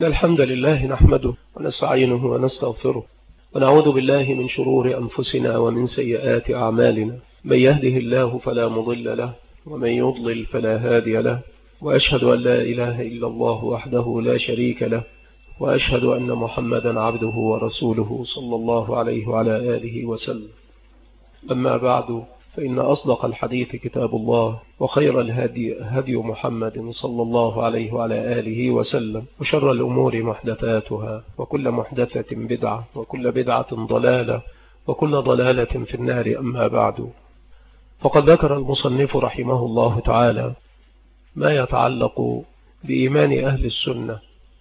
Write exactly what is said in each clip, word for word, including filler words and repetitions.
الحمد لله نحمده ونستعينه ونستغفره ونعوذ بالله من شرور أنفسنا ومن سيئات أعمالنا. من يهده الله فلا مضل له ومن يضلل فلا هادي له، وأشهد أن لا إله إلا الله وحده لا شريك له، وأشهد أن محمدا عبده ورسوله صلى الله عليه وعلى آله وسلم. أما بعد، فإن أصدق الحديث كتاب الله، وخير الهدي هدي محمد صلى الله عليه وعلى آله وسلم، وشر الأمور محدثاتها، وكل محدثة بدعة، وكل بدعة ضلالة، وكل ضلالة في النار. أما بعد، فقد ذكر المصنف رحمه الله تعالى ما يتعلق بإيمان أهل السنة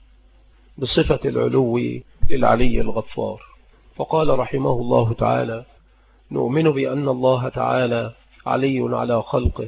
بصفة العلو للعلي الغفار. فقال رحمه الله تعالى: نؤمن بأن الله تعالى علي على خلقه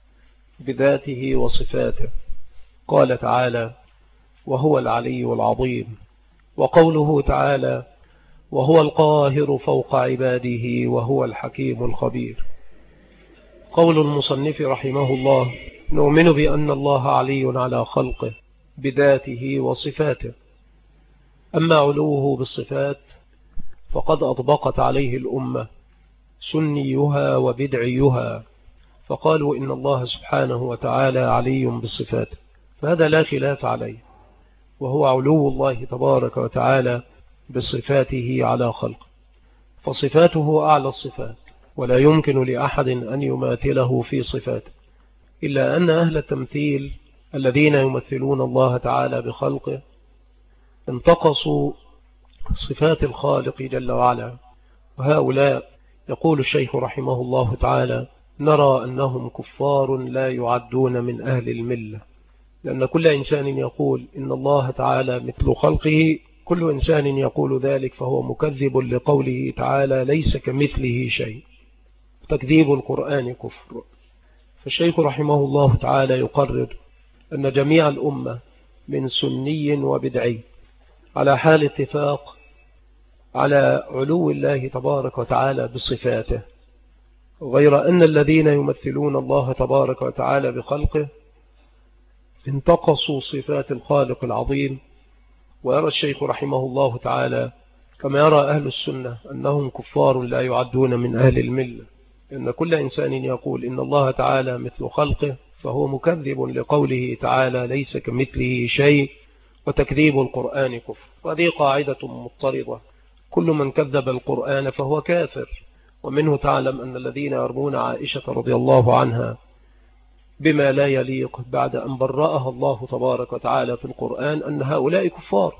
بذاته وصفاته. قال تعالى: وهو العلي العظيم. وقوله تعالى: وهو القاهر فوق عباده وهو الحكيم الخبير. قول المصنف رحمه الله: نؤمن بأن الله علي على خلقه بذاته وصفاته. أما علوه بالصفات فقد أطبقت عليه الأمة سنيها وبدعيها، فقالوا إن الله سبحانه وتعالى علي بالصفات، فهذا لا خلاف عليه، وهو علو الله تبارك وتعالى بصفاته على خلقه، فصفاته أعلى الصفات، ولا يمكن لأحد أن يماثله في صفاته، إلا أن أهل التمثيل الذين يمثلون الله تعالى بخلقه انتقصوا صفات الخالق جل وعلا، وهؤلاء يقول الشيخ رحمه الله تعالى: نرى أنهم كفار لا يعدون من أهل الملة، لأن كل إنسان يقول إن الله تعالى مثل خلقه، كل إنسان يقول ذلك فهو مكذب لقوله تعالى: ليس كمثله شيء. تكذيب القرآن كفر. فالشيخ رحمه الله تعالى يقرر أن جميع الأمة من سني وبدعي على حال اتفاق على علو الله تبارك وتعالى بصفاته، غير أن الذين يمثلون الله تبارك وتعالى بخلقه انتقصوا صفات الخالق العظيم. ويرى الشيخ رحمه الله تعالى كما يرى أهل السنة أنهم كفار لا يعدون من أهل الملة، إن كل إنسان يقول إن الله تعالى مثل خلقه فهو مكذب لقوله تعالى: ليس كمثله شيء، وتكذيب القرآن كفر. وهذه قاعدة مضطردة، كل من كذب القرآن فهو كافر. ومنه تعلم أن الذين يرمون عائشة رضي الله عنها بما لا يليق بعد أن برأها الله تبارك وتعالى في القرآن أن هؤلاء كفار،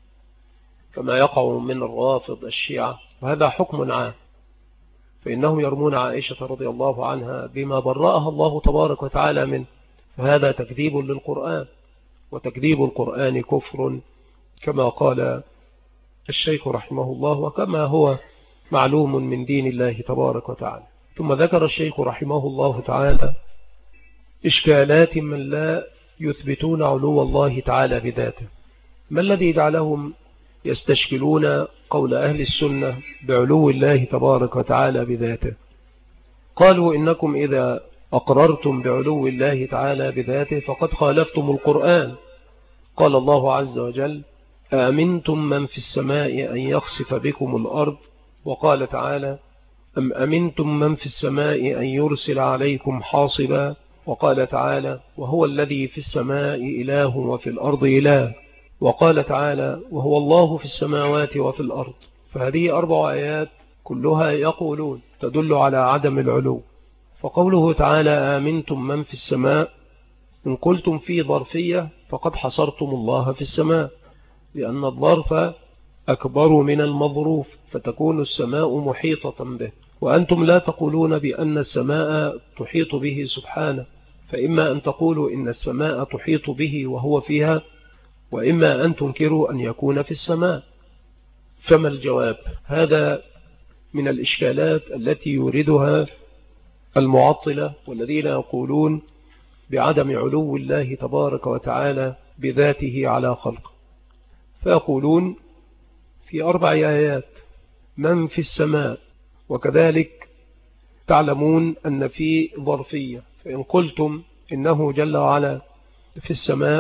كما يقع من الرافض الشيعة، وهذا حكم عام، فإنهم يرمون عائشة رضي الله عنها بما برأها الله تبارك وتعالى منه، فهذا تكذيب للقرآن، وتكذيب القرآن كفر كما قال الشيخ رحمه الله، وكما هو معلوم من دين الله تبارك وتعالى. ثم ذكر الشيخ رحمه الله تعالى إشكالات من لا يثبتون علو الله تعالى بذاته. ما الذي جعلهم يستشكلون قول أهل السنة بعلو الله تبارك وتعالى بذاته؟ قالوا: إنكم إذا أقررتم بعلو الله تعالى بذاته فقد خالفتم القرآن. قال الله عز وجل: أأمنتم من في السماء أن يخسف بكم الأرض. وقال تعالى: أم أمنتم من في السماء أن يرسل عليكم حاصبا. وقال تعالى: وهو الذي في السماء إله وفي الأرض إله. وقال تعالى: وهو الله في السماوات وفي الأرض. فهذه أربع آيات كلها يقولون تدل على عدم العلو. فقوله تعالى: آمنتم من في السماء، إن قلتم في ظرفية فقد حصرتم الله في السماء، لأن الظرف أكبر من المظروف، فتكون السماء محيطة به، وأنتم لا تقولون بأن السماء تحيط به سبحانه، فإما أن تقولوا إن السماء تحيط به وهو فيها، وإما أن تنكروا أن يكون في السماء. فما الجواب؟ هذا من الإشكالات التي يوردها المعطلة والذين يقولون بعدم علو الله تبارك وتعالى بذاته على خلقه، فيقولون في أربع آيات: من في السماء، وكذلك تعلمون أن في ظرفية، فإن قلتم إنه جل وعلا في السماء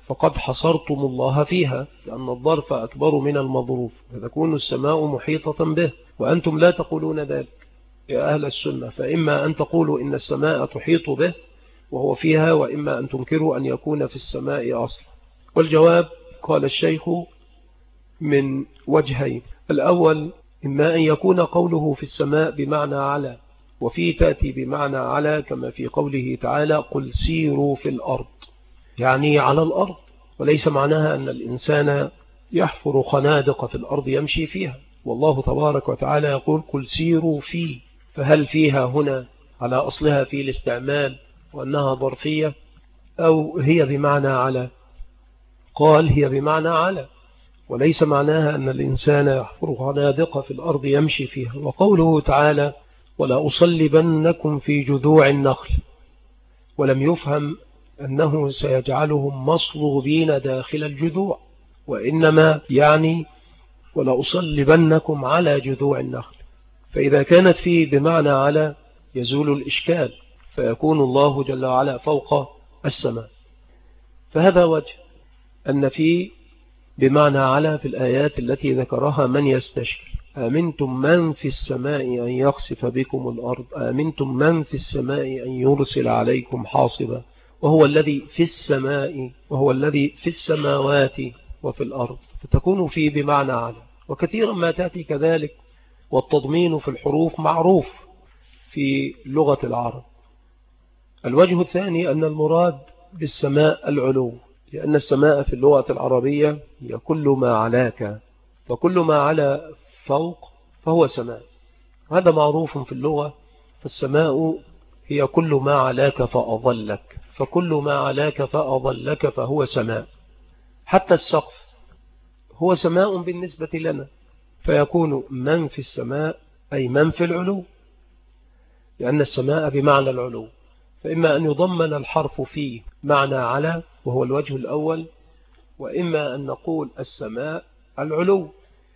فقد حصرتم الله فيها، لأن الظرف أكبر من المظروف، فتكون السماء محيطة به، وأنتم لا تقولون ذلك يا أهل السنة. فإما أن تقولوا إن السماء تحيط به وهو فيها، وإما أن تنكروا أن يكون في السماء أصلا. والجواب قال الشيخ من وجهين: الأول إما أن يكون قوله في السماء بمعنى على، وفي تأتي بمعنى على كما في قوله تعالى: قل سيروا في الأرض، يعني على الأرض، وليس معناها أن الإنسان يحفر خنادق في الأرض يمشي فيها. والله تبارك وتعالى يقول: قل سيروا فيه، فهل فيها هنا على أصلها في الاستعمال وأنها ظرفية، أو هي بمعنى على؟ قال: هي بمعنى على، وليس معناها أن الإنسان يحفر خنادق في الأرض يمشي فيها. وقوله تعالى: ولا أصلبنكم في جذوع النخل، ولم يفهم أنه سيجعلهم مصلوبين داخل الجذوع، وإنما يعني ولا أصلبنكم على جذوع النخل. فإذا كانت فيه بمعنى على يزول الإشكال، فيكون الله جل وعلا فوق السماء. فهذا وجه أن فيه بمعنى على في الآيات التي ذكرها من يستشكل: آمنتم من في السماء أن يخسف بكم الأرض، آمنتم من في السماء أن يرسل عليكم حاصبا، وهو الذي في السماء وهو الذي في السماوات وفي الأرض، فتكون فيه بمعنى على. وكثيرا ما تأتي كذلك، والتضمين في الحروف معروف في لغة العرب. الوجه الثاني أن المراد بالسماء العلو، لأن السماء في اللغة العربية هي كل ما علاك، فكل ما على فوق فهو سماء، هذا معروف في اللغة. فالسماء هي كل ما علاك فأظلك، فكل ما علاك فأظلك فهو سماء. حتى السقف هو سماء بالنسبة لنا، فيكون من في السماء أي من في العلو، لأن السماء بمعنى العلو. فإما أن يضمن الحرف فيه معنى على وهو الوجه الأول، وإما أن نقول السماء العلو.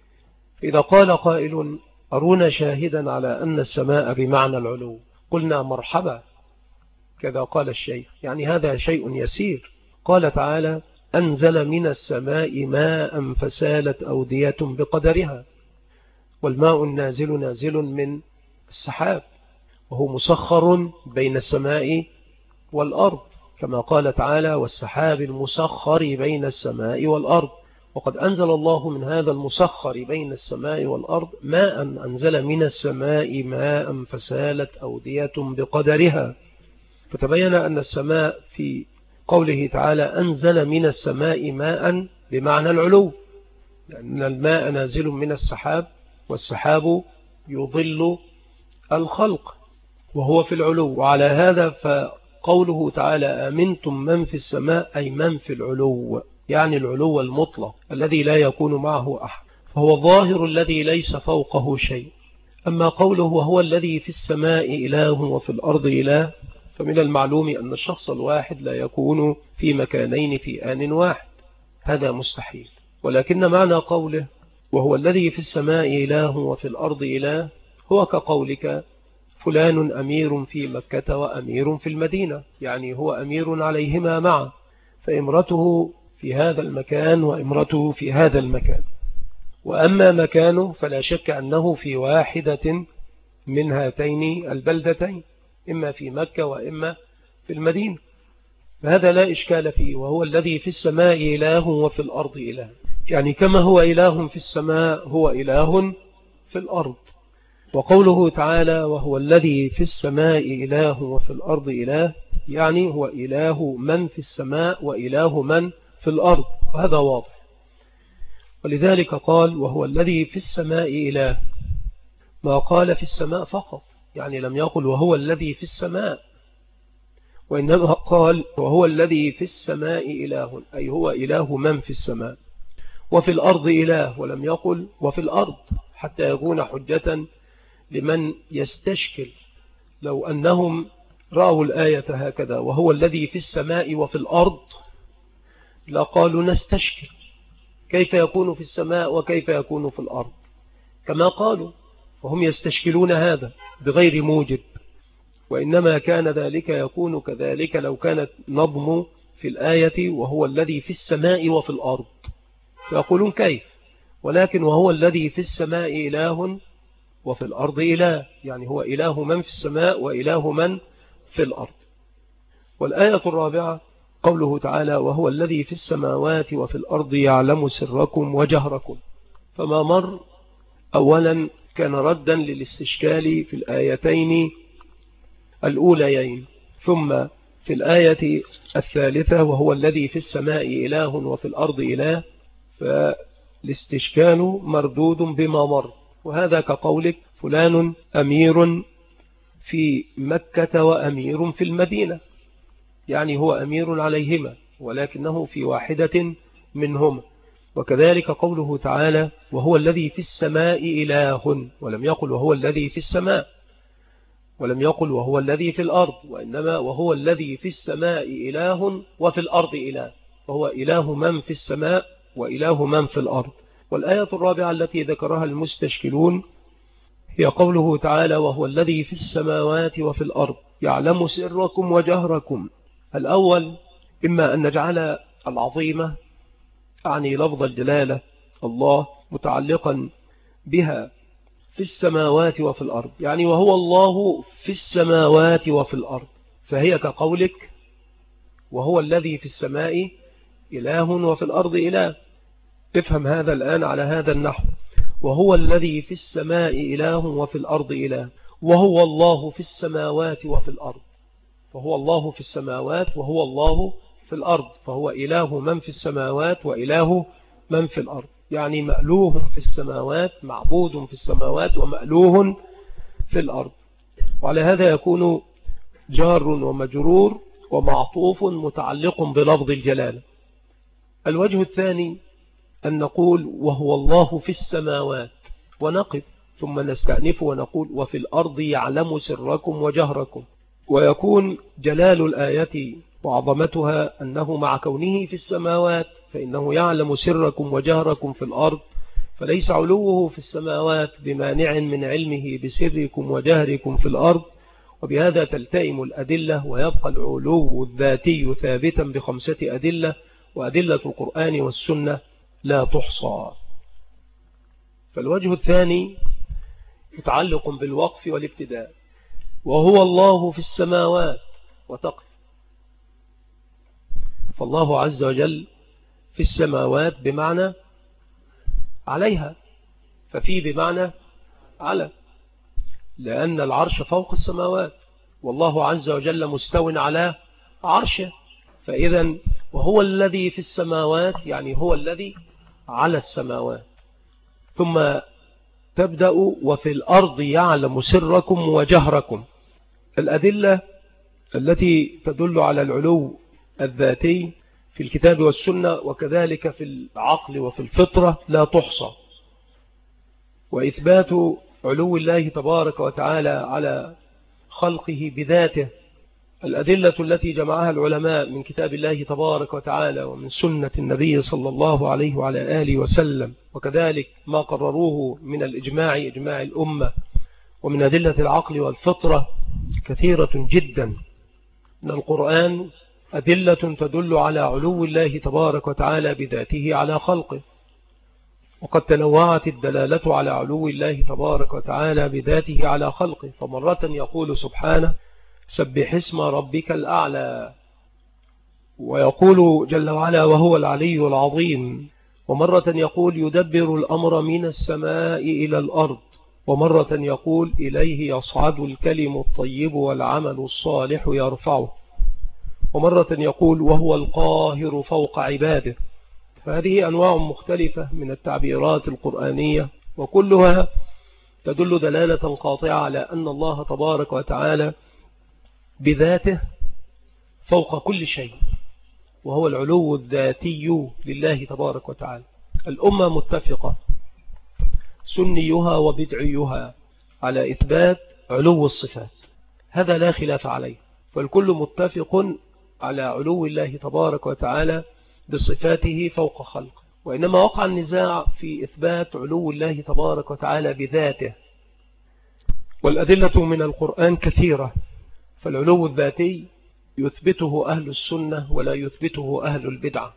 إذا قال قائل: أرونا شاهدا على أن السماء بمعنى العلو، قلنا: مرحبا، كذا قال الشيخ، يعني هذا شيء يسير. قال تعالى: أنزل من السماء ماء فسالت أودية بقدرها، والماء النازل نازل من السحاب، وهو مسخر بين السماء والأرض، كما قال تعالى: والسحاب المسخر بين السماء والأرض. وقد أنزل الله من هذا المسخر بين السماء والأرض ماء، أنزل من السماء ماء فسالت أودية بقدرها. فتبين أن السماء في قوله تعالى أنزل من السماء ماء بمعنى العلو، لأن الماء نازل من السحاب، والسحاب يظل الخلق وهو في العلو. وعلى هذا فقوله تعالى آمنتم من في السماء أي من في العلو، يعني العلو المطلق الذي لا يكون معه أحد، فهو الظاهر الذي ليس فوقه شيء. أما قوله وهو الذي في السماء إله وفي الأرض إله، فمن المعلوم أن الشخص الواحد لا يكون في مكانين في آن واحد، هذا مستحيل. ولكن معنى قوله وهو الذي في السماء إله وفي الأرض إله هو كقولك فلان أمير في مكة وأمير في المدينة، يعني هو أمير عليهما معا، فإمرته في هذا المكان وإمرته في هذا المكان. وأما مكانه فلا شك أنه في واحدة من هاتين البلدتين، إما في مكة وإما في المدينة، فهذا لا إشكال فيه. وهو الذي في السماء إله وفي الأرض إله، يعني كما هو إله في السماء هو إله في الأرض. وقوله تعالى وهو الذي في السماء إله وفي الأرض إله، يعني هو إله من في السماء وإله من في الأرض، وهذا واضح. ولذلك قال وهو الذي في السماء إله، ما قال في السماء فقط، يعني لم يقل وهو الذي في السماء، وإنما قال وهو الذي في السماء إله، أي هو إله من في السماء. وفي الأرض إله، ولم يقل وفي الأرض، حتى يكون حجة لمن يستشكل. لو أنهم رأوا الآية هكذا وهو الذي في السماء وفي الأرض لقالوا نستشكل، كيف يكون في السماء وكيف يكون في الأرض كما قالوا، وهم يستشكلون هذا بغير موجب. وإنما كان ذلك يكون كذلك لو كانت نظم في الآية وهو الذي في السماء وفي الأرض، فيقولون كيف؟ ولكن وهو الذي في السماء إله وفي الأرض إله، يعني هو إله من في السماء وإله من في الأرض. والآية الرابعة قوله تعالى وهو الذي في السماوات وفي الأرض يعلم سركم وجهركم. فما مر أولا كان ردا للاستشكال في الآيتين الأوليين، ثم في الآية الثالثة وهو الذي في السماء إله وفي الأرض إله، فالاستشكال مردود بما مر. وهذا كقولك فلان أمير في مكة وأمير في المدينة، يعني هو أمير عليهما ولكنه في واحدة منهما. وكذلك قوله تعالى وهو الذي في السماء إله، ولم يقل وهو الذي في السماء، ولم يقل وهو الذي في الأرض، وإنما وهو الذي في السماء إله وفي الأرض إله، وهو إله من في السماء وإله من في الأرض. والآية الرابعة التي ذكرها المستشكلون هي قوله تعالى وهو الذي في السماوات وفي الأرض يعلم سركم وجهركم. الأول إما أن نجعل العظيمة أعني لفظ الجلالة الله متعلقا بها في السماوات وفي الأرض، يعني وهو الله في السماوات وفي الأرض، فهي كقولك وهو الذي في السماء إله وفي الأرض إله. افهم هذا الآن على هذا النحو، وهو الذي في السماء إله وفي الأرض إله، وهو الله في السماوات وفي الأرض، فهو الله في السماوات وهو الله في الأرض، فهو إله من في السماوات وإله من في الأرض، يعني مألوه في السماوات، معبود في السماوات ومألوه في الأرض. وعلى هذا يكون جار ومجرور ومعطوف متعلق بلفظ الجلالة. الوجه الثاني أن نقول وهو الله في السماوات ونقف ثم نستأنف ونقول وفي الأرض يعلم سركم وجهركم، ويكون جلال الآية وعظمتها أنه مع كونه في السماوات فإنه يعلم سركم وجهركم في الأرض، فليس علوه في السماوات بمانع من علمه بسركم وجهركم في الأرض. وبهذا تلتئم الأدلة ويبقى العلو الذاتي ثابتا بخمسة أدلة، وأدلة القرآن والسنة لا تحصى. فالوجه الثاني متعلق بالوقف والابتداء، وهو الله في السماوات وتقف، فالله عز وجل في السماوات بمعنى عليها، ففي بمعنى على، لأن العرش فوق السماوات والله عز وجل مستو على عرشه، فإذا وهو الذي في السماوات يعني هو الذي على السماوات. ثم تبدأ وفي الأرض يعلم سركم وجهركم. الأدلة التي تدل على العلو الذاتي في الكتاب والسنة وكذلك في العقل وفي الفطرة لا تحصى، وإثبات علو الله تبارك وتعالى على خلقه بذاته. الأدلة التي جمعها العلماء من كتاب الله تبارك وتعالى ومن سنة النبي صلى الله عليه وعلى آله وسلم، وكذلك ما قرروه من الإجماع إجماع الأمة، ومن أدلة العقل والفطرة كثيرة جدا. من القرآن أدلة تدل على علو الله تبارك وتعالى بذاته على خلقه، وقد تنوعت الدلالة على علو الله تبارك وتعالى بذاته على خلقه، فمرة يقول سبحانه سبح اسم ربك الأعلى، ويقول جل وعلا وهو العلي العظيم، ومرة يقول يدبر الأمر من السماء إلى الأرض، ومرة يقول إليه يصعد الكلم الطيب والعمل الصالح يرفعه، ومرة يقول وهو القاهر فوق عباده. فهذه أنواع مختلفة من التعبيرات القرآنية، وكلها تدل دلالة قاطعة على أن الله تبارك وتعالى بذاته فوق كل شيء، وهو العلو الذاتي لله تبارك وتعالى. الأمة متفقة سنيها وبدعيها على إثبات علو الصفات، هذا لا خلاف عليه، فالكل متفق على علو الله تبارك وتعالى بصفاته فوق خلقه. وإنما وقع النزاع في إثبات علو الله تبارك وتعالى بذاته، والأدلة من القرآن كثيرة. فالعلو الذاتي يثبته أهل السنة ولا يثبته أهل البدعة،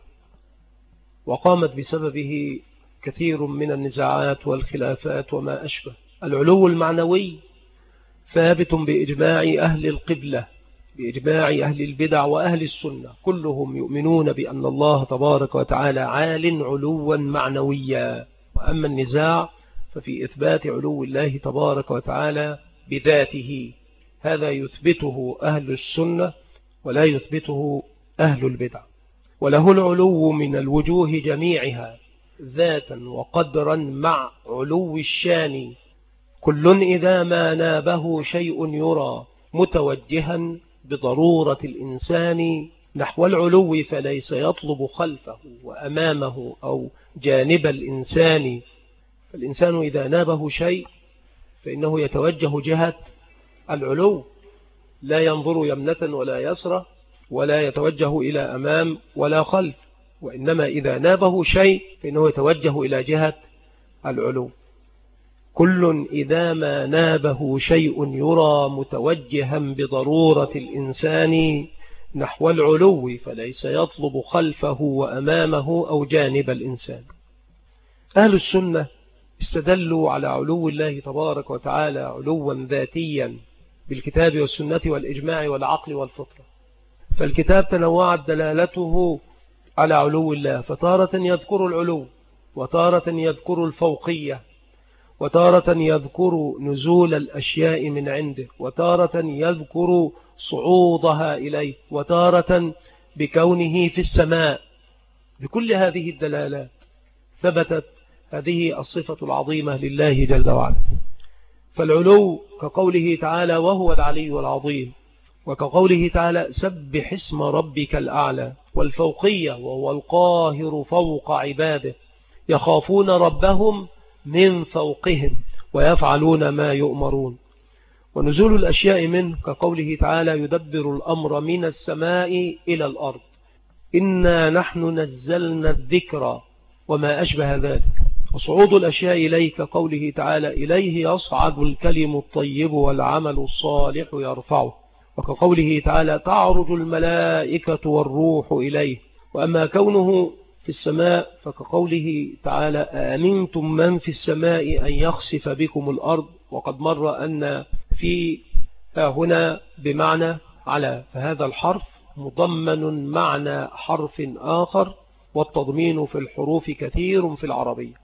وقامت بسببه كثير من النزاعات والخلافات وما أشبه. العلو المعنوي ثابت بإجماع أهل القبلة، بإجماع أهل البدع وأهل السنة، كلهم يؤمنون بأن الله تبارك وتعالى عال علوا معنويا. وأما النزاع ففي إثبات علو الله تبارك وتعالى بذاته، هذا يثبته أهل السنة ولا يثبته أهل البدع. وله العلو من الوجوه جميعها ذاتا وقدرا مع علو الشان، كل إذا ما نابه شيء يرى متوجها بضرورة الإنسان نحو العلو، فليس يطلب خلفه وأمامه أو جانب الإنسان. فالإنسان إذا نابه شيء فإنه يتوجه جهة العلو، لا ينظر يمنة ولا يسرى ولا يتوجه إلى أمام ولا خلف، وإنما إذا نابه شيء فإنه يتوجه إلى جهة العلو. كل إذا ما نابه شيء يرى متوجها بضرورة الإنسان نحو العلو، فليس يطلب خلفه وأمامه أو جانب الإنسان. أهل السنة استدلوا على علو الله تبارك وتعالى علوا ذاتيا بالكتاب والسنة والإجماع والعقل والفطرة. فالكتاب تنوعت دلالته على علو الله، فتارة يذكر العلو، وتارة يذكر الفوقية، وتارة يذكر نزول الأشياء من عنده، وتارة يذكر صعودها إليه، وتارة بكونه في السماء. بكل هذه الدلالات ثبتت هذه الصفة العظيمة لله جل وعلا. فالعلو كقوله تعالى وهو العلي العظيم، وكقوله تعالى سبح اسم ربك الأعلى، والفوقية وهو القاهر فوق عباده يخافون ربهم من فوقهم ويفعلون ما يؤمرون. ونزول الأشياء منه كقوله تعالى يدبر الأمر من السماء إلى الأرض، إنا نحن نزلنا الذكر وما أشبه ذلك. وصعود الأشياء إليه كقوله تعالى إليه يصعد الكلم الطيب والعمل الصالح يرفعه، وكقوله تعالى تعرج الملائكة والروح إليه. وأما كونه في السماء فكقوله تعالى آمنتم من في السماء أن يخسف بكم الأرض، وقد مر أن في هنا بمعنى على، فهذا الحرف مضمن معنى حرف آخر، والتضمين في الحروف كثير في العربية.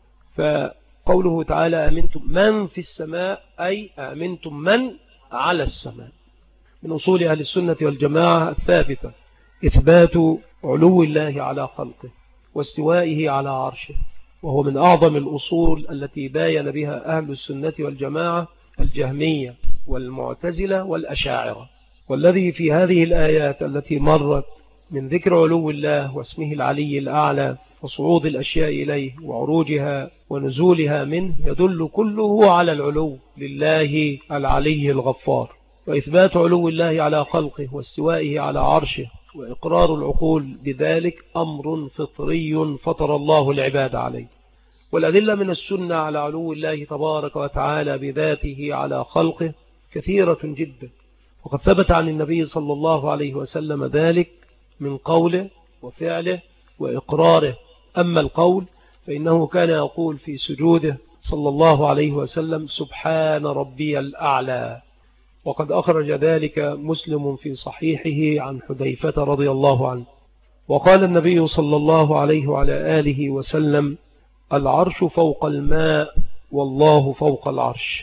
فقوله تعالى آمنتم من في السماء أي آمنتم من على السماء. من أصول أهل السنة والجماعة الثابتة إثبات علو الله على خلقه واستوائه على عرشه، وهو من أعظم الأصول التي باين بها أهل السنة والجماعة الجهمية والمعتزلة والأشاعرة. والذي في هذه الآيات التي مرت من ذكر علو الله واسمه العلي الأعلى وصعود الأشياء إليه وعروجها ونزولها منه يدل كله على العلو لله العلي الغفار. وإثبات علو الله على خلقه واستوائه على عرشه وإقرار العقول بذلك أمر فطري فطر الله العباد عليه. والأدلة من السنة على علو الله تبارك وتعالى بذاته على خلقه كثيرة جدا، وقد ثبت عن النبي صلى الله عليه وسلم ذلك من قوله وفعله وإقراره. أما القول فإنه كان يقول في سجوده صلى الله عليه وسلم سبحان ربي الأعلى، وقد أخرج ذلك مسلم في صحيحه عن حذيفة رضي الله عنه. وقال النبي صلى الله عليه وعلى آله وسلم العرش فوق الماء والله فوق العرش،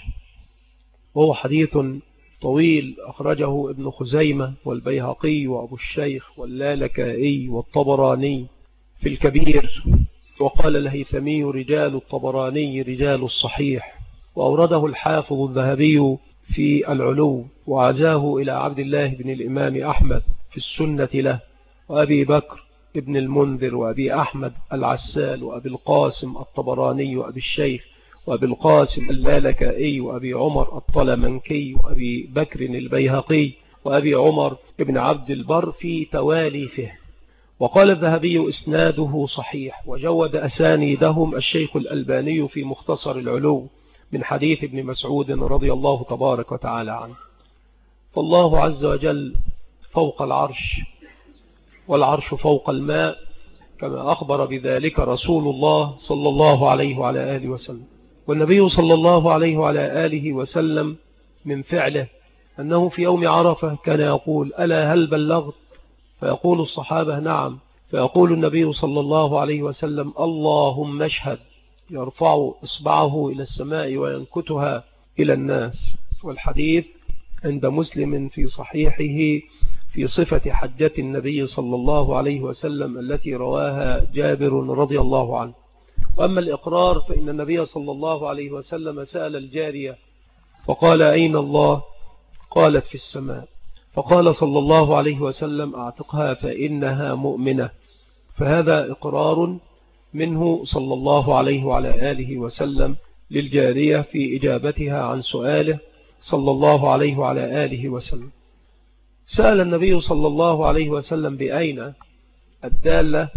وهو حديث طويل أخرجه ابن خزيمة والبيهقي وأبو الشيخ واللالكائي والطبراني في الكبير. وقال الهيثمي رجال الطبراني رجال الصحيح، وأورده الحافظ الذهبي في العلو، وعزاه إلى عبد الله بن الإمام أحمد في السنة له، وأبي بكر ابن المنذر وأبي أحمد العسال وأبي القاسم الطبراني وأبي الشيخ وأبي القاسم اللالكائي وأبي عمر الطلمنكي وأبي بكر البيهقي وأبي عمر ابن عبد البر في تواليفه. وقال الذهبي إسناده صحيح، وجود أسانيدهم الشيخ الألباني في مختصر العلو من حديث ابن مسعود رضي الله تبارك وتعالى عنه. فالله عز وجل فوق العرش، والعرش فوق الماء، كما أخبر بذلك رسول الله صلى الله عليه وعلى آله وسلم. والنبي صلى الله عليه وعلى آله وسلم من فعله أنه في يوم عرفة كان يقول: ألا هل بلغت؟ فيقول الصحابة: نعم. فيقول النبي صلى الله عليه وسلم: اللهم اشهد. يرفع إصبعه إلى السماء وينكتها إلى الناس. والحديث عند مسلم في صحيحه في صفة حجة النبي صلى الله عليه وسلم التي رواها جابر رضي الله عنه. وأما الإقرار فإن النبي صلى الله عليه وسلم سأل الجارية فقال: أين الله؟ قالت: في السماء. فقال صلى الله عليه وسلم: أعتقها فإنها مؤمنة. فهذا إقرار منه صلى الله عليه وعلى آله وسلم للجارية في إجابتها عن سؤاله صلى الله عليه وعلى آله وسلم. سأل النبي صلى الله عليه وسلم بأين الدالة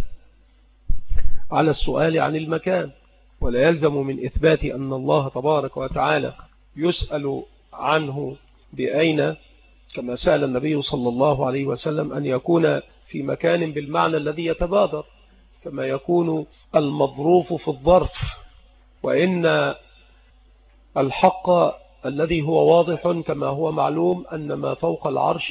على السؤال عن المكان، ولا يلزم من إثبات أن الله تبارك وتعالى يسأل عنه بأين كما سأل النبي صلى الله عليه وسلم أن يكون في مكان بالمعنى الذي يتبادر، كما يكون المظروف في الظرف. وإن الحق الذي هو واضح كما هو معلوم أن ما فوق العرش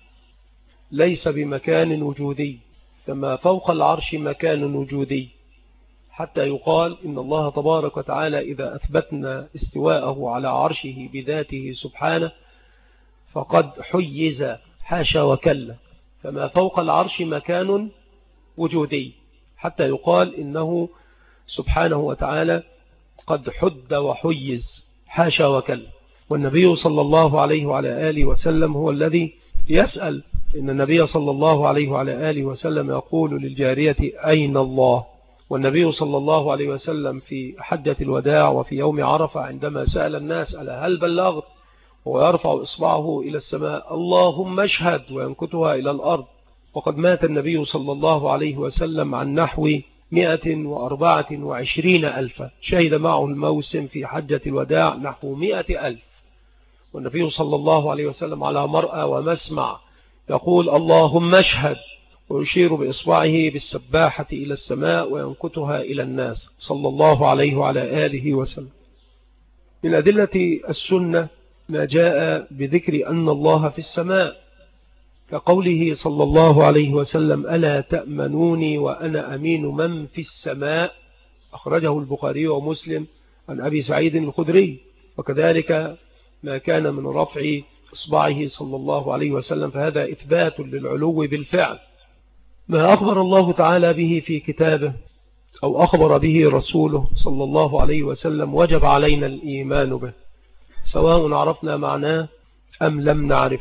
ليس بمكان وجودي، فما فوق العرش مكان وجودي، حتى يقال إن الله تبارك وتعالى إذا أثبتنا استواءه على عرشه بذاته سبحانه فقد حيز، حاشا وكلا. فما فوق العرش مكان وجودي، حتى يقال إنه سبحانه وتعالى قد حد وحيز، حاشا وكلا. والنبي صلى الله عليه وعلى آله وسلم هو الذي يسأل. إن النبي صلى الله عليه وعلى آله وسلم يقول للجارية: أين الله؟ والنبي صلى الله عليه وسلم في حجة الوداع وفي يوم عرفة عندما سأل الناس: ألا هل بلغت؟ ويرفع إصبعه إلى السماء: اللهم اشهد، وينكتها إلى الأرض. وقد مات النبي صلى الله عليه وسلم عن نحو مئة وأربعة وعشرين ألفا، شهد معه الموسم في حجة الوداع نحو مئة ألف. والنبي صلى الله عليه وسلم على مرأى ومسمع يقول: اللهم اشهد، ويشير بإصبعه بالسباحة إلى السماء وينكتها إلى الناس صلى الله عليه وعلى آله وسلم. من أدلة السنة ما جاء بذكر أن الله في السماء، كقوله صلى الله عليه وسلم: ألا تأمنوني وأنا أمين من في السماء، أخرجه البخاري ومسلم عن أبي سعيد الخدري. وكذلك ما كان من رفع إصبعه صلى الله عليه وسلم، فهذا إثبات للعلو بالفعل. ما أخبر الله تعالى به في كتابه أو أخبر به رسوله صلى الله عليه وسلم وجب علينا الإيمان به، سواء عرفنا معناه أم لم نعرف.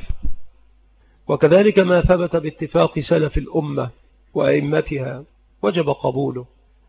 وكذلك ما ثبت باتفاق سلف الأمة وأئمتها وجب قبوله.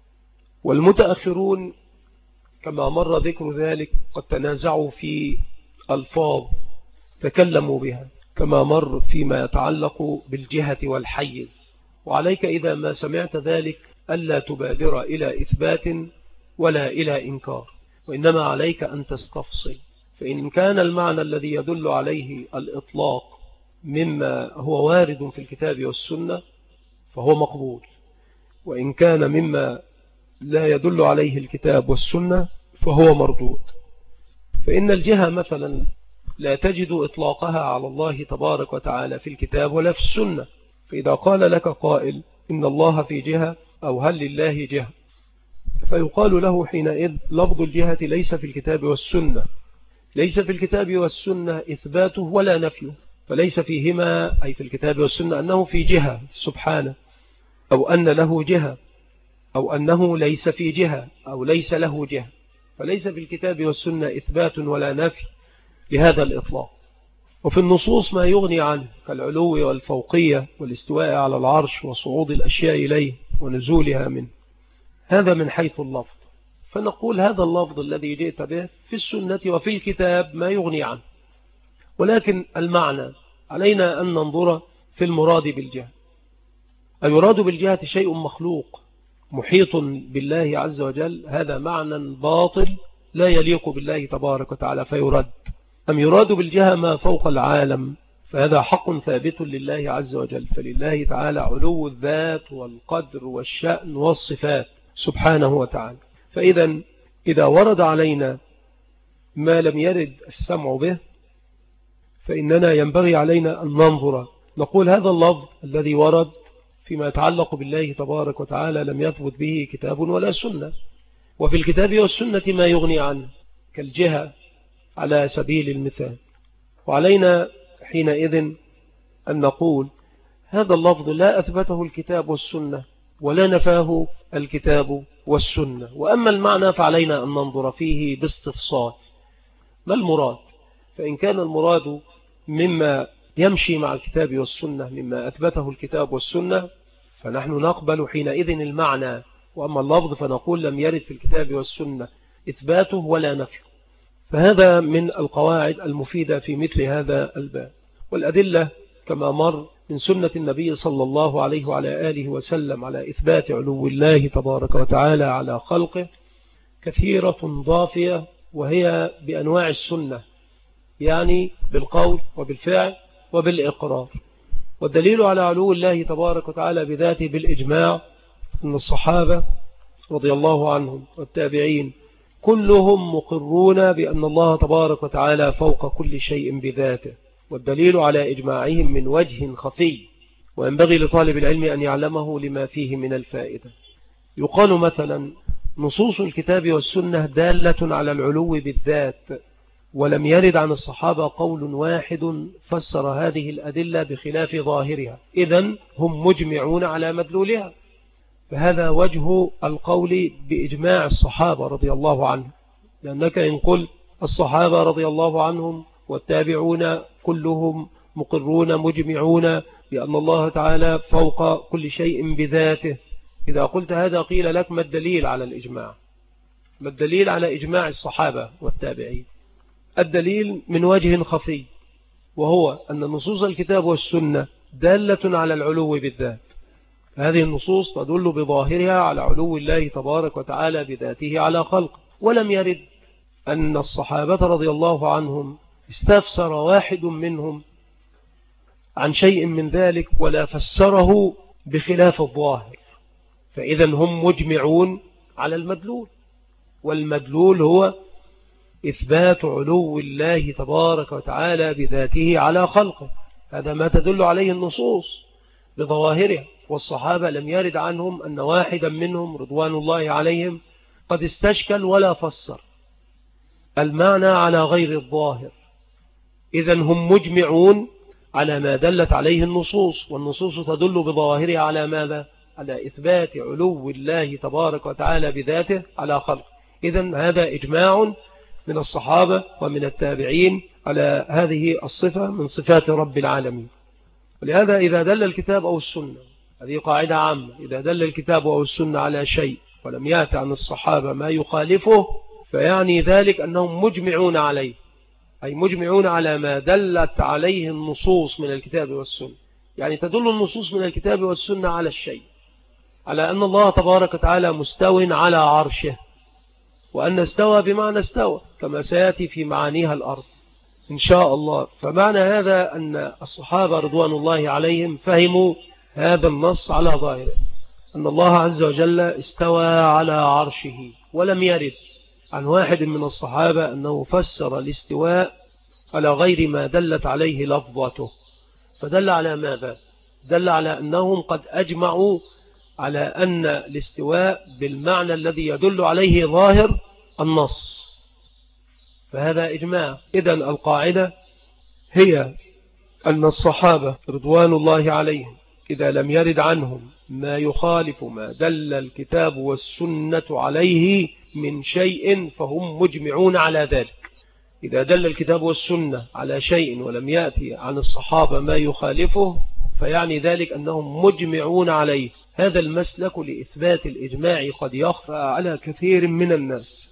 والمتأخرون كما مر ذكر ذلك قد تنازعوا في ألفاظ تكلموا بها، كما مر فيما يتعلق بالجهة والحيز. وعليك إذا ما سمعت ذلك ألا تبادر إلى إثبات ولا إلى إنكار، وإنما عليك أن تستفصل. فإن كان المعنى الذي يدل عليه الإطلاق مما هو وارد في الكتاب والسنة فهو مقبول، وإن كان مما لا يدل عليه الكتاب والسنة فهو مردود. فإن الجهة مثلا لا تجد إطلاقها على الله تبارك وتعالى في الكتاب ولا في السنة. فإذا قال لك قائل: إن الله في جهة، أو هل لله جهة، فيقال له حينئذ: لفظ الجهة ليس في الكتاب والسنة، ليس في الكتاب والسنة إثباته ولا نفيه، فليس فيهما أي في الكتاب والسنة أنه في جهة سبحانه، أو أن له جهة، أو أنه ليس في جهة، أو ليس له جهة. فليس في الكتاب والسنة إثبات ولا نفي لهذا الإطلاق. وفي النصوص ما يغني عنه كالعلو والفوقية والاستواء على العرش وصعود الأشياء إليه ونزولها منه. هذا من حيث اللفظ. فنقول هذا اللفظ الذي جئت به في السنة وفي الكتاب ما يغني عنه، ولكن المعنى علينا أن ننظر في المراد بالجهة. المراد بالجهة شيء مخلوق محيط بالله عز وجل، هذا معنى باطل لا يليق بالله تبارك وتعالى فيرد. أم يراد بالجهة ما فوق العالم فهذا حق ثابت لله عز وجل. فلله تعالى علو الذات والقدر والشأن والصفات سبحانه وتعالى. فإذا إذا ورد علينا ما لم يرد السمع به فإننا ينبغي علينا أن ننظر، نقول هذا اللفظ الذي ورد فيما يتعلق بالله تبارك وتعالى لم يثبت به كتاب ولا سنة، وفي الكتاب والسنة ما يغني عنه كالجهة على سبيل المثال. وعلينا حينئذ أن نقول هذا اللفظ لا أثبته الكتاب والسنة ولا نفاه الكتاب والسنة، وأما المعنى فعلينا أن ننظر فيه باستفصال ما المراد. فإن كان المراد مما يمشي مع الكتاب والسنة مما أثبته الكتاب والسنة فنحن نقبل حينئذ المعنى، وأما اللفظ فنقول لم يرد في الكتاب والسنة إثباته ولا نفيه. فهذا من القواعد المفيدة في مثل هذا الباب. والأدلة كما مر من سنة النبي صلى الله عليه وعلى آله وسلم على إثبات علو الله تبارك وتعالى على خلقه كثيرة ضافية، وهي بأنواع السنة، يعني بالقول وبالفعل وبالإقرار. والدليل على علو الله تبارك وتعالى بذاته بالإجماع أن الصحابة رضي الله عنهم والتابعين كلهم مقرون بأن الله تبارك وتعالى فوق كل شيء بذاته، والدليل على إجماعهم من وجه خفي وينبغي لطالب العلم أن يعلمه لما فيه من الفائدة. يقال مثلا نصوص الكتاب والسنة دالة على العلو بالذات، ولم يرد عن الصحابة قول واحد فسر هذه الأدلة بخلاف ظاهرها، إذن هم مجمعون على مدلولها. فهذا وجه القول بإجماع الصحابة رضي الله عنهم، لأنك إن قل الصحابة رضي الله عنهم والتابعون كلهم مقرون مجمعون بأن الله تعالى فوق كل شيء بذاته، إذا قلت هذا قيل لك ما الدليل على الإجماع؟ ما الدليل على إجماع الصحابة والتابعين؟ الدليل من وجه خفي، وهو أن نصوص الكتاب والسنة دالة على العلو بالذات. هذه النصوص تدل بظاهرها على علو الله تبارك وتعالى بذاته على خلقه، ولم يرد أن الصحابة رضي الله عنهم استفسر واحد منهم عن شيء من ذلك ولا فسره بخلاف الظاهر، فإذا هم مجمعون على المدلول، والمدلول هو إثبات علو الله تبارك وتعالى بذاته على خلقه. هذا ما تدل عليه النصوص بظواهرها. والصحابة لم يرد عنهم أن واحدا منهم رضوان الله عليهم قد استشكل ولا فسر المعنى على غير الظاهر، إذن هم مجمعون على ما دلت عليه النصوص، والنصوص تدل بظواهرها على ماذا؟ على إثبات علو الله تبارك وتعالى بذاته على خلقه. إذن هذا إجماع من الصحابة ومن التابعين على هذه الصفة من صفات رب العالمين. ولهذا إذا دل الكتاب أو السنة، هذه قاعدة عامة، إذا دل الكتاب أو السنة على شيء ولم يأتي عن الصحابة ما يخالفه فيعني ذلك أنهم مجمعون عليه، أي مجمعون على ما دلت عليه النصوص من الكتاب والسنة. يعني تدل النصوص من الكتاب والسنة على الشيء، على أن الله تبارك وتعالى مستو على عرشه، وأن استوى بمعنى استوى كما سيأتي في معانيها الأرض إن شاء الله. فمعنى هذا أن الصحابة رضوان الله عليهم فهموا هذا النص على ظاهره، أن الله عز وجل استوى على عرشه، ولم يرد عن واحد من الصحابة أنه فسر الاستواء على غير ما دلت عليه لفظته. فدل على ماذا؟ دل على أنهم قد أجمعوا على أن الاستواء بالمعنى الذي يدل عليه ظاهر النص، فهذا إجماع. إذن القاعدة هي أن الصحابة رضوان الله عليهم إذا لم يرد عنهم ما يخالف ما دل الكتاب والسنة عليه من شيء فهم مجمعون على ذلك. إذا دل الكتاب والسنة على شيء ولم يأتي عن الصحابة ما يخالفه فيعني ذلك أنهم مجمعون عليه. هذا المسلك لإثبات الإجماع قد يخفى على كثير من الناس.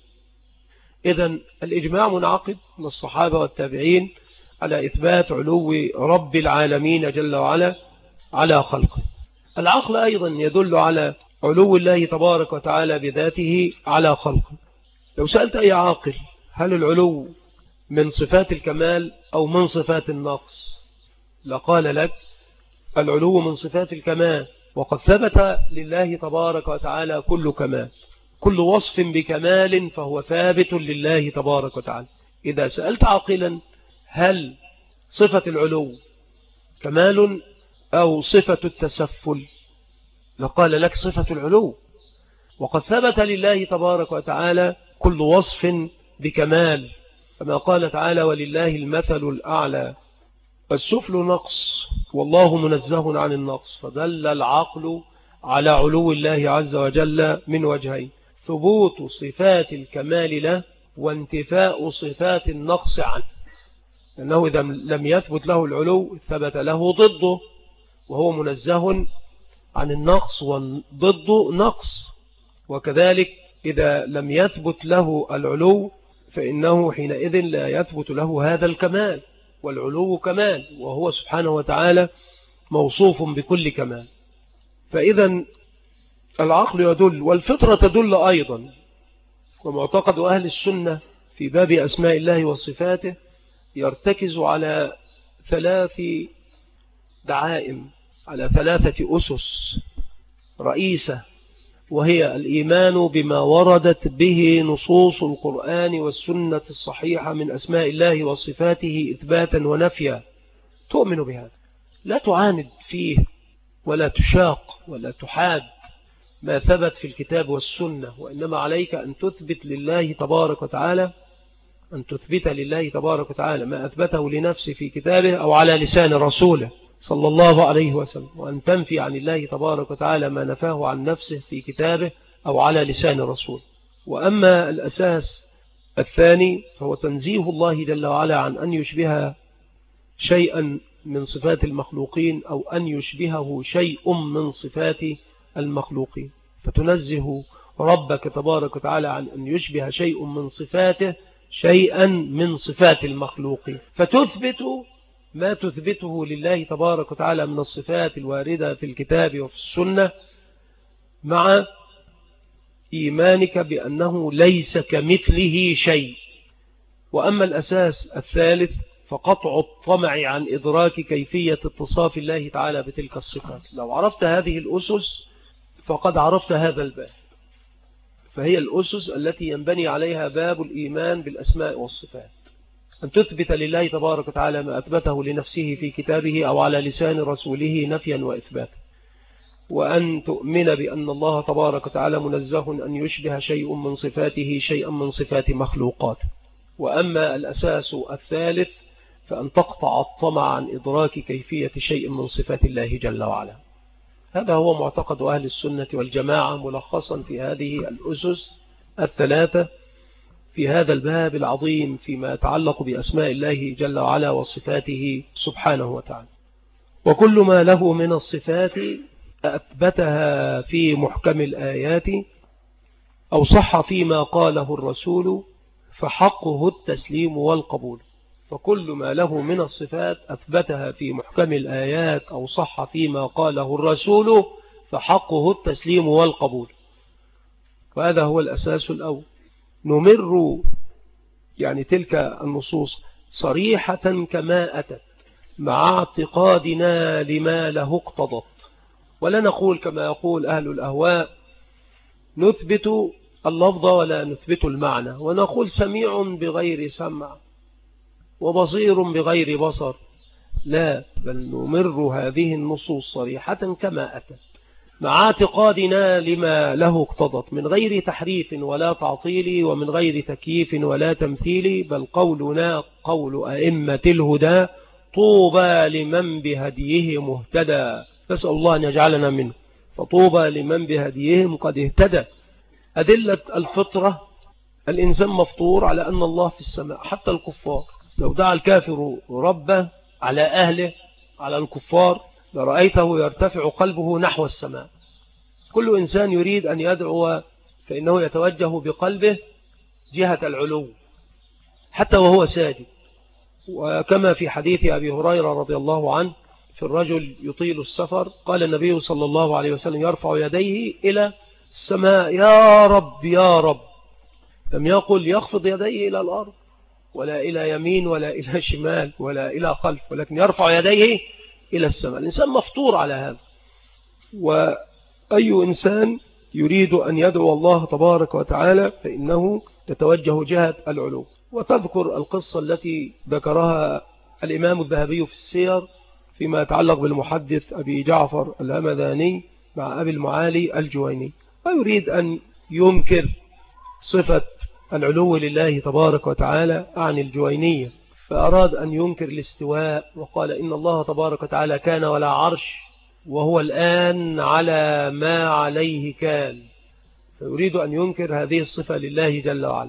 إذن الإجماع منعقد من الصحابة والتابعين على إثبات علو رب العالمين جل وعلا على خلقه. العقل أيضا يدل على علو الله تبارك وتعالى بذاته على خلقه. لو سألت أي عاقل هل العلو من صفات الكمال أو من صفات النقص، لقال لك العلو من صفات الكمال، وقد ثبت لله تبارك وتعالى كل كمال، كل وصف بكمال فهو ثابت لله تبارك وتعالى. إذا سألت عاقلا هل صفة العلو كمال أو صفة التسفل، لقال لك صفة العلو، وقد ثبت لله تبارك وتعالى كل وصف بكمال، كما قال تعالى ولله المثل الأعلى. السفل نقص والله منزه عن النقص، فدل العقل على علو الله عز وجل من وجهين: ثبوت صفات الكمال له وانتفاء صفات النقص عنه، لأنه إذا لم يثبت له العلو ثبت له ضده، وهو منزه عن النقص وضده نقص. وكذلك إذا لم يثبت له العلو فإنه حينئذ لا يثبت له هذا الكمال، والعلو كمال، وهو سبحانه وتعالى موصوف بكل كمال. فإذا العقل يدل والفطرة تدل أيضا. ومعتقد أهل السنة في باب أسماء الله وصفاته يرتكز على ثلاث دعائم، على ثلاثة أسس رئيسة، وهي الإيمان بما وردت به نصوص القرآن والسنة الصحيحة من أسماء الله وصفاته إثباتا ونفيا. تؤمن بهذا، لا تعاند فيه ولا تشاق ولا تحاد ما ثبت في الكتاب والسنة، وإنما عليك أن تثبت لله تبارك وتعالى أن تثبت لله تبارك وتعالى ما أثبته لنفسه في كتابه أو على لسان رسوله صلى الله عليه وسلم، وأن تنفي عن الله تبارك وتعالى ما نفاه عن نفسه في كتابه أو على لسان رسوله. وأما الأساس الثاني فهو تنزيه الله جل وعلا عن أن يشبه شيئا من صفات المخلوقين أو أن يشبهه شيء من صفات المخلوقين، فتنزه ربك تبارك وتعالى عن أن يشبه شيء من صفاته شيئا من صفات المخلوقين، فتثبت ما تثبته لله تبارك وتعالى من الصفات الواردة في الكتاب وفي السنة، مع إيمانك بأنه ليس كمثله شيء. وأما الأساس الثالث فقطع الطمع عن إدراك كيفية اتصاف الله تعالى بتلك الصفات. لو عرفت هذه الأسس فقد عرفت هذا الباب، فهي الأسس التي ينبني عليها باب الإيمان بالأسماء والصفات، أن تثبت لله تبارك وتعالى ما أثبته لنفسه في كتابه أو على لسان رسوله نفيا وإثباتا، وأن تؤمن بأن الله تبارك وتعالى منزه أن يشبه شيء من صفاته شيئا من صفات مخلوقاته. وأما الأساس الثالث فأن تقطع الطمع عن إدراك كيفية شيء من صفات الله جل وعلا. هذا هو معتقد أهل السنة والجماعة ملخصا في هذه الأسس الثلاثة في هذا الباب العظيم فيما يتعلق بأسماء الله جل وعلا وصفاته سبحانه وتعالى. وكل ما له من الصفات أثبتها في محكم الآيات أو صح فيما قاله الرسول فحقه التسليم والقبول. فكل ما له من الصفات أثبتها في محكم الآيات أو صح فيما قاله الرسول فحقه التسليم والقبول. وهذا هو الأساس الأول. نمر يعني تلك النصوص صريحة كما أتت مع اعتقادنا لما له اقتضت، ولا نقول كما يقول أهل الأهواء نثبت اللفظ ولا نثبت المعنى، ونقول سميع بغير سمع وبصير بغير بصر. لا، بل نمر هذه النصوص صريحة كما أتت مع اعتقادنا لما له اقتضت، من غير تحريف ولا تعطيل ومن غير تكييف ولا تمثيل، بل قولنا قول أئمة الهدى طوبى لمن بهديه مهتدى. نسأل الله أن يجعلنا منه. فطوبى لمن بهديهم قد اهتدى. أدلة الفطرة: الإنسان مفطور على أن الله في السماء، حتى الكفار. لو دعا الكافر ربه على أهله على الكفار لرأيته يرتفع قلبه نحو السماء. كل إنسان يريد أن يدعو فإنه يتوجه بقلبه جهة العلو حتى وهو ساجد. وكما في حديث أبي هريرة رضي الله عنه في الرجل يطيل السفر، قال النبي صلى الله عليه وسلم: يرفع يديه إلى السماء يا رب يا رب، لم يقل يخفض يديه إلى الأرض ولا إلى يمين ولا إلى شمال ولا إلى خلف، ولكن يرفع يديه إلى السماء. الإنسان مفطور على هذا، وأي إنسان يريد أن يدعو الله تبارك وتعالى فإنه تتوجه جهة العلو. وتذكر القصة التي ذكرها الإمام الذهبي في السير فيما يتعلق بالمحدث أبي جعفر الهمداني مع أبي المعالي الجويني، ويريد أن ينكر صفة العلو لله تبارك وتعالى عن الجوينية، فأراد أن ينكر الاستواء وقال إن الله تبارك وتعالى كان ولا عرش وهو الآن على ما عليه كان، فيريد أن ينكر هذه الصفة لله جل وعلا.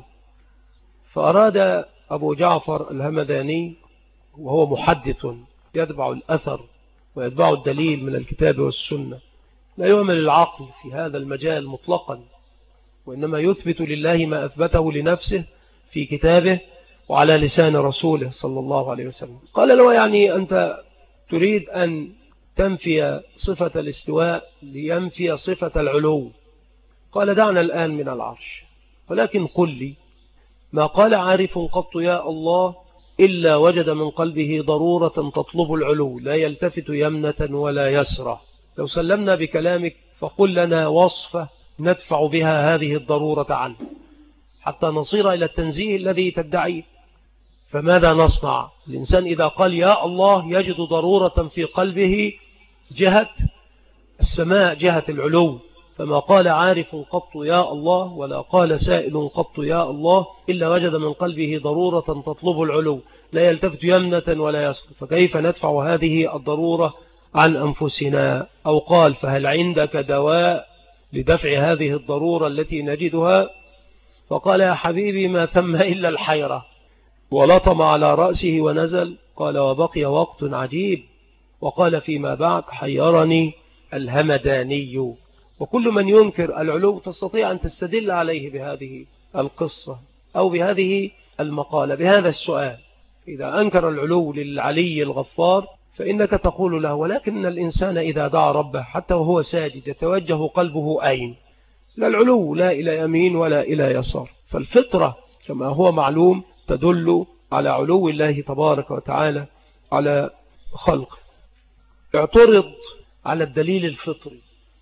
فأراد أبو جعفر الهمداني وهو محدث يتبع الأثر ويتبع الدليل من الكتاب والسنة، لا يعمل العقل في هذا المجال مطلقا، وإنما يثبت لله ما أثبته لنفسه في كتابه وعلى لسان رسوله صلى الله عليه وسلم. قال له يعني أنت تريد أن تنفي صفة الاستواء لينفي صفة العلو. قال دعنا الآن من العرش، ولكن قل لي ما قال عارف قط يا الله إلا وجد من قلبه ضرورة تطلب العلو لا يلتفت يمنة ولا يسرى. لو سلمنا بكلامك فقل لنا وصفة ندفع بها هذه الضرورة عنه حتى نصير إلى التنزيه الذي تدعيه. فماذا نصنع؟ الإنسان إذا قال يا الله يجد ضرورة في قلبه جهة السماء جهة العلو، فما قال عارف قط يا الله ولا قال سائل قط يا الله إلا وجد من قلبه ضرورة تطلب العلو لا يلتفت يمنة ولا يسرى، فكيف ندفع هذه الضرورة عن أنفسنا؟ أو قال فهل عندك دواء لدفع هذه الضرورة التي نجدها؟ فقال يا حبيبي ما ثم إلا الحيرة، ولطم على رأسه ونزل. قال وبقي وقت عجيب، وقال فيما بعد حيرني الهمداني. وكل من ينكر العلو تستطيع أن تستدل عليه بهذه القصة أو بهذه المقالة بهذا السؤال. إذا أنكر العلو للعلي الغفار فإنك تقول له ولكن الإنسان إذا دعا ربه حتى وهو ساجد يتوجه قلبه أين؟ لا العلو لا إلى يمين ولا إلى يسار. فالفطرة كما هو معلوم تدل على علو الله تبارك وتعالى على خلقه. اعترض على الدليل الفطري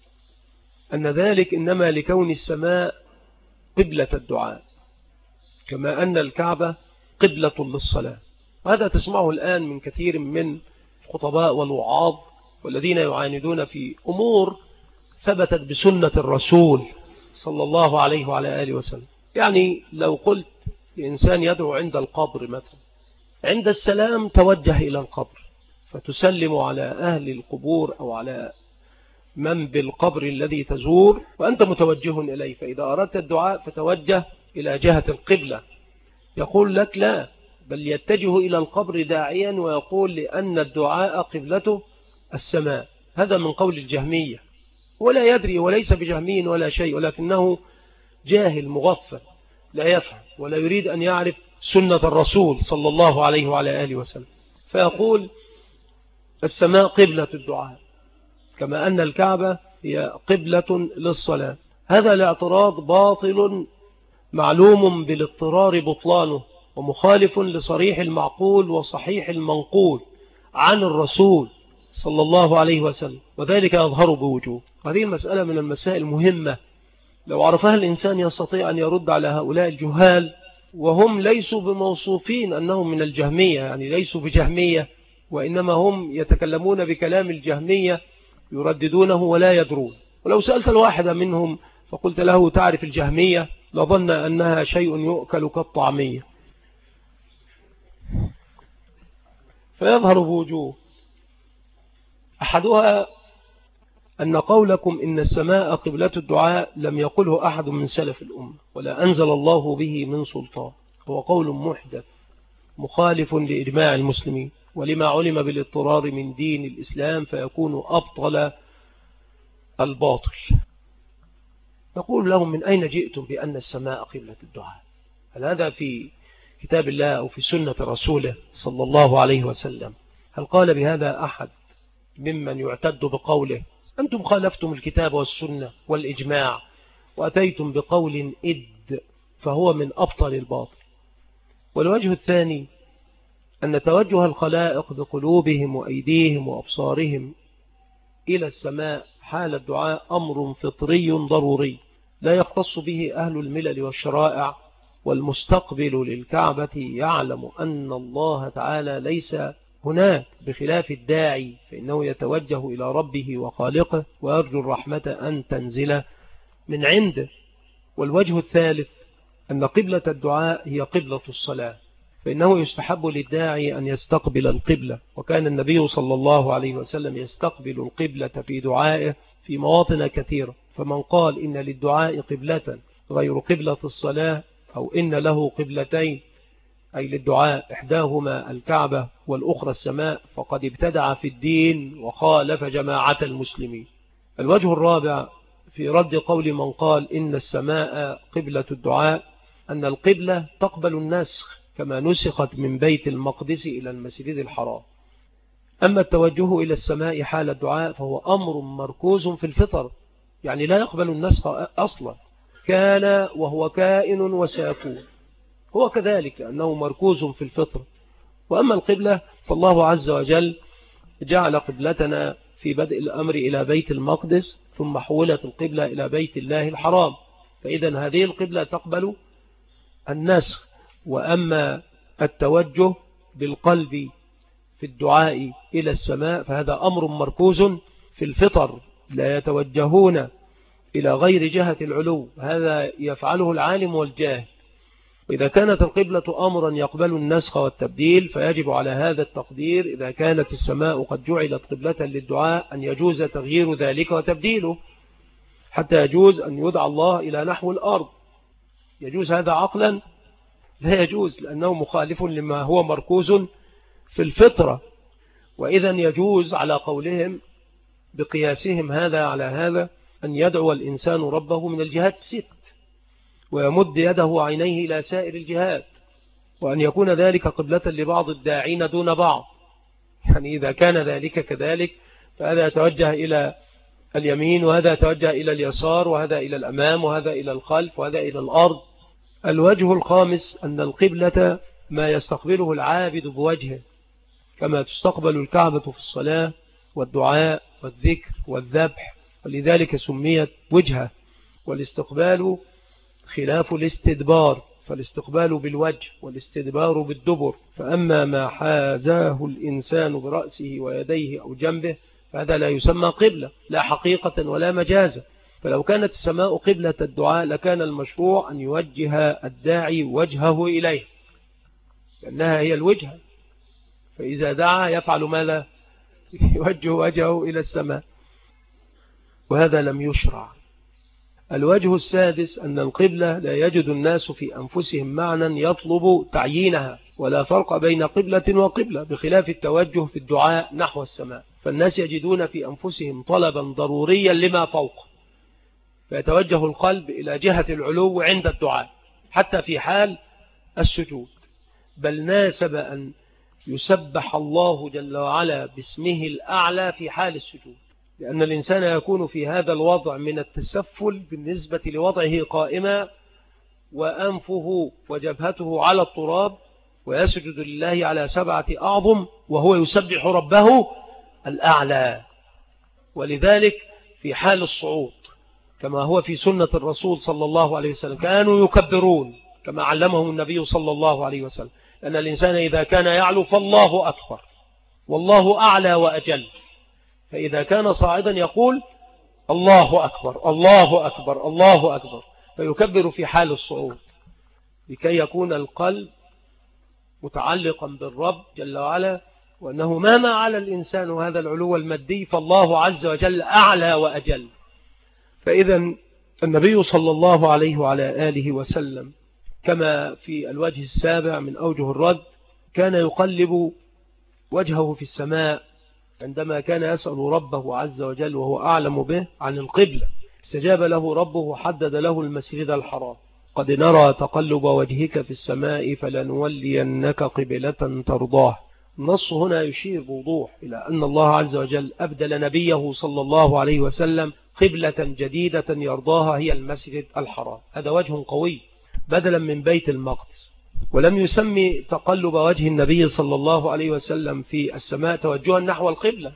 أن ذلك إنما لكون السماء قبلة الدعاء كما أن الكعبة قبلة للصلاة. وهذا تسمعه الآن من كثير من الخطباء والوعاظ والذين يعاندون في أمور ثبتت بسنة الرسول صلى الله عليه وعلى آله وسلم. يعني لو قلت لإنسان يدعو عند القبر مثلا، عند السلام توجه إلى القبر فتسلم على أهل القبور أو على من بالقبر الذي تزور وأنت متوجه إليه، فإذا أردت الدعاء فتوجه إلى جهة القبلة. يقول لك لا، بل يتجه إلى القبر داعيا ويقول لأن الدعاء قبلته السماء. هذا من قول الجهمية، ولا يدري وليس بجهمي ولا شيء، ولكنه جاهل مغفل لا يفهم ولا يريد أن يعرف سنة الرسول صلى الله عليه وعلى آله وسلم، فيقول السماء قبلة الدعاء كما أن الكعبة هي قبلة للصلاة. هذا الاعتراض باطل معلوم بالاضطرار بطلانه ومخالف لصريح المعقول وصحيح المنقول عن الرسول صلى الله عليه وسلم، وذلك يظهر بوجوه. هذه المسألة من المسائل المهمة، لو عرفها الإنسان يستطيع أن يرد على هؤلاء الجهال، وهم ليسوا بموصوفين أنهم من الجهمية، يعني ليسوا بجهمية، وإنما هم يتكلمون بكلام الجهمية يرددونه ولا يدرون. ولو سألت الواحد منهم فقلت له تعرف الجهمية لظن أنها شيء يؤكل كالطعمية. فيظهر بوجوه، أحدها أن قولكم إن السماء قبلة الدعاء لم يقله أحد من سلف الأمة ولا أنزل الله به من سلطان، هو قول محدث مخالف لإجماع المسلمين ولما علم بالاضطرار من دين الإسلام فيكون أبطل الباطل. نقول لهم من أين جئتم بأن السماء قبلة الدعاء؟ هل هذا في كتاب الله أو في سنة رسوله صلى الله عليه وسلم؟ هل قال بهذا أحد ممن يعتد بقوله؟ أنتم خالفتم الكتاب والسنة والإجماع وأتيتم بقول إد فهو من أبطل الباطل. والوجه الثاني أن توجه الخلائق بقلوبهم وأيديهم وأبصارهم إلى السماء حال الدعاء أمر فطري ضروري لا يختص به أهل الملل والشرائع، والمستقبل للكعبة يعلم أن الله تعالى ليس هناك بخلاف الداعي، فإنه يتوجه إلى ربه وخالقه ويرجو الرحمة أن تنزل من عنده. والوجه الثالث أن قبلة الدعاء هي قبلة الصلاة، فإنه يستحب للداعي أن يستقبل القبلة، وكان النبي صلى الله عليه وسلم يستقبل القبلة في دعائه في مواطن كثيرة. فمن قال إن للدعاء قبلة غير قبلة الصلاة، أو إن له قبلتين أي للدعاء إحداهما الكعبة والأخرى السماء، فقد ابتدع في الدين وخالف جماعة المسلمين. الوجه الرابع في رد قول من قال إن السماء قبلة الدعاء أن القبلة تقبل النسخ كما نسخت من بيت المقدس إلى المسجد الحرام. أما التوجه إلى السماء حال الدعاء فهو أمر مركوز في الفطر، يعني لا يقبل النسخ أصلا، كان وهو كائن وسيكون، هو كذلك أنه مركوز في الفطر. وأما القبلة فالله عز وجل جعل قبلتنا في بدء الأمر إلى بيت المقدس، ثم حولت القبلة إلى بيت الله الحرام، فإذا هذه القبلة تقبل النسخ. وأما التوجه بالقلب في الدعاء إلى السماء فهذا أمر مركوز في الفطر، لا يتوجهون إلى غير جهة العلو، هذا يفعله العالم والجاهل. وإذا كانت القبلة أمرا يقبل النسخ والتبديل فيجب على هذا التقدير إذا كانت السماء قد جعلت قبلة للدعاء أن يجوز تغيير ذلك وتبديله، حتى يجوز أن يدعى الله إلى نحو الأرض. يجوز هذا عقلا؟ لا يجوز، لأنه مخالف لما هو مركوز في الفطرة. وإذا يجوز على قولهم بقياسهم هذا على هذا أن يدعو الإنسان ربه من الجهات الست، ويمد يده عينيه إلى سائر الجهات، وأن يكون ذلك قبلة لبعض الداعين دون بعض. يعني إذا كان ذلك كذلك فهذا يتوجه إلى اليمين، وهذا يتوجه إلى اليسار، وهذا إلى الأمام، وهذا إلى الخلف، وهذا إلى الأرض. الوجه الخامس أن القبلة ما يستقبله العابد بوجهه، كما تستقبل الكعبة في الصلاة والدعاء والذكر والذبح، ولذلك سميت وجهة. والاستقبال خلاف الاستدبار، فالاستقبال بالوجه والاستدبار بالدبر. فأما ما حازاه الإنسان برأسه ويديه أو جنبه فهذا لا يسمى قبلة، لا حقيقة ولا مجازة. فلو كانت السماء قبلة الدعاء لكان المشروع أن يوجه الداعي وجهه إليه، لأنها هي الوجهة، فإذا دعا يفعل ماذا؟ يوجه وجهه إلى السماء، وهذا لم يشرع. الوجه السادس أن القبلة لا يجد الناس في أنفسهم معنى يطلب تعيينها، ولا فرق بين قبلة وقبلة، بخلاف التوجه في الدعاء نحو السماء، فالناس يجدون في أنفسهم طلبا ضروريا لما فوق، فيتوجه القلب إلى جهة العلو عند الدعاء حتى في حال السجود. بل ناسب أن يسبح الله جل وعلا باسمه الأعلى في حال السجود، لأن الإنسان يكون في هذا الوضع من التسفل بالنسبة لوضعه قائما، وأنفه وجبهته على التراب، ويسجد لله على سبعة أعظم وهو يسبح ربه الأعلى. ولذلك في حال الصعود كما هو في سنة الرسول صلى الله عليه وسلم كانوا يكبرون كما علمهم النبي صلى الله عليه وسلم، لأن الإنسان إذا كان يعلو فالله أكبر والله أعلى وأجل، فإذا كان صاعدا يقول الله أكبر الله أكبر الله أكبر، فيكبر في حال الصعود لكي يكون القلب متعلقا بالرب جل وعلا، وأنه مهما على الإنسان هذا العلو المادي فالله عز وجل أعلى وأجل. فإذا النبي صلى الله عليه وعلى آله وسلم كما في الوجه السابع من أوجه الرد كان يقلب وجهه في السماء عندما كان يسأل ربه عز وجل وهو أعلم به عن القبلة، استجاب له ربه وحدد له المسجد الحرام. قد نرى تقلب وجهك في السماء فلنولينك قبلة ترضاه. النص هنا يشير بوضوح إلى أن الله عز وجل أبدل نبيه صلى الله عليه وسلم قبلة جديدة يرضاها هي المسجد الحرام، هذا وجه قوي بدلا من بيت المقدس. ولم يسمي تقلب وجه النبي صلى الله عليه وسلم في السماء توجها نحو القبلة،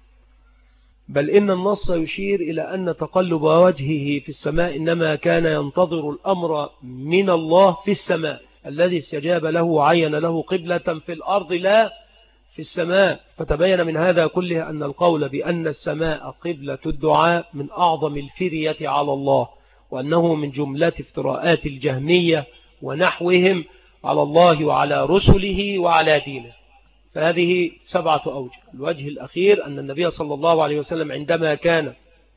بل إن النص يشير إلى أن تقلب وجهه في السماء إنما كان ينتظر الأمر من الله في السماء الذي استجاب له وعين له قبلة في الأرض لا في السماء. فتبين من هذا كله أن القول بأن السماء قبلة الدعاء من أعظم الفرية على الله، وأنه من جملة افتراءات الجهمية ونحوهم على الله وعلى رسله وعلى دينه. فهذه سبعة أوجه. الوجه الأخير أن النبي صلى الله عليه وسلم عندما كان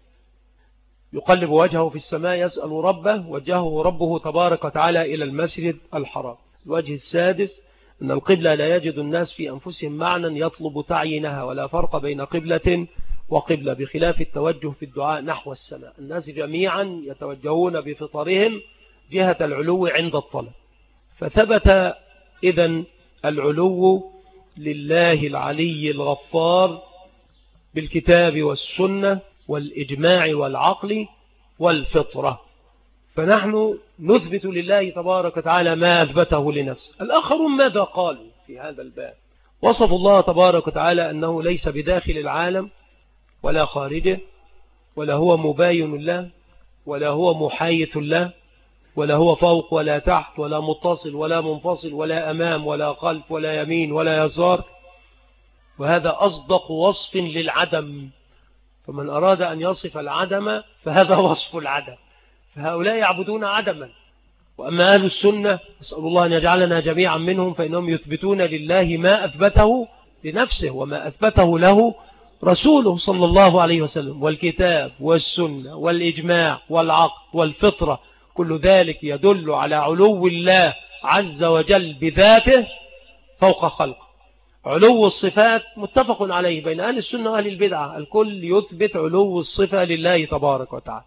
يقلب وجهه في السماء يسأل ربه وجهه ربه تبارك وتعالى إلى المسجد الحرام. الوجه السادس أن القبلة لا يجد الناس في أنفسهم معنى يطلب تعيينها، ولا فرق بين قبلة وقبلة، بخلاف التوجه في الدعاء نحو السماء. الناس جميعا يتوجهون بفطرهم جهة العلو عند الطلب. فثبت إذن العلو لله العلي الغفار بالكتاب والسنة والإجماع والعقل والفطرة. فنحن نثبت لله تبارك وتعالى ما أثبته لنفسه. الآخرون ماذا قالوا في هذا الباب؟ وصفوا الله تبارك وتعالى أنه ليس بداخل العالم ولا خارجه، ولا هو مباين له، ولا هو محايث له، ولا هو فوق ولا تحت، ولا متصل ولا منفصل، ولا أمام ولا خلف، ولا يمين ولا يسار. وهذا أصدق وصف للعدم. فمن أراد أن يصف العدم فهذا وصف العدم. فهؤلاء يعبدون عدما. وأما أهل السنة أسأل الله أن يجعلنا جميعا منهم، فإنهم يثبتون لله ما أثبته لنفسه وما أثبته له رسوله صلى الله عليه وسلم، والكتاب والسنة والإجماع والعقل والفطرة، كل ذلك يدل على علو الله عز وجل بذاته فوق خلق. علو الصفات متفق عليه بين أهل السنة وأهل البدعة، الكل يثبت علو الصفة لله تبارك وتعالى.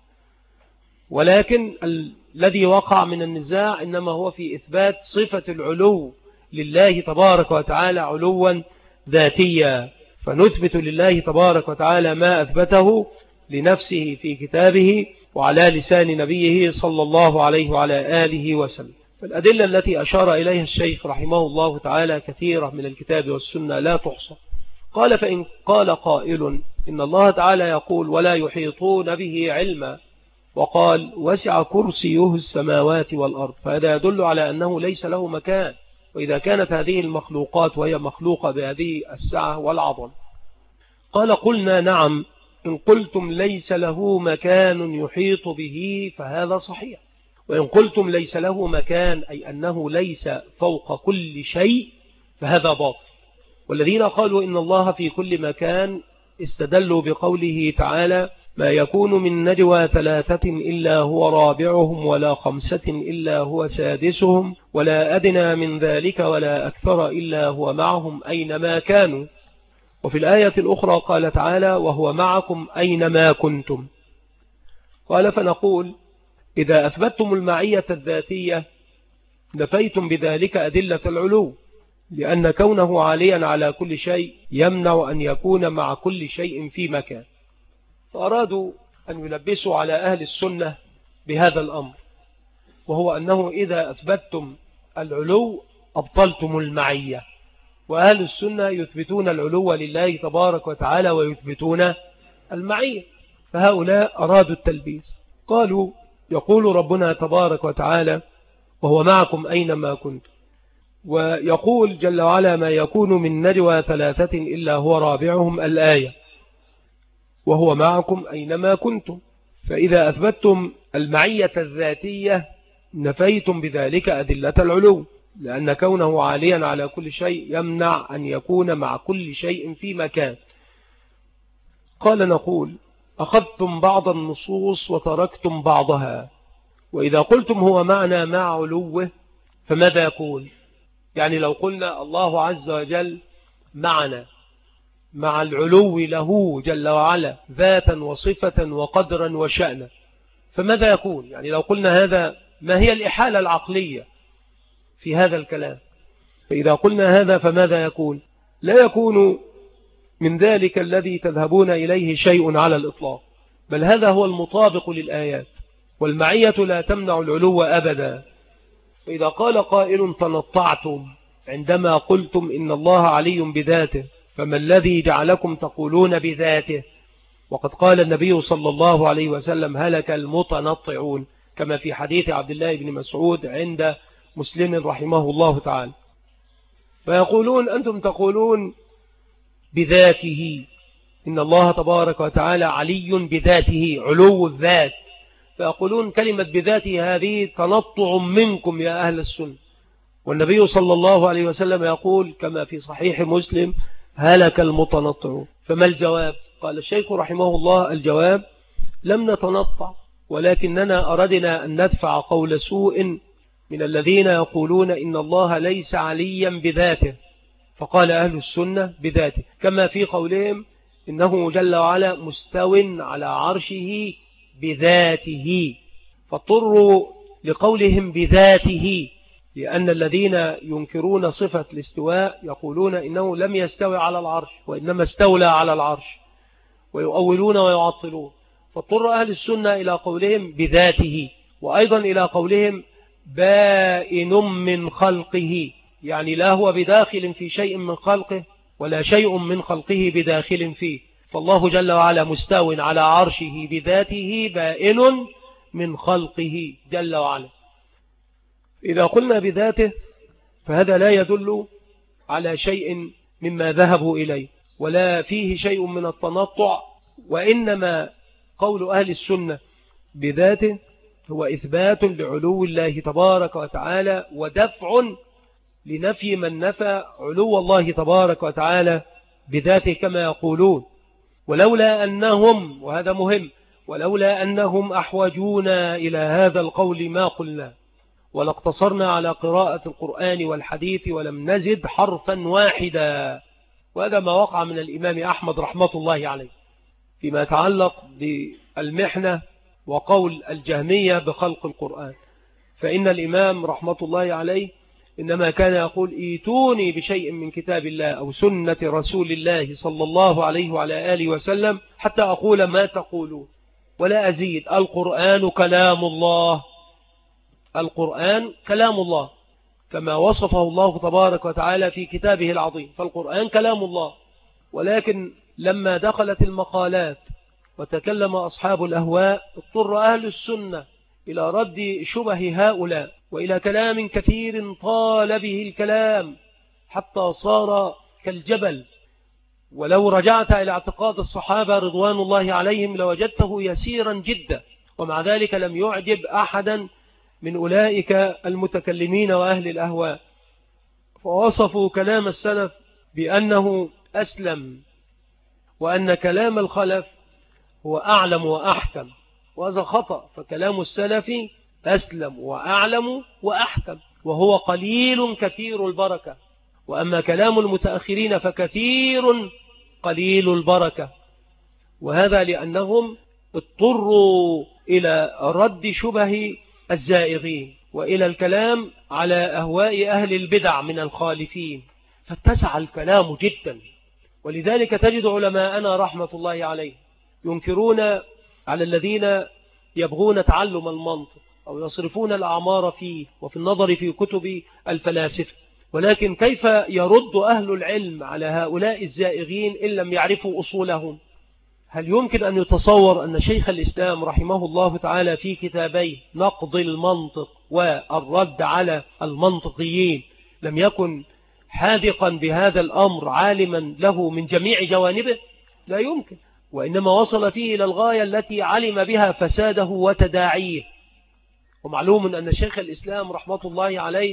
ولكن الذي وقع من النزاع إنما هو في إثبات صفة العلو لله تبارك وتعالى علوا ذاتيا. فنثبت لله تبارك وتعالى ما أثبته لنفسه في كتابه وعلى لسان نبيه صلى الله عليه وعلى آله وسلم. فالأدلة التي أشار إليها الشيخ رحمه الله تعالى كثيرة من الكتاب والسنة لا تحصى. قال: فإن قال قائل إن الله تعالى يقول ولا يحيطون به علما، وقال وسع كرسيه السماوات والأرض، فهذا يدل على أنه ليس له مكان. وإذا كانت هذه المخلوقات وهي مخلوقة بهذه السعة والعظم. قال: قلنا نعم، إن قلتم ليس له مكان يحيط به فهذا صحيح، وإن قلتم ليس له مكان أي أنه ليس فوق كل شيء فهذا باطل. والذين قالوا إن الله في كل مكان استدلوا بقوله تعالى: ما يكون من نجوى ثلاثة إلا هو رابعهم ولا خمسة إلا هو سادسهم ولا أدنى من ذلك ولا أكثر إلا هو معهم أينما كانوا. وفي الآية الأخرى قال تعالى: وهو معكم أينما كنتم. قال: فنقول إذا أثبتتم المعية الذاتية نفيتم بذلك أدلة العلو، لأن كونه عاليا على كل شيء يمنع أن يكون مع كل شيء في مكان. فأرادوا أن يلبسوا على أهل السنة بهذا الأمر، وهو أنه إذا أثبتتم العلو أبطلتم المعية. وأهل السنة يثبتون العلو لله تبارك وتعالى ويثبتون المعية. فهؤلاء أرادوا التلبيس. قالوا: يقول ربنا تبارك وتعالى: وهو معكم أينما كنتم، ويقول جل وعلا: ما يكون من نجوى ثلاثة إلا هو رابعهم، الآية، وهو معكم أينما كنتم. فإذا أثبتتم المعية الذاتية نفيتم بذلك أدلة العلو، لأن كونه عاليا على كل شيء يمنع أن يكون مع كل شيء في مكان. قال: نقول: أخذتم بعض النصوص وتركتم بعضها. وإذا قلتم هو معنا مع علوه فماذا يقول؟ يعني لو قلنا الله عز وجل معنا مع العلو له جل وعلا ذاتا وصفة وقدرا وشأنا، فماذا يقول؟ يعني لو قلنا هذا، ما هي الإحالة العقلية في هذا الكلام؟ فإذا قلنا هذا فماذا يقول؟ لا يكون من ذلك الذي تذهبون إليه شيء على الإطلاق، بل هذا هو المطابق للآيات. والمعية لا تمنع العلو أبدا، فإذا قال قائل تنطعتم عندما قلتم إن الله علي بذاته، فما الذي جعلكم تقولون بذاته؟ وقد قال النبي صلى الله عليه وسلم هلك المتنطعون، كما في حديث عبد الله بن مسعود عند مسلم رحمه الله تعالى. فيقولون أنتم تقولون بذاته، إن الله تبارك وتعالى علي بذاته، علو الذات، فيقولون كلمة بذاته هذه تنطع منكم يا أهل السنة. والنبي صلى الله عليه وسلم يقول كما في صحيح مسلم هلك المتنطعون. فما الجواب؟ قال الشيخ رحمه الله الجواب لم نتنطع، ولكننا أردنا أن ندفع قول سوء من الذين يقولون إن الله ليس عليا بذاته، فقال أهل السنة بذاته، كما في قولهم إنه جل وعلا مستو على عرشه بذاته، فاضطروا لقولهم بذاته، لأن الذين ينكرون صفة الاستواء يقولون إنه لم يستوي على العرش وإنما استولى على العرش، ويؤولون ويعطلون. فاضطر أهل السنة إلى قولهم بذاته، وأيضا إلى قولهم بائن من خلقه، يعني لا هو بداخل في شيء من خلقه ولا شيء من خلقه بداخل فيه، فالله جل وعلا مستو على عرشه بذاته بائن من خلقه جل وعلا. إذا قلنا بذاته فهذا لا يدل على شيء مما ذهبوا إليه ولا فيه شيء من التنطع، وإنما قول أهل السنة بذاته هو إثبات لعلو الله تبارك وتعالى ودفع لنفي من نفى علو الله تبارك وتعالى بذاته كما يقولون. ولولا أنهم، وهذا مهم، ولولا أنهم أحوجونا إلى هذا القول ما قلنا، ولاقتصرنا على قراءة القرآن والحديث ولم نزد حرفا واحدا. وهذا ما وقع من الإمام أحمد رحمة الله عليه فيما يتعلق بالمحنة وقول الجهمية بخلق القرآن. فإن الإمام رحمة الله عليه إنما كان يقول ايتوني بشيء من كتاب الله أو سنة رسول الله صلى الله عليه وعلى آله وسلم حتى أقول ما تقولون ولا أزيد. القرآن كلام الله، القرآن كلام الله كما وصفه الله تبارك وتعالى في كتابه العظيم، فالقرآن كلام الله. ولكن لما دخلت المقالات وتكلم أصحاب الأهواء اضطر أهل السنة إلى رد شبه هؤلاء وإلى كلام كثير طال به الكلام حتى صار كالجبل. ولو رجعت إلى اعتقاد الصحابة رضوان الله عليهم لوجدته يسيرا جدا، ومع ذلك لم يعجب أحدا من أولئك المتكلمين وأهل الأهواء، فوصفوا كلام السلف بأنه أسلم، وأن كلام الخلف هو أعلم وأحكم، وهذا خطأ. فكلام السلف أسلم وأعلم وأحكم، وهو قليل كثير البركة، وأما كلام المتأخرين فكثير قليل البركة. وهذا لأنهم اضطروا إلى رد شبه الزائغين وإلى الكلام على أهواء أهل البدع من الخالفين، فاتسع الكلام جدا. ولذلك تجد علماءنا رحمة الله عليه ينكرون على الذين يبغون تعلم المنطق أو يصرفون الأعمار فيه وفي النظر في كتب الفلاسفة، ولكن كيف يرد أهل العلم على هؤلاء الزائغين إن لم يعرفوا أصولهم؟ هل يمكن أن يتصور أن شيخ الإسلام رحمه الله تعالى في كتابيه نقض المنطق والرد على المنطقيين لم يكن حاذقا بهذا الأمر عالما له من جميع جوانبه؟ لا يمكن، وإنما وصل فيه إلى الغاية التي علم بها فساده وتداعيه. ومعلوم أن شيخ الإسلام رحمة الله عليه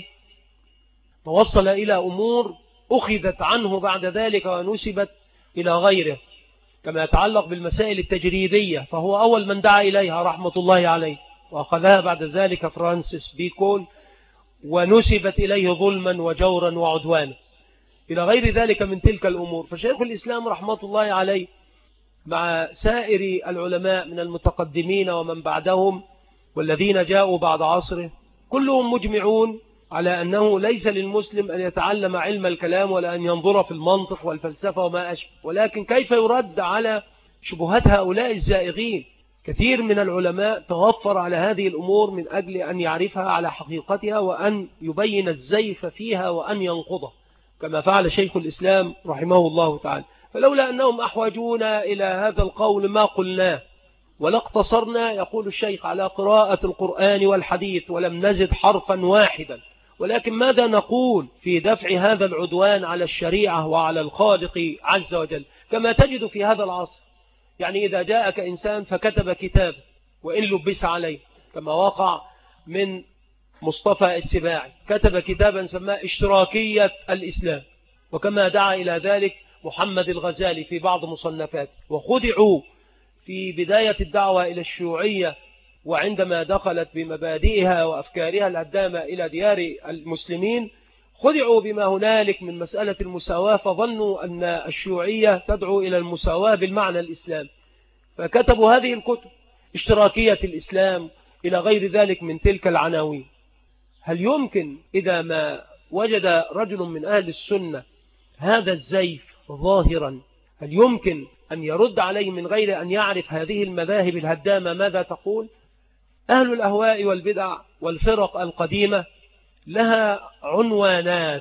توصل إلى أمور أخذت عنه بعد ذلك ونسبت إلى غيره، كما يتعلق بالمسائل التجريدية، فهو أول من دعا إليها رحمة الله عليه، وأخذها بعد ذلك فرانسيس بيكون ونسبت إليه ظلما وجورا وعدوانا إلى غير ذلك من تلك الأمور. فشيخ الإسلام رحمة الله عليه مع سائر العلماء من المتقدمين ومن بعدهم والذين جاءوا بعد عصره كلهم مجمعون على أنه ليس للمسلم أن يتعلم علم الكلام ولا أن ينظر في المنطق والفلسفة وما أشبه، ولكن كيف يرد على شبهات هؤلاء الزائغين؟ كثير من العلماء توفر على هذه الأمور من أجل أن يعرفها على حقيقتها وأن يبين الزيف فيها وأن ينقضه، كما فعل شيخ الإسلام رحمه الله تعالى. فلولا أنهم أحوجونا إلى هذا القول ما قلناه ولا اقتصرنا، يقول الشيخ، على قراءة القرآن والحديث ولم نزد حرفا واحدا. ولكن ماذا نقول في دفع هذا العدوان على الشريعة وعلى الخالق عز وجل؟ كما تجد في هذا العصر، يعني إذا جاءك إنسان فكتب كتاب وإن لبس عليه، كما وقع من مصطفى السباعي، كتب كتابا سماه اشتراكية الإسلام، وكما دعا إلى ذلك محمد الغزالي في بعض مصنفاته، وخدعوا في بداية الدعوة إلى الشيوعية، وعندما دخلت بمبادئها وأفكارها الهدامة إلى ديار المسلمين خدعوا بما هنالك من مسألة المساواة، فظنوا أن الشيوعية تدعو إلى المساواة بالمعنى الإسلام، فكتبوا هذه الكتب اشتراكية الإسلام إلى غير ذلك من تلك العناوين. هل يمكن إذا ما وجد رجل من أهل السنة هذا الزيف ظاهرا، هل يمكن أن يرد عليه من غير أن يعرف هذه المذاهب الهدامة ماذا تقول؟ أهل الأهواء والبدع والفرق القديمة لها عنوانات،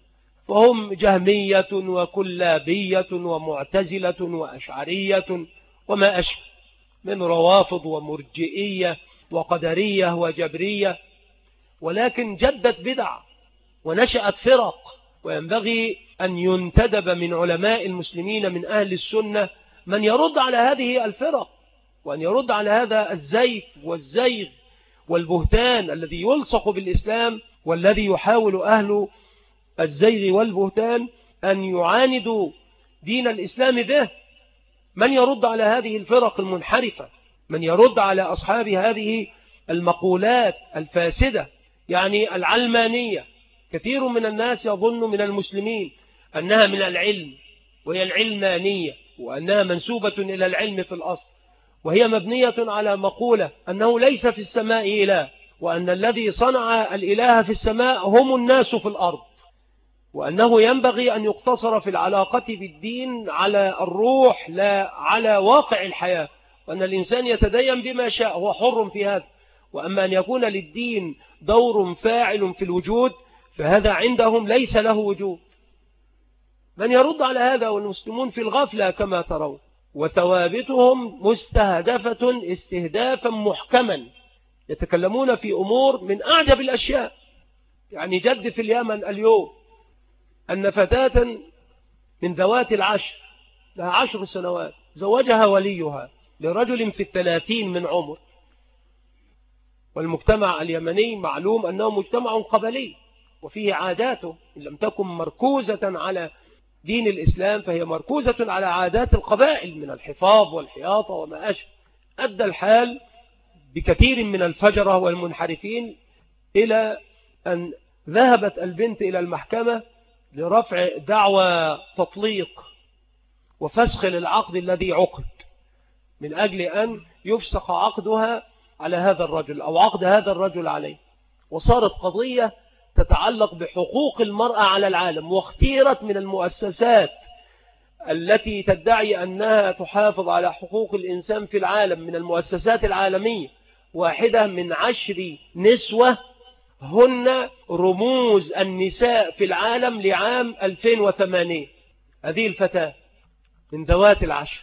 فهم جهمية وكلابية ومعتزلة وأشعرية وما أشبه من روافض ومرجئية وقدرية وجبرية، ولكن جدت بدع ونشأت فرق، وينبغي أن ينتدب من علماء المسلمين من أهل السنة من يرد على هذه الفرق، وأن يرد على هذا الزيف والزيغ والبهتان الذي يلصق بالإسلام، والذي يحاول أهل الزيغ والبهتان أن يعاندوا دين الإسلام به. من يرد على هذه الفرق المنحرفة؟ من يرد على أصحاب هذه المقولات الفاسدة؟ يعني العلمانية، كثير من الناس يظن من المسلمين أنها من العلم، وهي العلمانية، وأنها منسوبة إلى العلم في الأصل، وهي مبنية على مقولة أنه ليس في السماء إله، وأن الذي صنع الإله في السماء هم الناس في الأرض، وأنه ينبغي أن يقتصر في العلاقة بالدين على الروح لا على واقع الحياة، وأن الإنسان يتدين بما شاء، هو حر في هذا. وأما أن يكون للدين دور فاعل في الوجود فهذا عندهم ليس له وجود. من يرد على هذا والمسلمون في الغفلة كما ترون، وثوابتهم مستهدفة استهدافا محكما، يتكلمون في أمور من أعجب الأشياء. يعني جد في اليمن اليوم أن فتاة من ذوات العشر لها عشر سنوات زوجها وليها لرجل في الثلاثين من عمر، والمجتمع اليمني معلوم أنه مجتمع قبلي وفيه عاداته، إن لم تكن مركوزة على دين الإسلام فهي مركوزة على عادات القبائل من الحفاظ والحياطة وما أشبه. أدى الحال بكثير من الفجرة والمنحرفين إلى أن ذهبت البنت إلى المحكمة لرفع دعوى تطليق وفسخ للعقد الذي عقد، من أجل أن يفسخ عقدها على هذا الرجل أو عقد هذا الرجل عليه. وصارت قضية تتعلق بحقوق المرأة على العالم، واختيرت من المؤسسات التي تدعي أنها تحافظ على حقوق الإنسان في العالم من المؤسسات العالمية واحدة من عشر نسوة هن رموز النساء في العالم لعام ألفين وثمانية. هذه الفتاة من ذوات العشر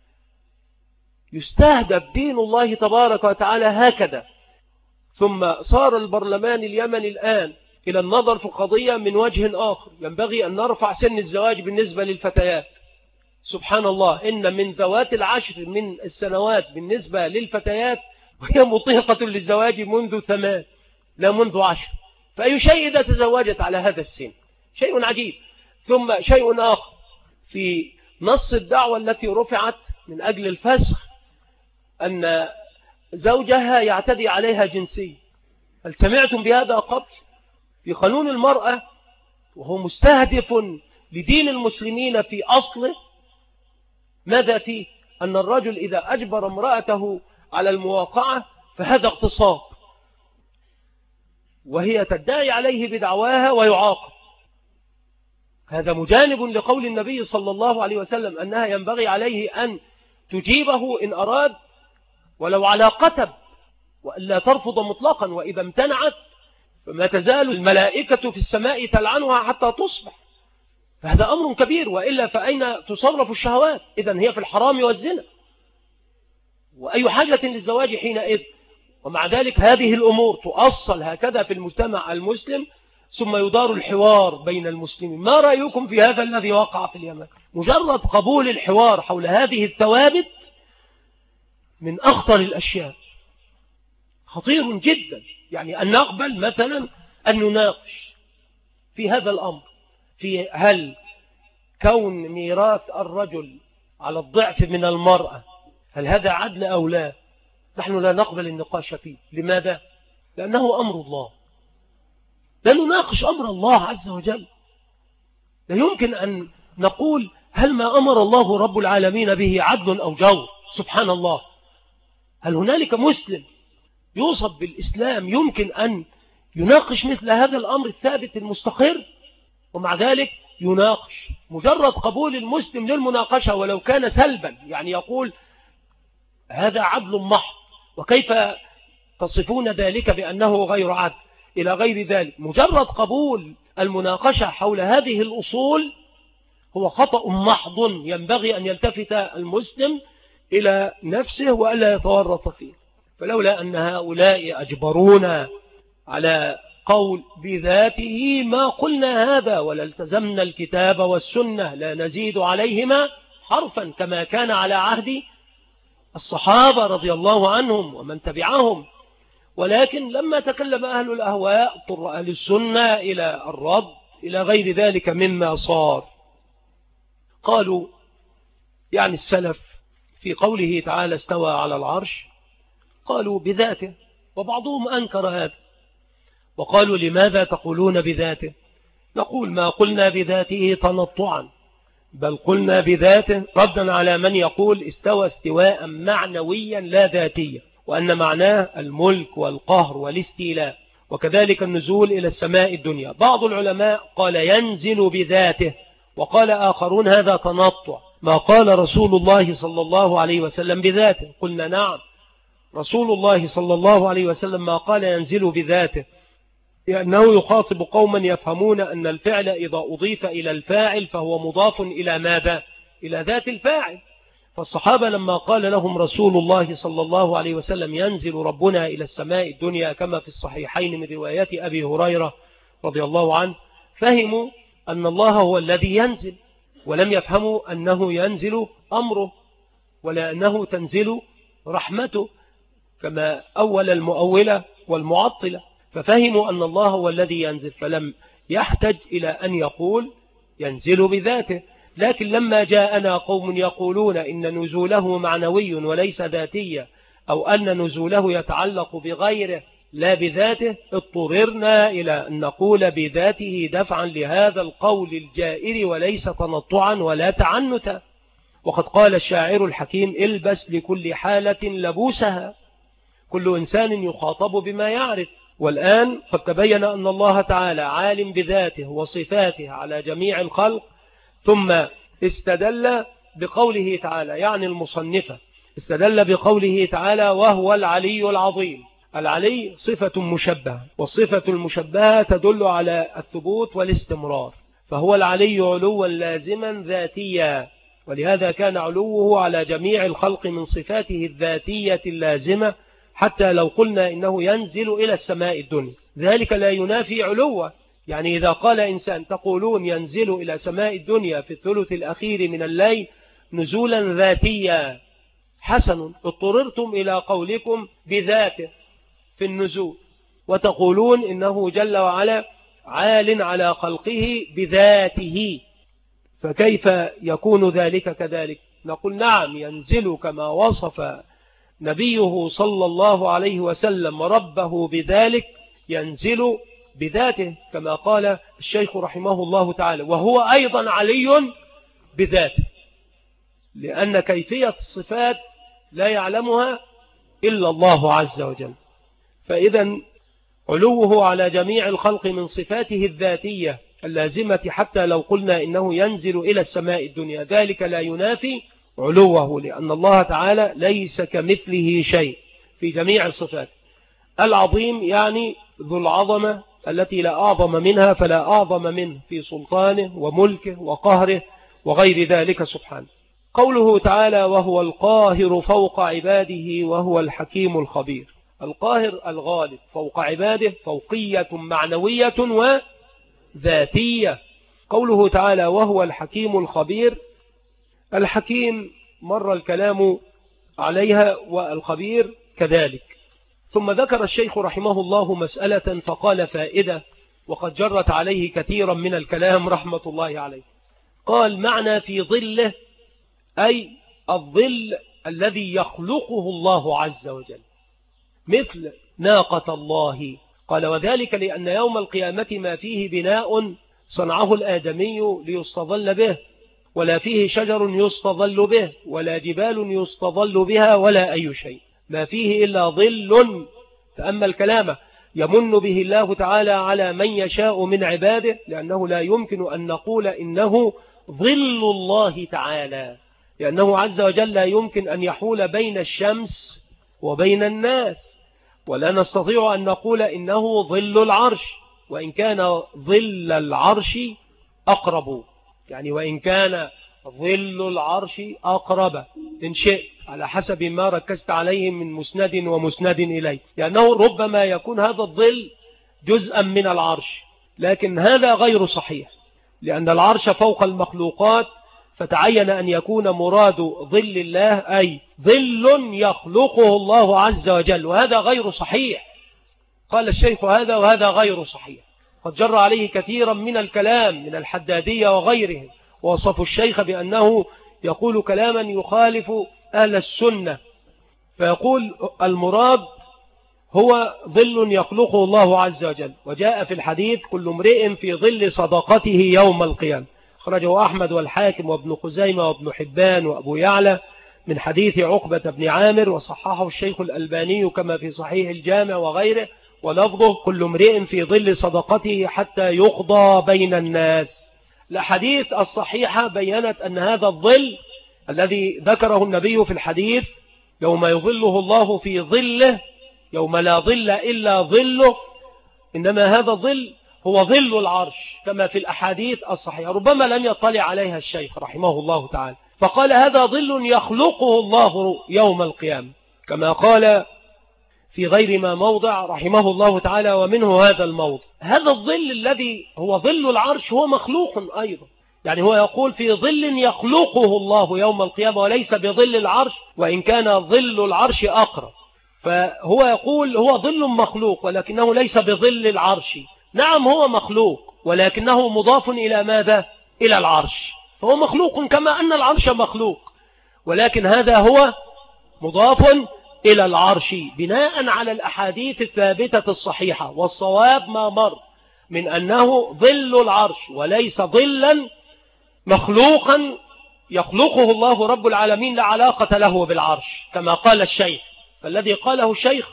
يستهدف دين الله تبارك وتعالى هكذا. ثم صار البرلمان اليمني الآن إلى النظر في القضية من وجه آخر، ينبغي أن نرفع سن الزواج بالنسبة للفتيات. سبحان الله، إن من ذوات العشر من السنوات بالنسبة للفتيات وهي مطيقة للزواج منذ ثمان لا منذ عشر، فأي شيء إذا تزوجت على هذا السن؟ شيء عجيب. ثم شيء آخر في نص الدعوة التي رفعت من أجل الفسخ، أن زوجها يعتدي عليها جنسيا. هل سمعتم بهذا قبل؟ في قانون المرأة، وهو مستهدف لدين المسلمين في أصله، ماذا فيه؟ أن الرجل إذا أجبر امرأته على المواقعة فهذا اغتصاب، وهي تدعي عليه بدعواها ويعاقب. هذا مجانب لقول النبي صلى الله عليه وسلم أنها ينبغي عليه أن تجيبه إن أراد ولو على قتب، وألا ترفض مطلقا، وإذا امتنعت فما تزال الملائكة في السماء تلعنها حتى تصبح. فهذا أمر كبير، وإلا فأين تصرف الشهوات؟ إذن هي في الحرام والزنا، وأي حاجة للزواج حينئذ؟ ومع ذلك هذه الأمور تؤصل هكذا في المجتمع المسلم، ثم يدار الحوار بين المسلمين. ما رأيكم في هذا الذي وقع في اليمن؟ مجرد قبول الحوار حول هذه الثوابت من أخطر الأشياء، خطير جدا. يعني أن نقبل مثلا أن نناقش في هذا الأمر، في هل كون ميراث الرجل على الضعف من المرأة هل هذا عدل أو لا؟ نحن لا نقبل النقاش فيه. لماذا؟ لأنه أمر الله، لا نناقش أمر الله عز وجل. لا يمكن أن نقول هل ما أمر الله رب العالمين به عدل أو جور. سبحان الله، هل هنالك مسلم يوصف بالإسلام يمكن أن يناقش مثل هذا الأمر الثابت المستقر؟ ومع ذلك يناقش. مجرد قبول المسلم للمناقشة ولو كان سلبا، يعني يقول هذا عدل محض، وكيف تصفون ذلك بأنه غير عدل إلى غير ذلك. مجرد قبول المناقشة حول هذه الأصول هو خطأ محض، ينبغي أن يلتفت المسلم إلى نفسه وألا يتورط فيه. فلولا أن هؤلاء أجبرونا على قول بذاته ما قلنا هذا، ولا التزمنا الكتاب والسنة لا نزيد عليهما حرفا، كما كان على عهد الصحابة رضي الله عنهم ومن تبعهم. ولكن لما تكلم أهل الأهواء اضطر أهل السنة إلى الرد إلى غير ذلك مما صار. قالوا يعني السلف في قوله تعالى استوى على العرش، قالوا بذاته، وبعضهم أنكر هذا وقالوا لماذا تقولون بذاته؟ نقول ما قلنا بذاته تنطعا، بل قلنا بذاته ردا على من يقول استوى استواء معنويا لا ذاتيا، وأن معناه الملك والقهر والاستيلاء، وكذلك النزول إلى السماء الدنيا. بعض العلماء قال ينزل بذاته، وقال آخرون هذا تنطع، ما قال رسول الله صلى الله عليه وسلم بذاته. قلنا نعم، رسول الله صلى الله عليه وسلم ما قال ينزل بذاته، لأنه يخاطب قوما يفهمون أن الفعل إذا أضيف إلى الفاعل فهو مضاف إلى ماذا؟ إلى ذات الفاعل. فالصحابة لما قال لهم رسول الله صلى الله عليه وسلم ينزل ربنا إلى السماء الدنيا كما في الصحيحين من روايات أبي هريرة رضي الله عنه، فهموا أن الله هو الذي ينزل، ولم يفهموا أنه ينزل أمره ولا أنه تنزل رحمته كما أول المؤولة والمعطلة. ففهموا أن الله هو الذي ينزل، فلم يحتج إلى أن يقول ينزل بذاته. لكن لما جاءنا قوم يقولون إن نزوله معنوي وليس ذاتيا، أو أن نزوله يتعلق بغيره لا بذاته، اضطررنا إلى أن نقول بذاته دفعا لهذا القول الجائر وليس تنطعا ولا تعنتا. وقد قال الشاعر الحكيم البس لكل حالة لبوسها، كل إنسان يخاطب بما يعرف. والآن قد تبين أن الله تعالى عالم بذاته وصفاته على جميع الخلق، ثم استدل بقوله تعالى، يعني المصنفة استدل بقوله تعالى وهو العلي العظيم. العلي صفة مشبهة، والصفة المشبهة تدل على الثبوت والاستمرار، فهو العلي علوا لازما ذاتيا، ولهذا كان علوه على جميع الخلق من صفاته الذاتية اللازمة، حتى لو قلنا إنه ينزل إلى السماء الدنيا ذلك لا ينافي علوه. يعني إذا قال إنسان تقولون ينزل إلى سماء الدنيا في الثلث الأخير من الليل نزولا ذاتيا، حسن، اضطررتم إلى قولكم بذاته في النزول، وتقولون إنه جل وعلا عال على خلقه بذاته، فكيف يكون ذلك كذلك؟ نقول نعم، ينزل كما وصف نبيه صلى الله عليه وسلم ربه بذلك، ينزل بذاته كما قال الشيخ رحمه الله تعالى، وهو أيضا علي بذاته، لأن كيفية الصفات لا يعلمها إلا الله عز وجل. فإذا علوه على جميع الخلق من صفاته الذاتية اللازمة، حتى لو قلنا إنه ينزل إلى السماء الدنيا ذلك لا ينافي علوه، لأن الله تعالى ليس كمثله شيء في جميع الصفات. العظيم يعني ذو العظمة التي لا أعظم منها فلا أعظم منه في سلطانه وملكه وقهره وغير ذلك سبحانه. قوله تعالى وهو القاهر فوق عباده وهو الحكيم الخبير. القاهر الغالب فوق عباده، فوقية معنوية وذاتية. قوله تعالى وهو الحكيم الخبير، الحكيم مر الكلام عليها والخبير كذلك. ثم ذكر الشيخ رحمه الله مسألة فقال فائدة وقد جرت عليه كثيرا من الكلام رحمة الله عليه. قال معنى في ظله أي الظل الذي يخلقه الله عز وجل، مثل ناقة الله. قال وذلك لأن يوم القيامة ما فيه بناء صنعه الآدمي ليستظل به، ولا فيه شجر يستظل به، ولا جبال يستظل بها، ولا أي شيء، ما فيه إلا ظل. فأما الكلام يمن به الله تعالى على من يشاء من عباده، لأنه لا يمكن أن نقول إنه ظل الله تعالى، لأنه عز وجل لا يمكن أن يحول بين الشمس وبين الناس، ولا نستطيع أن نقول إنه ظل العرش، وإن كان ظل العرش أقرب، يعني وإن كان ظل العرش أقرب إن شئت، على حسب ما ركزت عليه من مسند ومسند إليه، لأنه ربما يكون هذا الظل جزءا من العرش، لكن هذا غير صحيح، لأن العرش فوق المخلوقات، فتعين أن يكون مراد ظل الله أي ظل يخلقه الله عز وجل، وهذا غير صحيح. قال الشيخ هذا وهذا غير صحيح، قد جر عليه كثيرا من الكلام من الحدادية وغيرهم، ووصفوا الشيخ بأنه يقول كلاما يخالف أهل السنة، فيقول المراد هو ظل يخلقه الله عز وجل. وجاء في الحديث كل امرئ في ظل صدقته يوم القيامة، أخرجه أحمد والحاكم وابن خزيمة وابن حبان وأبو يعلى من حديث عقبة بن عامر، وصححه الشيخ الألباني كما في صحيح الجامع وغيره، ولفظه كل امرئ في ظل صدقته حتى يقضى بين الناس. الأحاديث الصحيحة بيّنت أن هذا الظل الذي ذكره النبي في الحديث يوم يظله الله في ظله يوم لا ظل إلا ظله، إنما هذا الظل هو ظل العرش كما في الأحاديث الصحيحة، ربما لم يطلع عليها الشيخ رحمه الله تعالى، فقال هذا ظل يخلقه الله يوم القيامة، كما قال في غير ما موضع رحمه الله تعالى ومنه هذا الموضع. هذا الظل الذي هو ظل العرش هو مخلوق أيضا، يعني هو يقول في ظل يخلقه الله يوم القيامة وليس بظل العرش، وإن كان ظل العرش أقرب، فهو يقول هو ظل مخلوق ولكنه ليس بظل العرش. نعم هو مخلوق ولكنه مضاف إلى ماذا؟ إلى العرش، فهو مخلوق كما أن العرش مخلوق، ولكن هذا هو مضاف إلى العرش بناء على الأحاديث الثابتة الصحيحة، والصواب ما مر من أنه ظل العرش وليس ظلا مخلوقا يخلقه الله رب العالمين لا علاقة له بالعرش كما قال الشيخ. فالذي قاله الشيخ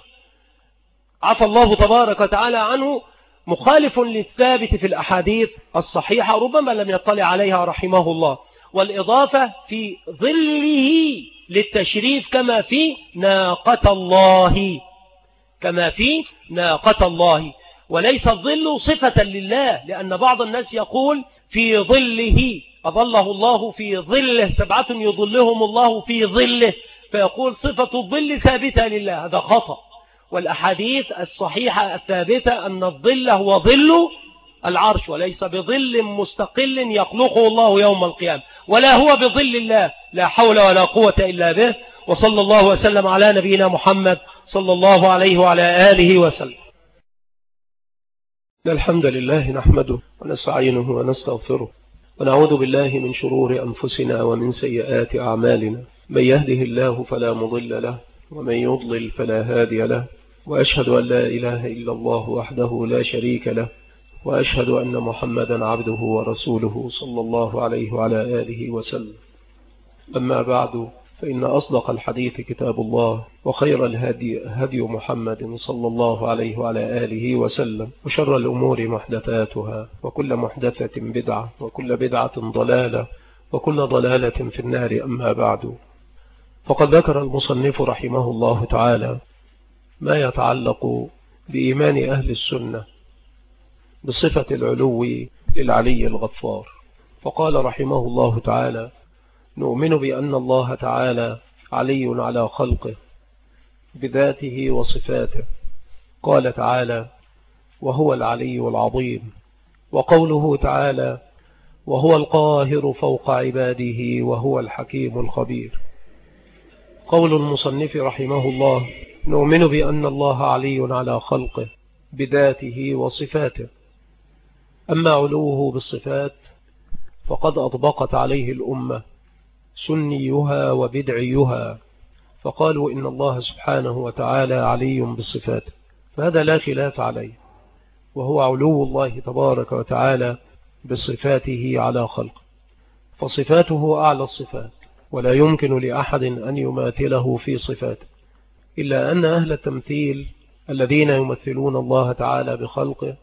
عفى الله تبارك وتعالى عنه مخالف للثابت في الأحاديث الصحيحة، ربما لم يطلع عليها رحمه الله. والإضافة في ظله للتشريف كما في ناقة الله، كما في ناقة الله، وليس الظل صفة لله، لأن بعض الناس يقول في ظله أظله الله في ظله سبعة يظلهم الله في ظله، فيقول صفة الظل ثابتة لله، هذا خطأ. والأحاديث الصحيحة الثابتة أن الظل هو ظل العرش وليس بظل مستقل يخلقه الله يوم القيامة، ولا هو بظل الله، لا حول ولا قوة إلا به. وصلى الله وسلم على نبينا محمد صلى الله عليه وعلى آله وسلم. الحمد لله نحمده ونستعينه ونستغفره ونعوذ بالله من شرور أنفسنا ومن سيئات أعمالنا، من يهده الله فلا مضل له ومن يضلل فلا هادي له، وأشهد أن لا إله إلا الله وحده لا شريك له، وأشهد أن محمدا عبده ورسوله صلى الله عليه وعلى آله وسلم. أما بعد، فإن أصدق الحديث كتاب الله، وخير الهدي هدي محمد صلى الله عليه وعلى آله وسلم، وشر الأمور محدثاتها، وكل محدثة بدعة، وكل بدعة ضلالة، وكل ضلالة في النار. أما بعد، فقد ذكر المصنف رحمه الله تعالى ما يتعلق بإيمان أهل السنة بصفة العلو للعلي الغفار. فقال رحمه الله تعالى: نؤمن بأن الله تعالى علي على خلقه بذاته وصفاته. قال تعالى: وهو العلي العظيم. وقوله تعالى: وهو القاهر فوق عباده وهو الحكيم الخبير. قول المصنف رحمه الله: نؤمن بأن الله علي على خلقه بذاته وصفاته. أما علوه بالصفات فقد أطبقت عليه الأمة سنيها وبدعيها، فقالوا إن الله سبحانه وتعالى علي بالصفات، فهذا لا خلاف عليه، وهو علو الله تبارك وتعالى بصفاته على خلقه، فصفاته أعلى الصفات، ولا يمكن لأحد أن يماثله في صفاته، إلا أن أهل التمثيل الذين يمثلون الله تعالى بخلقه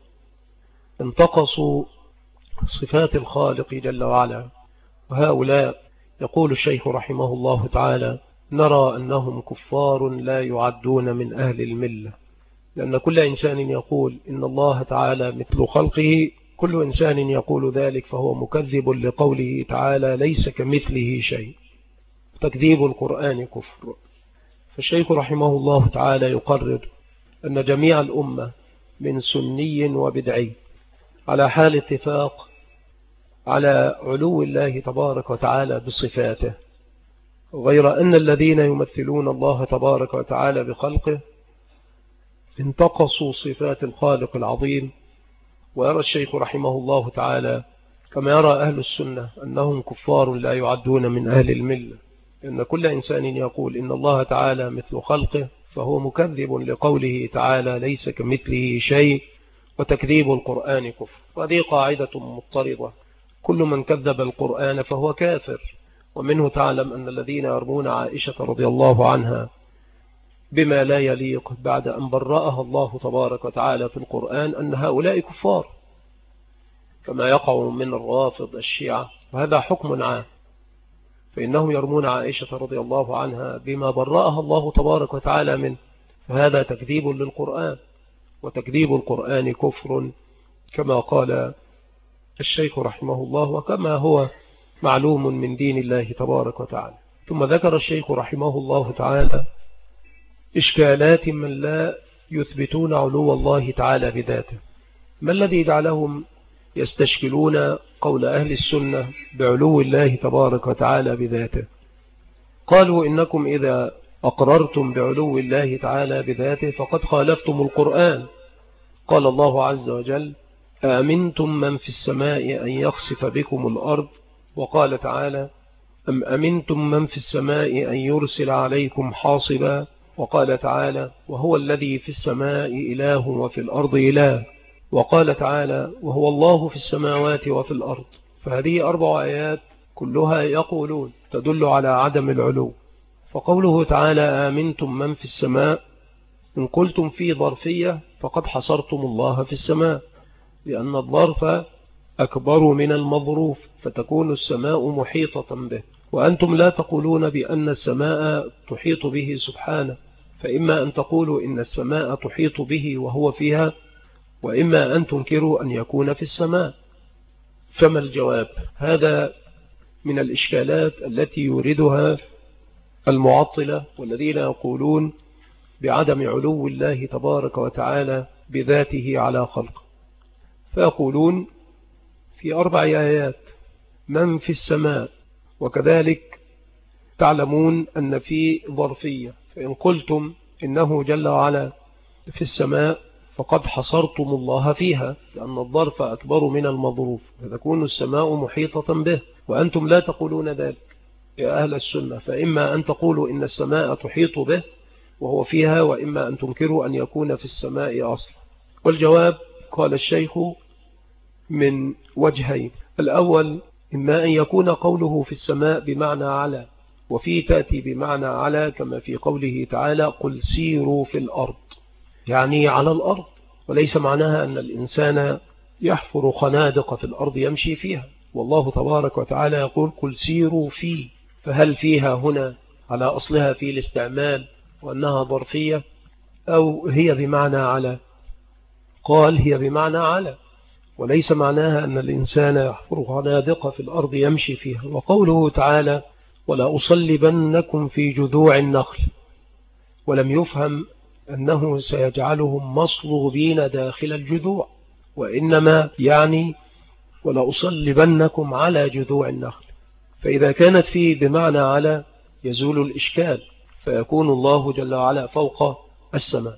انتقصوا صفات الخالق جل وعلا، وهؤلاء يقول الشيخ رحمه الله تعالى: نرى أنهم كفار لا يعدون من أهل الملة، لأن كل إنسان يقول إن الله تعالى مثل خلقه، كل إنسان يقول ذلك فهو مكذب لقوله تعالى: ليس كمثله شيء. تكذيب القرآن كفر. فالشيخ رحمه الله تعالى يقرر أن جميع الأمة من سني وبدعي على حال اتفاق على علو الله تبارك وتعالى بصفاته، غير أن الذين يمثلون الله تبارك وتعالى بخلقه انتقصوا صفات الخالق العظيم. ويرى الشيخ رحمه الله تعالى كما يرى أهل السنة أنهم كفار لا يعدون من أهل الملة، إن كل إنسان يقول إن الله تعالى مثل خلقه فهو مكذب لقوله تعالى: ليس كمثله شيء، وتكذيب القرآن كفر. وهذه قاعدة مضطردة، كل من كذب القرآن فهو كافر. ومنه تعلم أن الذين يرمون عائشة رضي الله عنها بما لا يليق بعد أن برأها الله تبارك وتعالى في القرآن أن هؤلاء كفار، كما يقع من الرافض الشيعة، وهذا حكم عام، فإنهم يرمون عائشة رضي الله عنها بما برأها الله تبارك وتعالى منه، فهذا تكذيب للقرآن، وتكذيب القرآن كفر كما قال الشيخ رحمه الله، وكما هو معلوم من دين الله تبارك وتعالى. ثم ذكر الشيخ رحمه الله تعالى إشكالات من لا يثبتون علو الله تعالى بذاته. ما الذي جعلهم يستشكلون قول أهل السنة بعلو الله تبارك وتعالى بذاته؟ قالوا: إنكم إذا أقررتم بعلو الله تعالى بذاته فقد خالفتم القرآن. قال الله عز وجل: أأمنتم من في السماء أن يخسف بكم الأرض. وقال تعالى: أم أمنتم من في السماء أن يرسل عليكم حاصبا. وقال تعالى: وهو الذي في السماء إله وفي الأرض إله. وقال تعالى: وهو الله في السماوات وفي الأرض. فهذه أربع آيات كلها يقولون تدل على عدم العلو. فقوله تعالى: آمنتم من في السماء، إن قلتم في ظرفية فقد حصرتم الله في السماء، لأن الظرف أكبر من المظروف، فتكون السماء محيطة به، وأنتم لا تقولون بأن السماء تحيط به سبحانه، فإما أن تقولوا إن السماء تحيط به وهو فيها، وإما أن تنكروا أن يكون في السماء. فما الجواب؟ هذا من الإشكالات التي يوردها المعطلة والذين يقولون بعدم علو الله تبارك وتعالى بذاته على خلقه، فيقولون في أربع آيات: من في السماء، وكذلك تعلمون أن في ظرفية، فإن قلتم إنه جل وعلا في السماء فقد حصرتم الله فيها، لأن الظرف أكبر من المظروف، فتكون السماء محيطة به، وأنتم لا تقولون ذلك يا أهل السنة، فإما أن تقولوا إن السماء تحيط به وهو فيها، وإما أن تنكروا أن يكون في السماء أصلا. والجواب قال الشيخ من وجهين: الأول إما أن يكون قوله في السماء بمعنى على، وفي تأتي بمعنى على كما في قوله تعالى: قل سيروا في الأرض، يعني على الأرض، وليس معناها أن الإنسان يحفر خنادق في الأرض يمشي فيها، والله تبارك وتعالى يقول قل سيروا فيه، فهل فيها هنا على أصلها في الاستعمال وأنها ظرفية أو هي بمعنى على؟ قال هي بمعنى على، وليس معناها أن الإنسان يحفر خنادق في الأرض يمشي فيها. وقوله تعالى ولا أصلبنكم في جذوع النخل، ولم يفهم أنه سيجعلهم مصلوبين داخل الجذوع، وإنما يعني ولا أصلبنكم على جذوع النخل. فإذا كانت فيه بمعنى على يزول الإشكال، فيكون الله جل وعلا فوق السماء.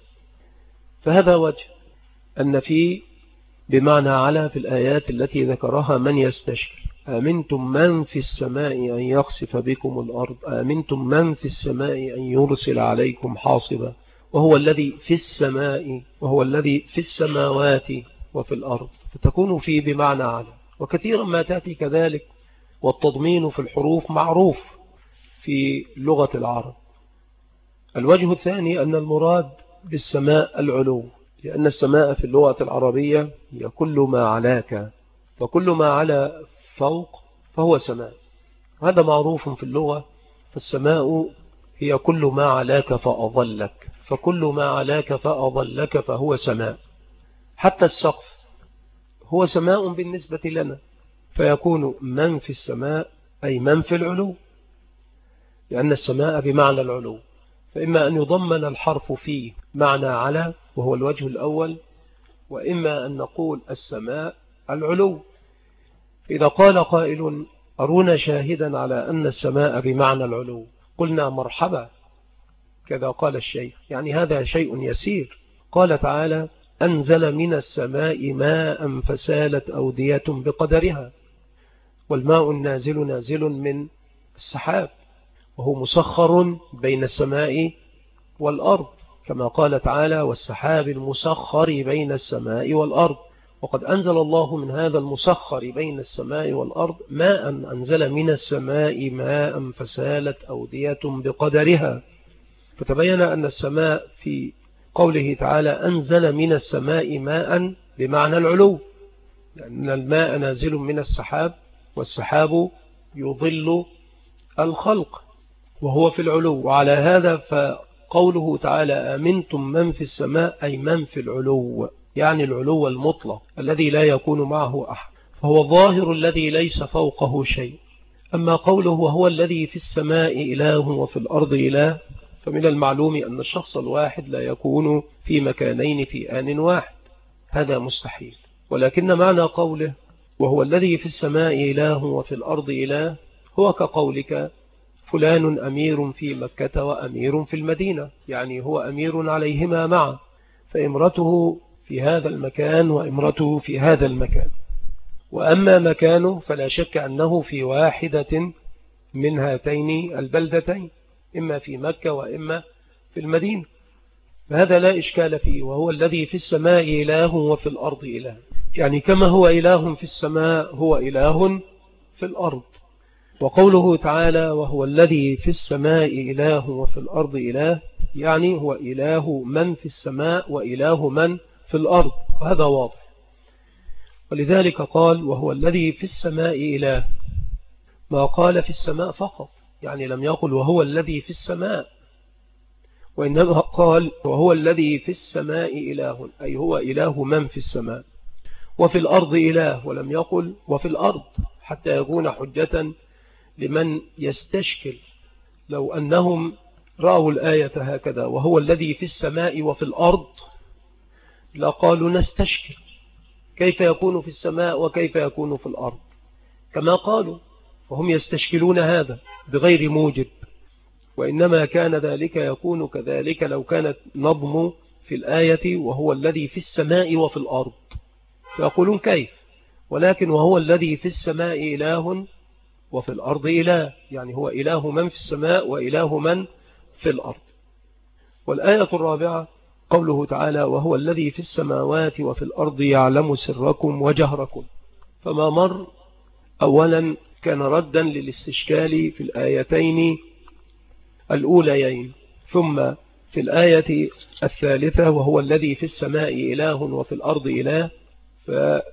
فهذا وجه أن فيه بمعنى على في الآيات التي ذكرها من يستشكل. آمنتم من في السماء أن يخسف بكم الأرض، آمنتم من في السماء أن يرسل عليكم حاصبا، وهو الذي في السماء وهو الذي في السماوات وفي الأرض، فتكون فيه بمعنى على. وكثيرا ما تأتي كذلك، والتضمين في الحروف معروف في لغة العرب. الوجه الثاني أن المراد بالسماء العلو، لأن السماء في اللغة العربية هي كل ما علاك، فكل ما على فوق فهو سماء، هذا معروف في اللغة. فالسماء هي كل ما علاك فأظلك، فكل ما علاك فأظلك فهو سماء. حتى السقف هو سماء بالنسبة لنا، فيكون من في السماء أي من في العلو، لأن السماء بمعنى العلو. فإما أن يضمن الحرف فيه معنى على وهو الوجه الأول، وإما أن نقول السماء العلو. إذا قال قائل أرونا شاهدا على أن السماء بمعنى العلو، قلنا مرحبا، كذا قال الشيخ، يعني هذا شيء يسير. قال تعالى أنزل من السماء ماء فسالت أودية بقدرها، والماء النازل نازل من السحاب، وهو مسخر بين السماء والأرض، كما قال تعالى والسحاب المسخر بين السماء والأرض. وقد أنزل الله من هذا المسخر بين السماء والأرض ماء، أنزل من السماء ماء فسالت أودية بقدرها. فتبين أن السماء في قوله تعالى أنزل من السماء ماء بمعنى العلو، لأن الماء نازل من السحاب، والسحاب يظل الخلق وهو في العلو. وعلى هذا فقوله تعالى آمنتم من في السماء أي من في العلو، يعني العلو المطلق الذي لا يكون معه أحد، فهو الظاهر الذي ليس فوقه شيء. أما قوله وهو الذي في السماء إله وفي الأرض إله، فمن المعلوم أن الشخص الواحد لا يكون في مكانين في آن واحد، هذا مستحيل. ولكن معنى قوله وهو الذي في السماء إله وفي الأرض إله هو كقولك فلان أمير في مكة وأمير في المدينة، يعني هو أمير عليهما معا، فإمرته في هذا المكان وإمرته في هذا المكان. وأما مكانه فلا شك أنه في واحدة من هاتين البلدتين، إما في مكة وإما في المدينة، فهذا لا إشكال فيه. وهو الذي في السماء إله وفي الأرض إله، يعني كما هو إله في السماء هو إله في الأرض. وقوله تعالى وهو الذي في السماء إله وفي الأرض إله، يعني هو إله من في السماء وإله من في الأرض، وهذا واضح. ولذلك قال وهو الذي في السماء إله، ما قال في السماء فقط، يعني لم يقل وهو الذي في السماء، وإنما قال وهو الذي في السماء إله، أي هو إله من في السماء، وفي الأرض إله، ولم يقل وفي الأرض، حتى يكون حجة لمن يستشكل. لو أنهم رأوا الآية هكذا وهو الذي في السماء وفي الأرض لقالوا نستشكل كيف يكون في السماء وكيف يكون في الأرض كما قالوا، وهم يستشكلون هذا بغير موجب. وإنما كان ذلك يكون كذلك لو كانت نظم في الآية وهو الذي في السماء وفي الأرض، فيقولون كيف، ولكن وهو الذي في السماء إله وفي الأرض إله، يعني هو إله من في السماء وإله من في الأرض. والآية الرابعة قوله تعالى وهو الذي في السماوات وفي الأرض يعلم سركم وجهركم، فما مر أولا كان ردا للاستشكال في الآيتين الأوليين، ثم في الآية الثالثة وهو الذي في السماء إله وفي الأرض إله،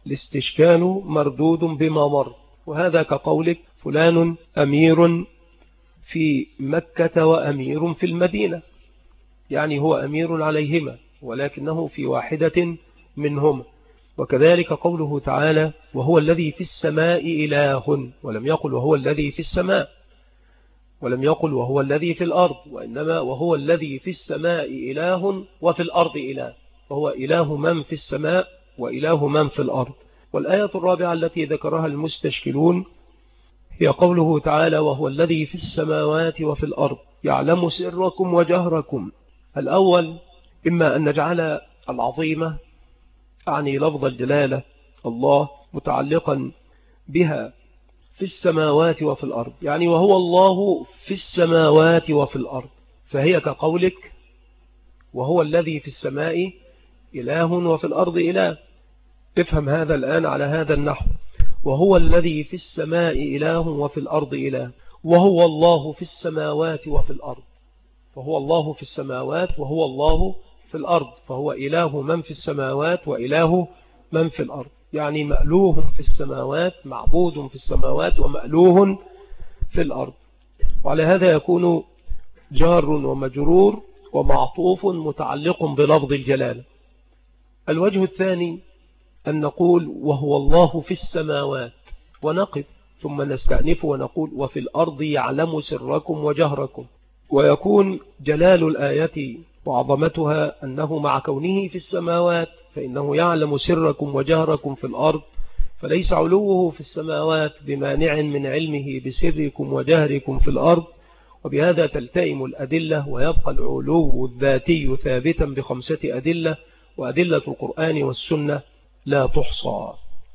الاستشكال مردود بما مر، وهذا كقولك فلان أمير في مكة وأمير في المدينة، يعني هو أمير عليهما ولكنه في واحدة منهما. وكذلك قوله تعالى وهو الذي في السماء إله، ولم يقل وهو الذي في السماء، ولم يقل وهو الذي في الأرض، وإنما وهو الذي في السماء إله وفي الأرض إله، وهو إله من في السماء وإله من في الأرض. والآية الرابعة التي ذكرها المستشكلون هي قوله تعالى وهو الذي في السماوات وفي الأرض يعلم سركم وجهركم. الأول إما أن نجعل العظيمة أعني لفظ الجلالة الله متعلقا بها في السماوات وفي الأرض، يعني وهو الله في السماوات وفي الأرض، فهي كقولك وهو الذي في السماء إله وفي الأرض إله. افهم هذا الآن على هذا النحو، وهو الذي في السماء إله وفي الأرض إله، وهو الله في السماوات وفي الأرض، فهو الله في السماوات وهو الله في الأرض، فهو إله من في السماوات وإله من في الأرض، يعني مألوه في السماوات، معبود في السماوات ومألوه في الأرض. وعلى هذا يكون جار ومجرور ومعطوف متعلق بلفظ الجلالة. الوجه الثاني أن نقول وهو الله في السماوات ونقف ثم نستأنف ونقول وفي الأرض يعلم سركم وجهركم، ويكون جلال الآية وعظمتها أنه مع كونه في السماوات فإنه يعلم سركم وجهركم في الأرض، فليس علوه في السماوات بمانع من علمه بسركم وجهركم في الأرض. وبهذا تلتئم الأدلة ويبقى العلو الذاتي ثابتا بخمسة أدلة، وأدلة القرآن والسنة لا تحصى.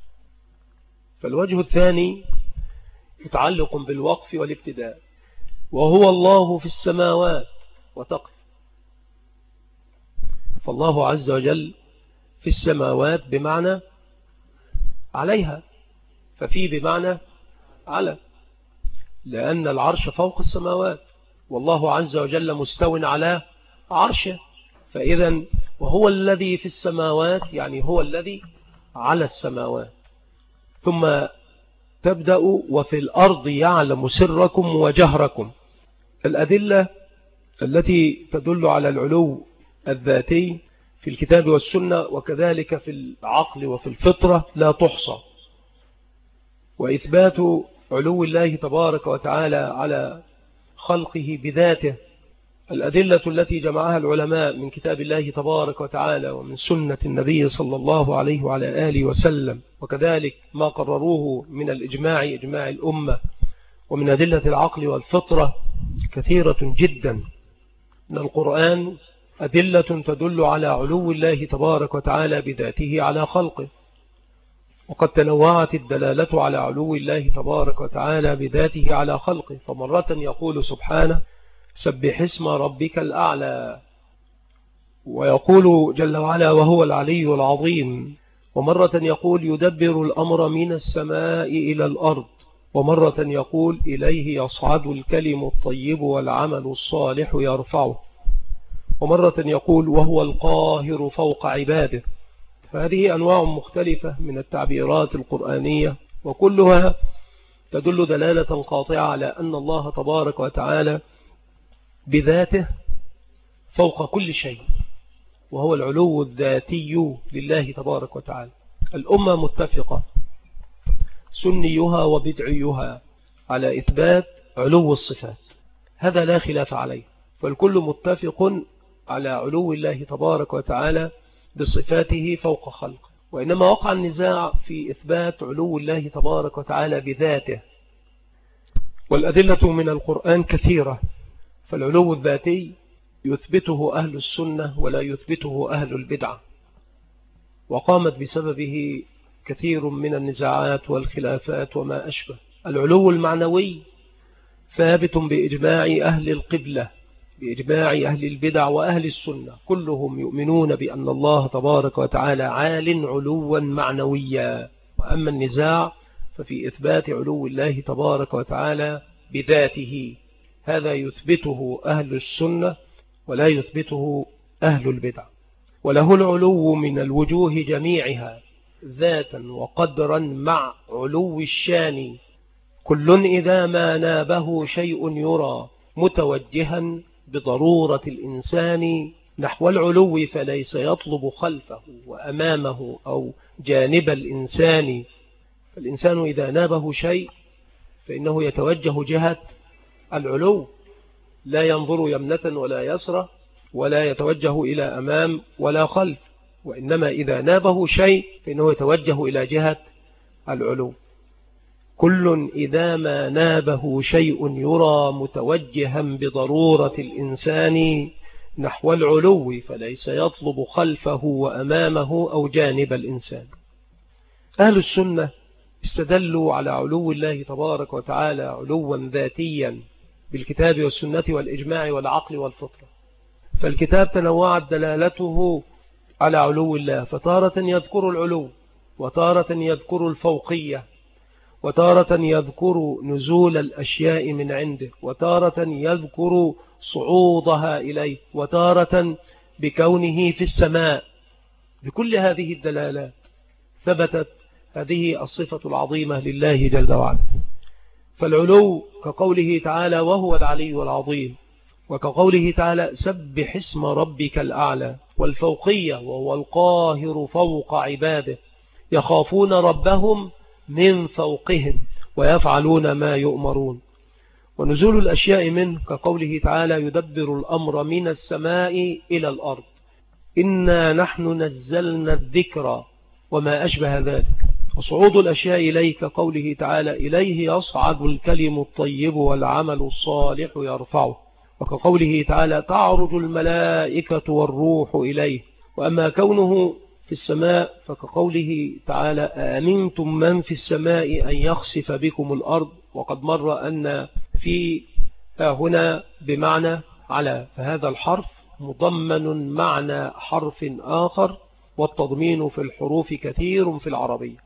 فالوجه الثاني متعلق بالوقف والابتداء، وهو الله في السماوات وتقف، فالله عز وجل في السماوات بمعنى عليها، ففي بمعنى على، لأن العرش فوق السماوات والله عز وجل مستو على عرشه، فإذا وهو الذي في السماوات يعني هو الذي على السماوات. ثم تبدأ وفي الأرض يعلم سركم وجهركم. الأدلة التي تدل على العلو الذاتي في الكتاب والسنة وكذلك في العقل وفي الفطرة لا تحصى، وإثبات علو الله تبارك وتعالى على خلقه بذاته. الأدلة التي جمعها العلماء من كتاب الله تبارك وتعالى ومن سنة النبي صلى الله عليه وعلى آله وسلم، وكذلك ما قرروه من الإجماع إجماع الأمة، ومن أدلة العقل والفطرة كثيرة جدا. من القرآن أدلة تدل على علو الله تبارك وتعالى بذاته على خلقه، وقد تنوعت الدلالة على علو الله تبارك وتعالى بذاته على خلقه، فمرة يقول سبحانه سبح اسم ربك الأعلى، ويقول جل وعلا وهو العلي العظيم، ومرة يقول يدبر الأمر من السماء إلى الأرض، ومرة يقول إليه يصعد الكلم الطيب والعمل الصالح يرفعه، ومرة يقول وهو القاهر فوق عباده. فهذه أنواع مختلفة من التعبيرات القرآنية، وكلها تدل دلالة قاطعة على أن الله تبارك وتعالى بذاته فوق كل شيء، وهو العلو الذاتي لله تبارك وتعالى. الأمة متفقة سنيها وبدعيها على إثبات علو الصفات، هذا لا خلاف عليه، فالكل متفق على علو الله تبارك وتعالى بصفاته فوق خلقه، وإنما وقع النزاع في إثبات علو الله تبارك وتعالى بذاته. والأدلة من القرآن كثيرة، فالعلو الذاتي يثبته أهل السنة ولا يثبته أهل البدعة، وقامت بسببه كثير من النزاعات والخلافات وما أشبه. العلو المعنوي ثابت بإجماع أهل القبلة، بإجماع أهل البدع وأهل السنة، كلهم يؤمنون بأن الله تبارك وتعالى عال علوا معنويا. وأما النزاع ففي إثبات علو الله تبارك وتعالى بذاته، هذا يثبته أهل السنة ولا يثبته أهل البدع. وله العلو من الوجوه جميعها، ذاتا وقدرا مع علو الشان. كل إذا ما نابه شيء يرى متوجها بضرورة الإنسان نحو العلو فليس يطلب خلفه وأمامه أو جانب الإنسان. فالإنسان إذا نابه شيء فإنه يتوجه جهة العلو، لا ينظر يمنة ولا يسرى ولا يتوجه إلى أمام ولا خلف، وإنما إذا نابه شيء فإنه يتوجه إلى جهة العلو. كل إذا ما نابه شيء يرى متوجها بضرورة الإنسان نحو العلو فليس يطلب خلفه وأمامه أو جانب الإنسان. أهل السنة استدلوا على علو الله تبارك وتعالى علوا ذاتيا بالكتاب والسنة والإجماع والعقل والفطرة. فالكتاب تنوعت دلالته على علو الله، فتارة يذكر العلو وتارة يذكر الفوقية وتارة يذكر نزول الأشياء من عنده وتارة يذكر صعودها إليه وتارة بكونه في السماء. بكل هذه الدلالات ثبتت هذه الصفة العظيمة لله جل وعلا. فالعلو كقوله تعالى وهو العلي العظيم، وكقوله تعالى سبح اسم ربك الأعلى، والفوقية وهو القاهر فوق عباده يخافون ربهم من فوقهم ويفعلون ما يؤمرون. ونزول الأشياء منه كقوله تعالى يدبر الأمر من السماء إلى الأرض إنا نحن نزلنا الذكر وما أشبه ذلك. وصعود الأشياء إليه كقوله تعالى إليه يصعد الكلم الطيب والعمل الصالح يرفعه، وكقوله تعالى تعرج الملائكة والروح إليه. وأما كونه في السماء فكقوله تعالى آمنتم من في السماء أن يخسف بكم الأرض، وقد مر أن في هنا بمعنى على، فهذا الحرف مضمن معنى حرف آخر، والتضمين في الحروف كثير في العربية.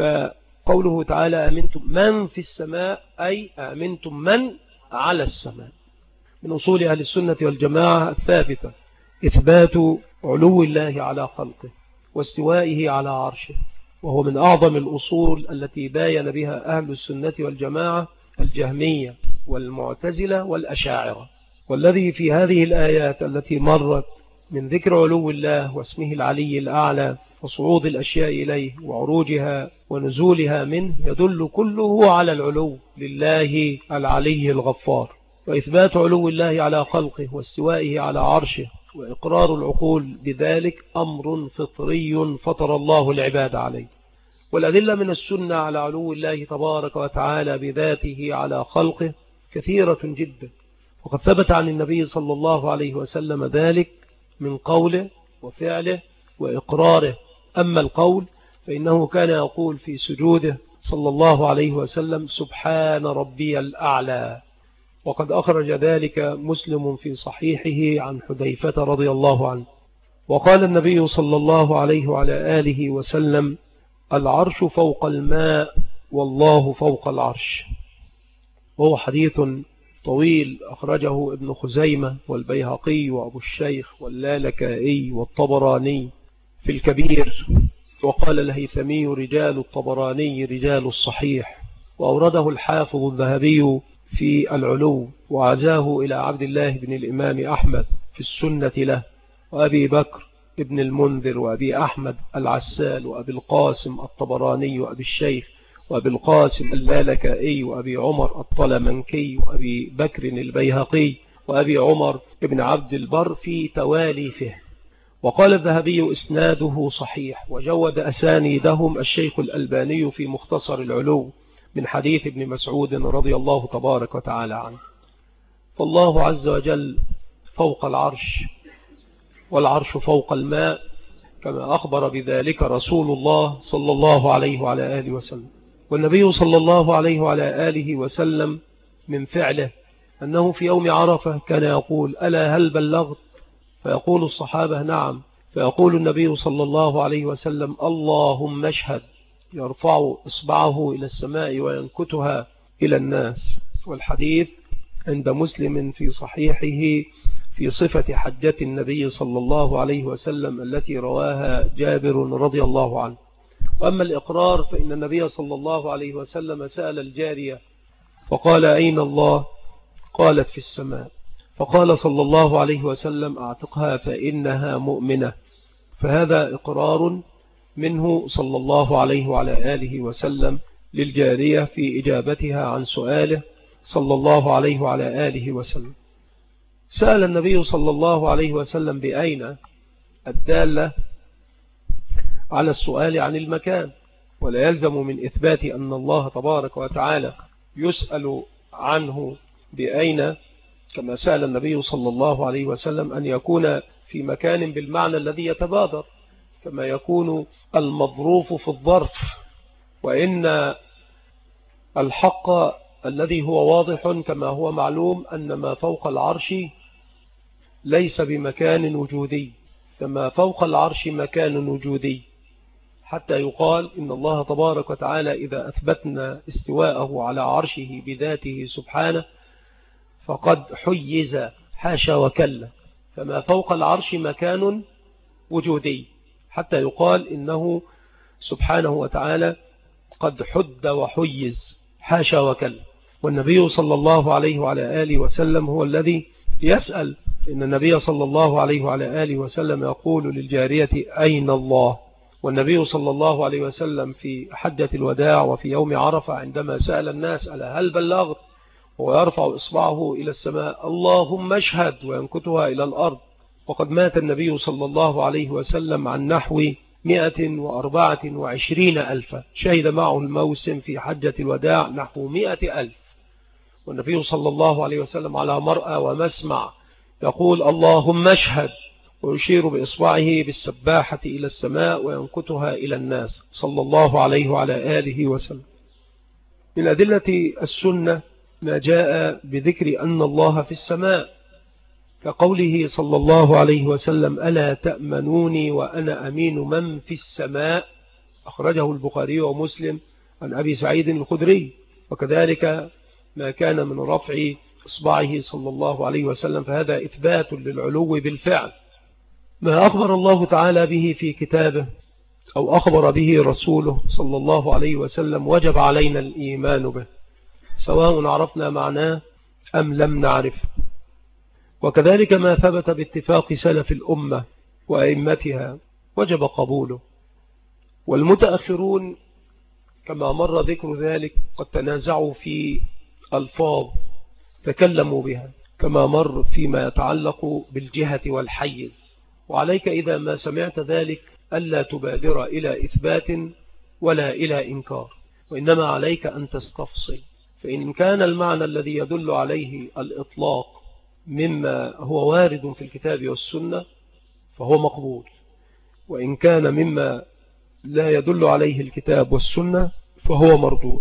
فقوله تعالى آمنتم من في السماء أي آمنتم من على السماء. من أصول أهل السنة والجماعة الثابتة إثبات علو الله على خلقه واستوائه على عرشه، وهو من أعظم الأصول التي باين بها أهل السنة والجماعة الجهمية والمعتزلة والأشاعرة. والذي في هذه الآيات التي مرت من ذكر علو الله واسمه العلي الأعلى وصعود الأشياء إليه وعروجها ونزولها منه يدل كله على العلو لله العلي الغفار. وإثبات علو الله على خلقه واستوائه على عرشه وإقرار العقول بذلك أمر فطري فطر الله العباد عليه. والأدلة من السنة على علو الله تبارك وتعالى بذاته على خلقه كثيرة جدا، وقد ثبت عن النبي صلى الله عليه وسلم ذلك من قوله وفعله وإقراره. أما القول فإنه كان يقول في سجوده صلى الله عليه وسلم سبحان ربي الأعلى، وقد أخرج ذلك مسلم في صحيحه عن حذيفة رضي الله عنه. وقال النبي صلى الله عليه وعلى آله وسلم العرش فوق الماء والله فوق العرش. وهو حديث طويل أخرجه ابن خزيمة والبيهقي وأبو الشيخ واللالكائي والطبراني في الكبير. وقال الهيثمي رجال الطبراني رجال الصحيح، وأورده الحافظ الذهبي في العلو، وعزاه إلى عبد الله بن الإمام أحمد في السنة له، وأبي بكر ابن المنذر وأبي أحمد العسال وأبي القاسم الطبراني وأبي الشيخ وأبي القاسم اللالكائي وأبي عمر الطلمنكي وأبي بكر البيهقي وأبي عمر ابن عبد البر في تواليفه. وقال الذهبي إسناده صحيح، وجود أسانيدهم الشيخ الألباني في مختصر العلو من حديث ابن مسعود رضي الله تبارك وتعالى عنه. فالله عز وجل فوق العرش، والعرش فوق الماء كما أخبر بذلك رسول الله صلى الله عليه وعلى آله وسلم. والنبي صلى الله عليه وعلى آله وسلم من فعله أنه في يوم عرفة كان يقول ألا هل بلغت؟ فيقول الصحابة نعم، فيقول النبي صلى الله عليه وسلم اللهم اشهد، يرفع إصبعه إلى السماء وينكتها إلى الناس. والحديث عند مسلم في صحيحه في صفة حجة النبي صلى الله عليه وسلم التي رواها جابر رضي الله عنه. وأما الإقرار فإن النبي صلى الله عليه وسلم سأل الجارية فقال أين الله؟ قالت في السماء. فقال صلى الله عليه وسلم أعتقها فإنها مؤمنة. فهذا إقرار منه صلى الله عليه وعلى آله وسلم للجارية في إجابتها عن سؤاله صلى الله عليه وعلى آله وسلم. سأل النبي صلى الله عليه وسلم بأين الدالة على السؤال عن المكان، ولا يلزم من إثبات أن الله تبارك وتعالى يسأل عنه بأين كما سأل النبي صلى الله عليه وسلم أن يكون في مكان بالمعنى الذي يتبادر كما يكون المظروف في الظرف. وإن الحق الذي هو واضح كما هو معلوم أن ما فوق العرش ليس بمكان وجودي، فما فوق العرش مكان وجودي، حتى يقال إن الله تبارك وتعالى إذا أثبتنا استواءه على عرشه بذاته سبحانه فقد حيز حاشا وكلا، فما فوق العرش مكان وجودي حتى يقال إنه سبحانه وتعالى قد حد وحيز حاشا وكلا. والنبي صلى الله عليه وعلى آله وسلم هو الذي يسأل، إن النبي صلى الله عليه وعلى آله وسلم يقول للجارية أين الله؟ والنبي صلى الله عليه وسلم في حجة الوداع وفي يوم عرفة عندما سأل الناس ألا هل بلغت ويرفع إصبعه إلى السماء اللهم اشهد وينكتها إلى الأرض. وقد مات النبي صلى الله عليه وسلم عن نحو مئة وأربعة وعشرين ألفا، شهد معه الموسم في حجة الوداع نحو مئة ألف، والنبي صلى الله عليه وسلم على مرأى ومسمع يقول اللهم اشهد ويشير بإصبعه بالسباحة إلى السماء وينكتها إلى الناس صلى الله عليه وعلى آله وسلم. من أدلة السنة ما جاء بذكر أن الله في السماء كقوله صلى الله عليه وسلم ألا تأمنوني وأنا أمين من في السماء، أخرجه البخاري ومسلم عن أبي سعيد الخدري. وكذلك ما كان من رفع إصبعه صلى الله عليه وسلم فهذا إثبات للعلو بالفعل. ما أخبر الله تعالى به في كتابه أو أخبر به رسوله صلى الله عليه وسلم وجب علينا الإيمان به سواء عرفنا معناه أم لم نعرف. وكذلك ما ثبت باتفاق سلف الأمة وأئمتها وجب قبوله. والمتأخرون كما مر ذكر ذلك قد تنازعوا في ألفاظ تكلموا بها كما مر فيما يتعلق بالجهة والحيز. وعليك إذا ما سمعت ذلك ألا تبادر إلى إثبات ولا إلى إنكار، وإنما عليك أن تستفصل. فإن كان المعنى الذي يدل عليه الإطلاق مما هو وارد في الكتاب والسنة فهو مقبول، وإن كان مما لا يدل عليه الكتاب والسنة فهو مردود.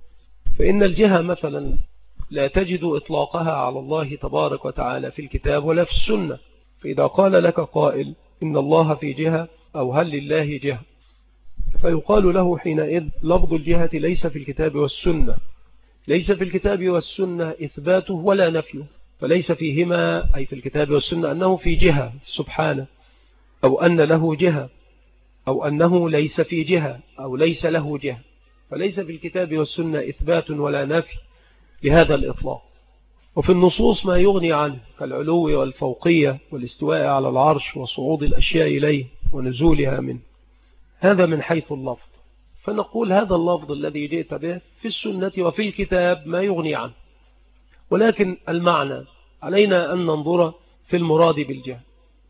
فإن الجهة مثلا لا تجد إطلاقها على الله تبارك وتعالى في الكتاب ولا في السنة. فإذا قال لك قائل إن الله في جهة أو هل لله جهة فيقال له حينئذ لفظ الجهة ليس في الكتاب والسنة، ليس في الكتاب والسنة إثباته ولا نفيه، فليس فيهما أي في الكتاب والسنة أنه في جهة سبحانه أو أن له جهة أو أنه ليس في جهة أو ليس له جهة، فليس في الكتاب والسنة إثبات ولا نفي لهذا الإطلاق. وفي النصوص ما يغني عنه كالعلو والفوقية والاستواء على العرش وصعود الأشياء إليه ونزولها منه، هذا من حيث اللفظ. فنقول هذا اللفظ الذي جئت به في السنة وفي الكتاب ما يغني عنه، ولكن المعنى علينا أن ننظر في المراد بالجهة.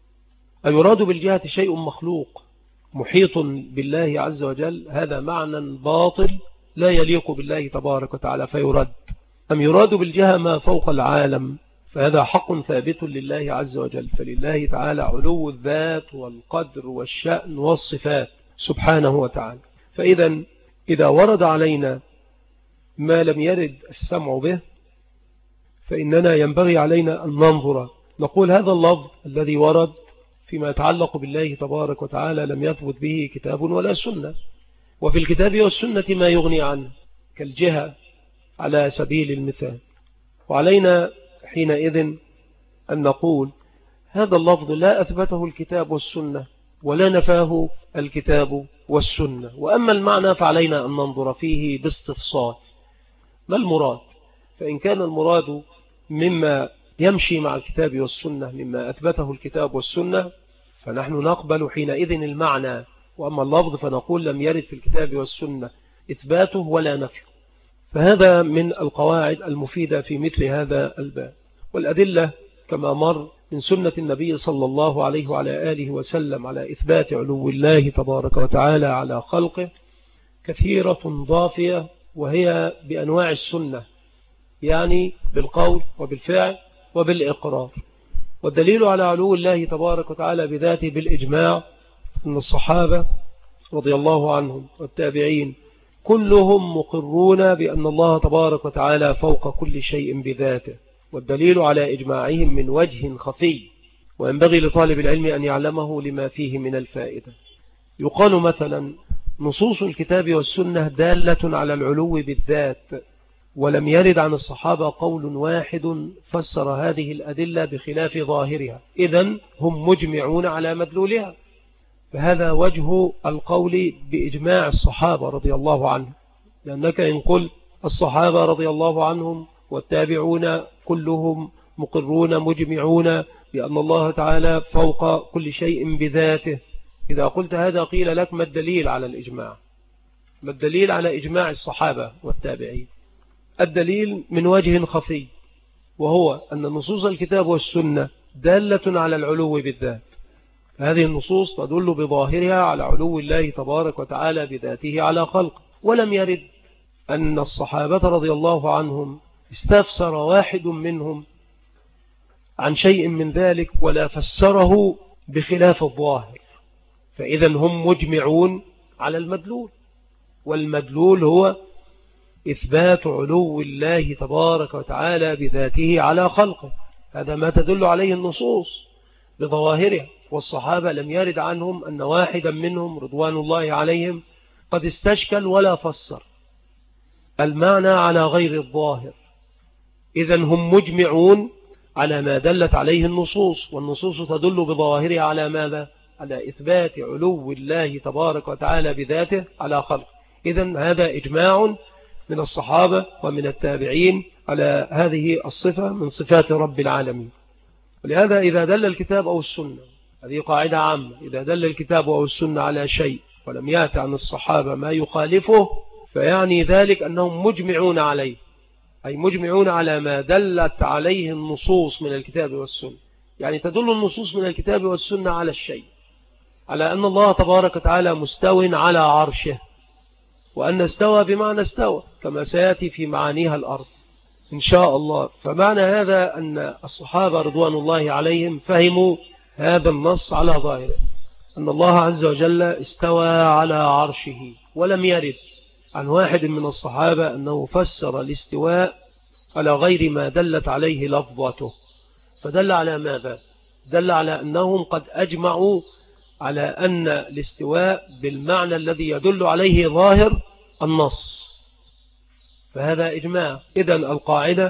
المراد بالجهة شيء مخلوق محيط بالله عز وجل، هذا معنى باطل لا يليق بالله تبارك وتعالى فيرد. أم يراد بالجهة ما فوق العالم فهذا حق ثابت لله عز وجل، فلله تعالى علو الذات والقدر والشأن والصفات سبحانه وتعالى. فإذا إذا ورد علينا ما لم يرد السمع به فإننا ينبغي علينا أن ننظر نقول هذا اللفظ الذي ورد فيما يتعلق بالله تبارك وتعالى لم يثبت به كتاب ولا سنة، وفي الكتاب والسنة ما يغني عنه كالجهة على سبيل المثال. وعلينا حينئذ أن نقول هذا اللفظ لا أثبته الكتاب والسنة ولا نفاه الكتاب والسنة. وأما المعنى فعلينا أن ننظر فيه باستفصال، ما المراد؟ فإن كان المراد مما يمشي مع الكتاب والسنة مما أثبته الكتاب والسنة فنحن نقبل حينئذ المعنى، وأما اللفظ فنقول لم يرد في الكتاب والسنة إثباته ولا نفيه. فهذا من القواعد المفيدة في مثل هذا الباب. والأدلة كما مر من سنة النبي صلى الله عليه وعلى آله وسلم على إثبات علو الله تبارك وتعالى على خلقه كثيرة ضافية، وهي بأنواع السنة، يعني بالقول وبالفعل وبالإقرار. والدليل على علو الله تبارك وتعالى بذاته بالإجماع أن الصحابة رضي الله عنهم والتابعين كلهم مقرون بأن الله تبارك وتعالى فوق كل شيء بذاته، والدليل على إجماعهم من وجه خفي، وينبغي لطالب العلم أن يعلمه لما فيه من الفائدة. يقال مثلا نصوص الكتاب والسنة دالة على العلو بالذات، ولم يرد عن الصحابة قول واحد فسر هذه الأدلة بخلاف ظاهرها، إذن هم مجمعون على مدلولها. فهذا وجه القول بإجماع الصحابة رضي الله عنهم، لأنك إن قل الصحابة رضي الله عنهم والتابعون كلهم مقرون مجمعون بأن الله تعالى فوق كل شيء بذاته، إذا قلت هذا قيل لك ما الدليل على الإجماع؟ ما الدليل على إجماع الصحابة والتابعين؟ الدليل من وجه خفي، وهو أن نصوص الكتاب والسنة دالة على العلو بالذات. هذه النصوص تدل بظاهرها على علو الله تبارك وتعالى بذاته على خلقه، ولم يرد أن الصحابة رضي الله عنهم استفسر واحد منهم عن شيء من ذلك ولا فسره بخلاف الظاهر، فإذا هم مجمعون على المدلول، والمدلول هو إثبات علو الله تبارك وتعالى بذاته على خلقه. هذا ما تدل عليه النصوص بظواهرها، والصحابة لم يرد عنهم أن واحدا منهم رضوان الله عليهم قد استشكل ولا فسر المعنى على غير الظاهر. إذن هم مجمعون على ما دلت عليه النصوص، والنصوص تدل بظواهرها على ماذا؟ على إثبات علو الله تبارك وتعالى بذاته على خلقه. إذن هذا إجماع من الصحابة ومن التابعين على هذه الصفة من صفات رب العالمين. ولهذا إذا دل الكتاب أو السنة، هذه قاعدة عامة، إذا دل الكتاب أو السنة على شيء ولم يأتي عن الصحابة ما يخالفه فيعني ذلك أنهم مجمعون عليه، أي مجمعون على ما دلت عليه النصوص من الكتاب والسنة. يعني تدل النصوص من الكتاب والسنة على الشيء، على أن الله تبارك وتعالى مستو على عرشه، وأن استوى بمعنى استوى كما سيأتي في معانيها الأرض إن شاء الله. فمعنى هذا أن الصحابة رضوان الله عليهم فهموا هذا النص على ظاهره، أن الله عز وجل استوى على عرشه، ولم يرد عن واحد من الصحابة أنه فسر الاستواء على غير ما دلت عليه لفظته. فدل على ماذا؟ دل على أنهم قد أجمعوا على أن الاستواء بالمعنى الذي يدل عليه ظاهر النص، فهذا إجماع. إذن القاعدة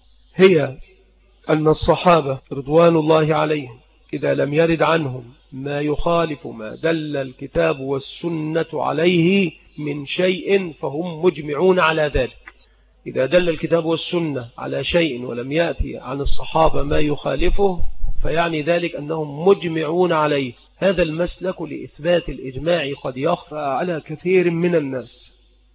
هي أن الصحابة رضوان الله عليهم إذا لم يرد عنهم ما يخالف ما دل الكتاب والسنة عليه من شيء فهم مجمعون على ذلك. إذا دل الكتاب والسنة على شيء ولم يأتي عن الصحابة ما يخالفه فيعني ذلك أنهم مجمعون عليه. هذا المسلك لإثبات الإجماع قد يخفى على كثير من الناس.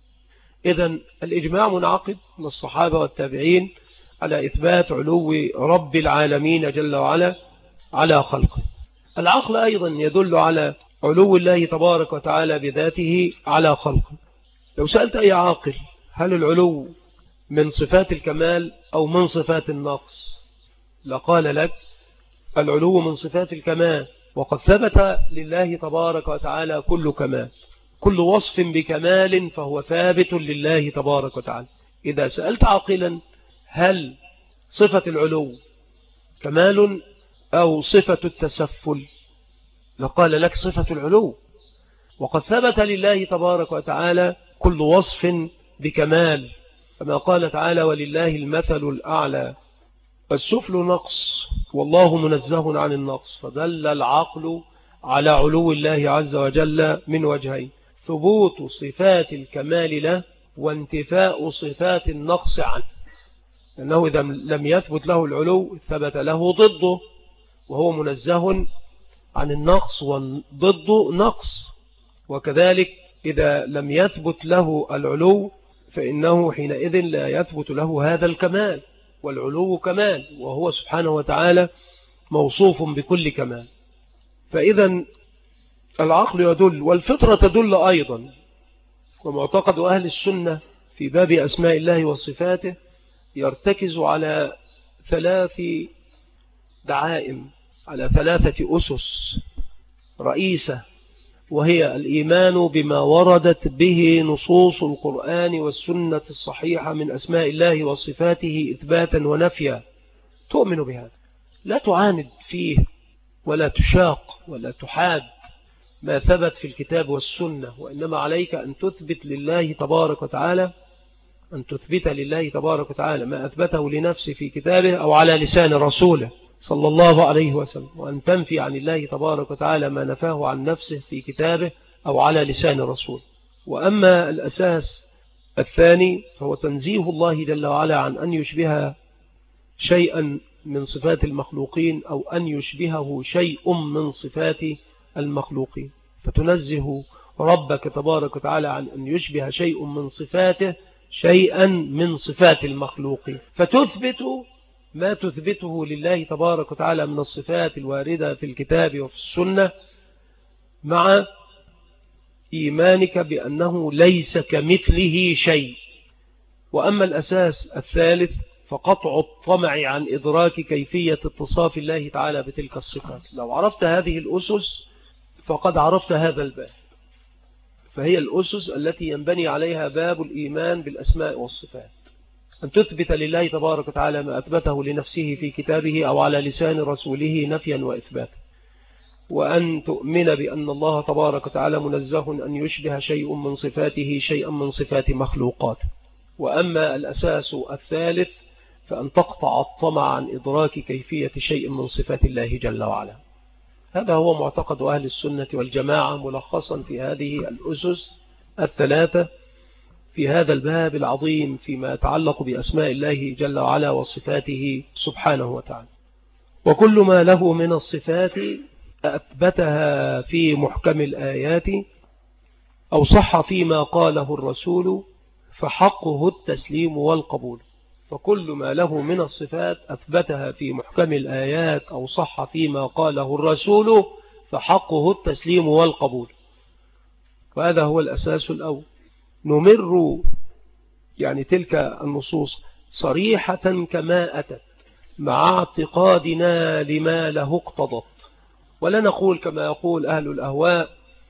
إذن الإجماع منعقد من الصحابة والتابعين على إثبات علو رب العالمين جل وعلا على خلقه. العقل أيضا يدل على علو الله تبارك وتعالى بذاته على خلقه. لو سألت أي عاقل هل العلو من صفات الكمال أو من صفات النقص لقال لك العلو من صفات الكمال، وقد ثبت لله تبارك وتعالى كل كمال، كل وصف بكمال فهو ثابت لله تبارك وتعالى. إذا سألت عاقلا هل صفة العلو كمال أو صفة التسفل لقال لك صفة العلو، وقد ثبت لله تبارك وتعالى كل وصف بكمال، كما قال تعالى ولله المثل الأعلى. السفل نقص والله منزه عن النقص، فدل العقل على علو الله عز وجل من وجهين: ثبوت صفات الكمال له، وانتفاء صفات النقص عنه. لأنه إذا لم يثبت له العلو ثبت له ضده، وهو منزه عن النقص، وضده نقص. وكذلك إذا لم يثبت له العلو فإنه حينئذ لا يثبت له هذا الكمال، والعلو كمال، وهو سبحانه وتعالى موصوف بكل كمال. فإذا العقل يدل، والفطرة تدل أيضا. ومعتقد أهل السنة في باب أسماء الله وصفاته يرتكز على ثلاث دعائم، على ثلاثة أسس رئيسة، وهي الإيمان بما وردت به نصوص القرآن والسنة الصحيحة من أسماء الله وصفاته إثباتا ونفيا. تؤمن بهذا، لا تعاند فيه ولا تشاق ولا تحاد ما ثبت في الكتاب والسنة، وإنما عليك أن تثبت لله تبارك وتعالى أن تثبت لله تبارك وتعالى ما أثبته لنفسه في كتابه أو على لسان رسوله صلى الله عليه وسلم، وأن تنفي عن الله تبارك وتعالى ما نفاه عن نفسه في كتابه أو على لسان رسوله. وأما الأساس الثاني فهو تنزيه الله جل وعلا عن أن يشبه شيئا من صفات المخلوقين، أو أن يشبهه شيء من صفات المخلوقين. فتنزه ربك تبارك وتعالى عن أن يشبه شيء من صفاته شيئا من صفات المخلوقين، فتثبت ما تثبته لله تبارك وتعالى من الصفات الواردة في الكتاب وفي السنة، مع إيمانك بأنه ليس كمثله شيء. وأما الأساس الثالث فقطع الطمع عن إدراك كيفية اتصاف الله تعالى بتلك الصفات. لو عرفت هذه الأسس فقد عرفت هذا الباب، فهي الأسس التي ينبني عليها باب الإيمان بالأسماء والصفات: أن تثبت لله تبارك وتعالى ما أثبته لنفسه في كتابه أو على لسان رسوله نفيا وإثباتا، وأن تؤمن بأن الله تبارك وتعالى منزه أن يشبه شيء من صفاته شيئا من صفات مخلوقاته. وأما الأساس الثالث فأن تقطع الطمع عن إدراك كيفية شيء من صفات الله جل وعلا. هذا هو معتقد أهل السنة والجماعة ملخصا في هذه الأسس الثلاثة في هذا الباب العظيم فيما يتعلق بأسماء الله جل وعلا وصفاته سبحانه وتعالى. وكل ما له من الصفات أثبتها في محكم الآيات أو صح فيما قاله الرسول فحقه التسليم والقبول. فكل ما له من الصفات أثبتها في محكم الآيات أو صح فيما قاله الرسول فحقه التسليم والقبول. وهذا هو الأساس الأول. نمر يعني تلك النصوص صريحة كما أتت مع اعتقادنا لما له اقتضت، ولا نقول كما يقول أهل الأهواء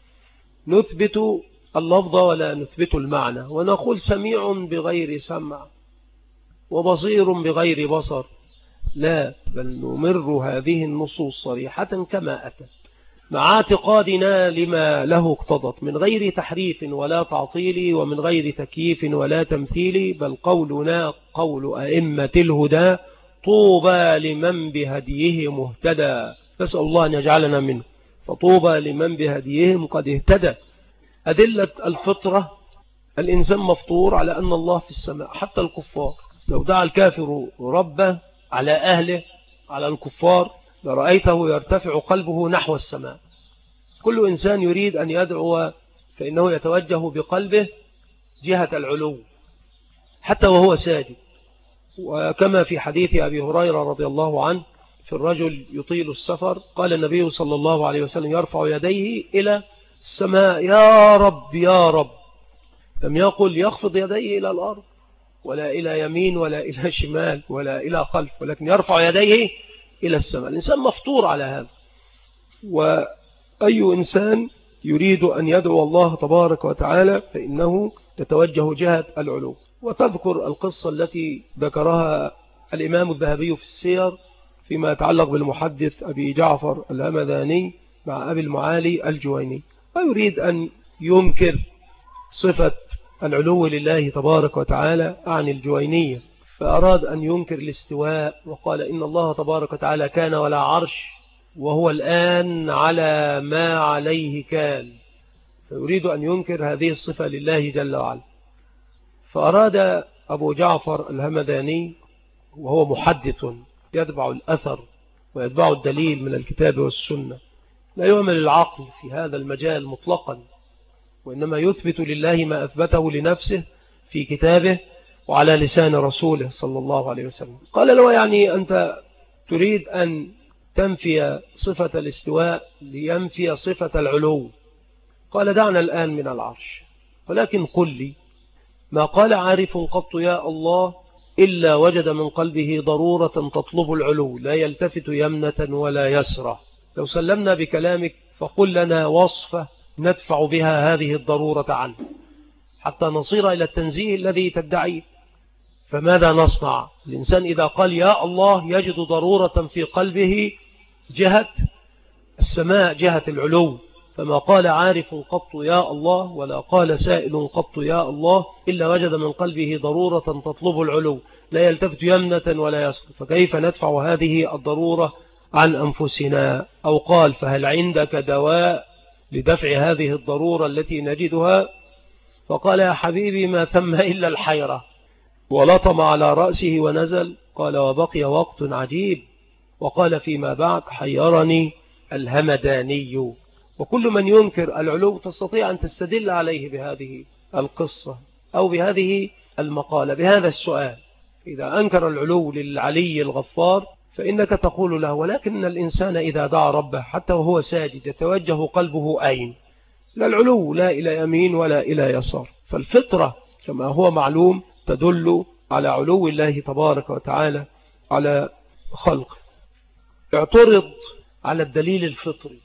نثبت اللفظ ولا نثبت المعنى، ونقول سميع بغير سمع وبصير بغير بصر. لا، بل نمر هذه النصوص صريحة كما أتت مع اعتقادنا لما له اقتضت، من غير تحريف ولا تعطيل، ومن غير تكييف ولا تمثيل، بل قولنا قول أئمة الهدى: طوبى لمن بهديه مهتدى. نسأل الله أن يجعلنا منه. فطوبى لمن بهديهم قد اهتدى. أدلة الفطرة: الإنسان مفطور على أن الله في السماء. حتى الكفار لو دعا الكافر ربه على أهله على الكفار لرأيته يرتفع قلبه نحو السماء. كل إنسان يريد أن يدعو فإنه يتوجه بقلبه جهة العلو حتى وهو ساجد. وكما في حديث أبي هريرة رضي الله عنه في الرجل يطيل السفر، قال النبي صلى الله عليه وسلم: يرفع يديه إلى السماء: يا رب يا رب. لم يقل يخفض يديه إلى الأرض ولا إلى يمين ولا إلى شمال ولا إلى خلف، ولكن يرفع يديه إلى السماء. الإنسان مفطور على هذا. وأي إنسان يريد أن يدعو الله تبارك وتعالى فإنه يتوجه جهة العلو. وتذكر القصة التي ذكرها الإمام الذهبي في السير فيما يتعلق بالمحدث أبي جعفر الهمذاني مع أبي المعالي الجويني، ويريد أن ينكر صفة العلو لله تبارك وتعالى عن الجوينية، فأراد أن ينكر الاستواء وقال إن الله تبارك وتعالى كان ولا عرش، وهو الآن على ما عليه كان، فيريد أن ينكر هذه الصفة لله جل وعلا. فأراد أبو جعفر الهمداني وهو محدث يتبع الأثر ويتبع الدليل من الكتاب والسنة، لا يعمل العقل في هذا المجال مطلقا، وإنما يثبت لله ما أثبته لنفسه في كتابه وعلى لسان رسوله صلى الله عليه وسلم. قال له يعني أنت تريد أن تنفي صفة الاستواء لينفي صفة العلو. قال دعنا الآن من العرش، ولكن قل لي ما قال عارف قط يا الله إلا وجد من قلبه ضرورة تطلب العلو، لا يلتفت يمنة ولا يسرى. لو سلمنا بكلامك فقل لنا وصفة ندفع بها هذه الضرورة عنه حتى نصير إلى التنزيه الذي تدعيه. فماذا نصنع؟ الإنسان إذا قال يا الله يجد ضرورة في قلبه جهة السماء، جهة العلو. فما قال عارف قط يا الله ولا قال سائل قط يا الله إلا وجد من قلبه ضرورة تطلب العلو، لا يلتفت يمنة ولا يسرى. فكيف ندفع هذه الضرورة عن أنفسنا؟ أو قال فهل عندك دواء لدفع هذه الضرورة التي نجدها؟ فقال يا حبيبي ما ثم إلا الحيرة، ولطم على رأسه ونزل. قال وبقي وقت عجيب، وقال فيما بعد حيرني الهمداني. وكل من ينكر العلو تستطيع أن تستدل عليه بهذه القصة أو بهذه المقالة بهذا السؤال. إذا أنكر العلو للعلي الغفار فإنك تقول له ولكن الإنسان إذا دعا ربه حتى وهو ساجد يتوجه قلبه أين؟ لا العلو، لا إلى يمين ولا إلى يسار. فالفطرة كما هو معلوم تدل على علو الله تبارك وتعالى على خلقه. اعترض على الدليل الفطري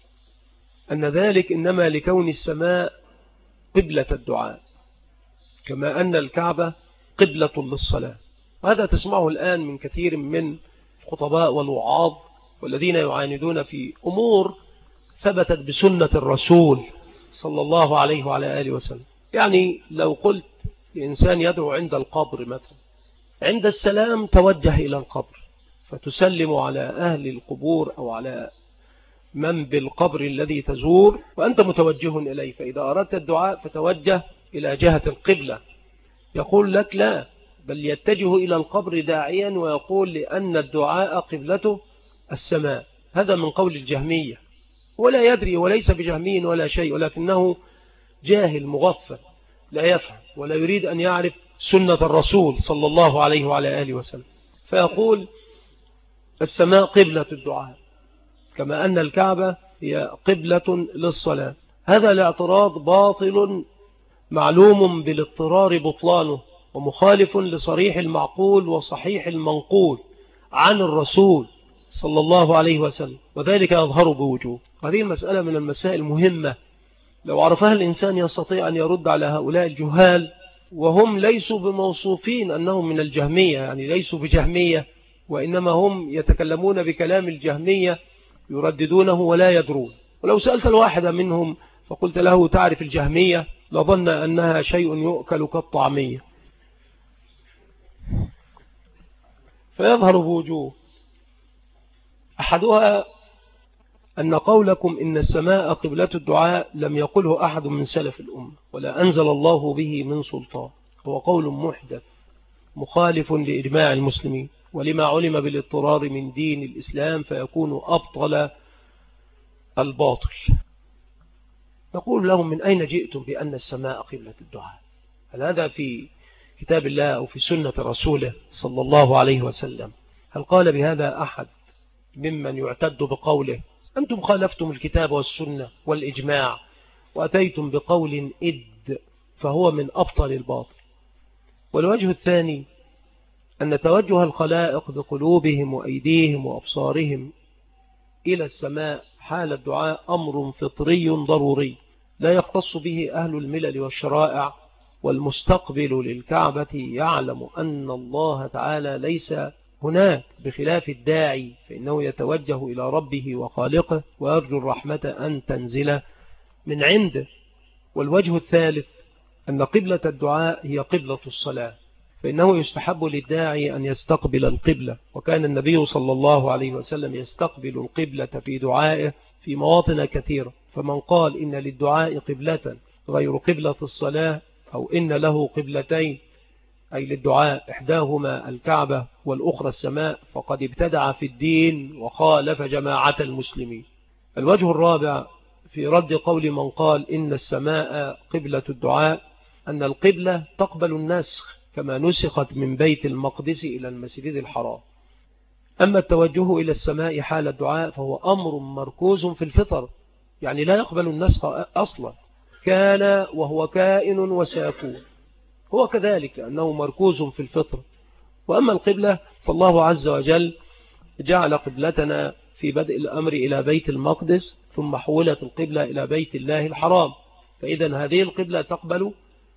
أن ذلك إنما لكون السماء قبلة الدعاء كما أن الكعبة قبلة للصلاة. وهذا تسمعه الآن من كثير من الخطباء والوعاظ والذين يعاندون في أمور ثبتت بسنة الرسول صلى الله عليه وعلى آله وسلم. يعني لو قلت لإنسان يدعو عند القبر مثلا، عند السلام توجه إلى القبر فتسلم على أهل القبور أو على من بالقبر الذي تزور وأنت متوجه إليه، فإذا أردت الدعاء فتوجه إلى جهة القبلة. يقول لك لا، بل يتجه إلى القبر داعيا ويقول لأن الدعاء قبلته السماء. هذا من قول الجهمية، ولا يدري وليس بجهمي ولا شيء، ولكنه جاهل مغفل لا يفهم ولا يريد أن يعرف سنة الرسول صلى الله عليه وعلى آله وسلم، فيقول السماء قبلة الدعاء كما أن الكعبة هي قبلة للصلاة. هذا الاعتراض باطل معلوم بالاضطرار بطلانه ومخالف لصريح المعقول وصحيح المنقول عن الرسول صلى الله عليه وسلم، وذلك يظهر بوجوه. هذه المسألة من المسائل المهمة، لو عرفها الإنسان يستطيع أن يرد على هؤلاء الجهال، وهم ليسوا بموصوفين أنهم من الجهمية، يعني ليسوا بجهمية، وإنما هم يتكلمون بكلام الجهمية يرددونه ولا يدرون. ولو سألت الواحد منهم فقلت له تعرف الجهمية لظن أنها شيء يؤكل كالطعمية. فيظهر بوجوه، أحدها أن قولكم إن السماء قبلة الدعاء لم يقله أحد من سلف الأمة ولا أنزل الله به من سلطان، هو قول محدث مخالف لإجماع المسلمين ولما علم بالاضطرار من دين الإسلام، فيكون أبطل الباطل. نقول لهم من أين جئتم بأن السماء قبلة الدعاء؟ هل هذا في كتاب الله أو في سنة رسوله صلى الله عليه وسلم؟ هل قال بهذا أحد ممن يعتد بقوله؟ أنتم خالفتم الكتاب والسنة والإجماع وأتيتم بقول إد، فهو من أبطل الباطل. والوجه الثاني أن توجه الخلائق بقلوبهم وأيديهم وأبصارهم إلى السماء حال الدعاء أمر فطري ضروري لا يختص به أهل الملل والشرائع. والمستقبل للكعبة يعلم أن الله تعالى ليس هناك بخلاف الداعي، فإنه يتوجه إلى ربه وخالقه ويرجو الرحمة أن تنزل من عنده. والوجه الثالث أن قبلة الدعاء هي قبلة الصلاة، فإنه يستحب للداعي أن يستقبل القبلة، وكان النبي صلى الله عليه وسلم يستقبل القبلة في دعائه في مواطن كثيرة. فمن قال إن للدعاء قبلة غير قبلة الصلاة، أو إن له قبلتين أي للدعاء إحداهما الكعبة والأخرى السماء، فقد ابتدع في الدين وخالف جماعة المسلمين. الوجه الرابع في رد قول من قال إن السماء قبلة الدعاء أن القبلة تقبل النسخ كما نسخت من بيت المقدس إلى المسجد الحرام. أما التوجه إلى السماء حال الدعاء فهو أمر مركوز في الفطر، يعني لا يقبل النسخ أصلا، كان وهو كائن وسيكون، هو كذلك أنه مركوز في الفطر. وأما القبلة فالله عز وجل جعل قبلتنا في بدء الأمر إلى بيت المقدس، ثم حولت القبلة إلى بيت الله الحرام، فإذا هذه القبلة تقبل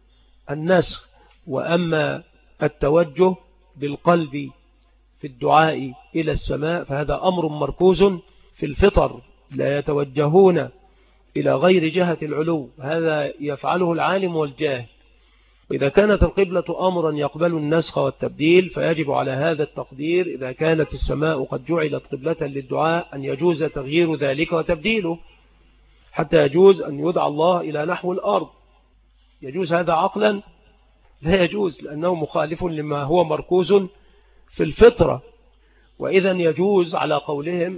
النسخ. وأما التوجه بالقلب في الدعاء إلى السماء فهذا أمر مركوز في الفطر، لا يتوجهون إلى غير جهة العلو، هذا يفعله العالم والجاهل. وإذا كانت القبلة أمرا يقبل النسخ والتبديل فيجب على هذا التقدير إذا كانت السماء قد جعلت قبلة للدعاء أن يجوز تغيير ذلك وتبديله، حتى يجوز أن يدعى الله إلى نحو الأرض. يجوز هذا عقلا؟ لا يجوز، لأنه مخالف لما هو مركوز في الفطرة. وإذا يجوز على قولهم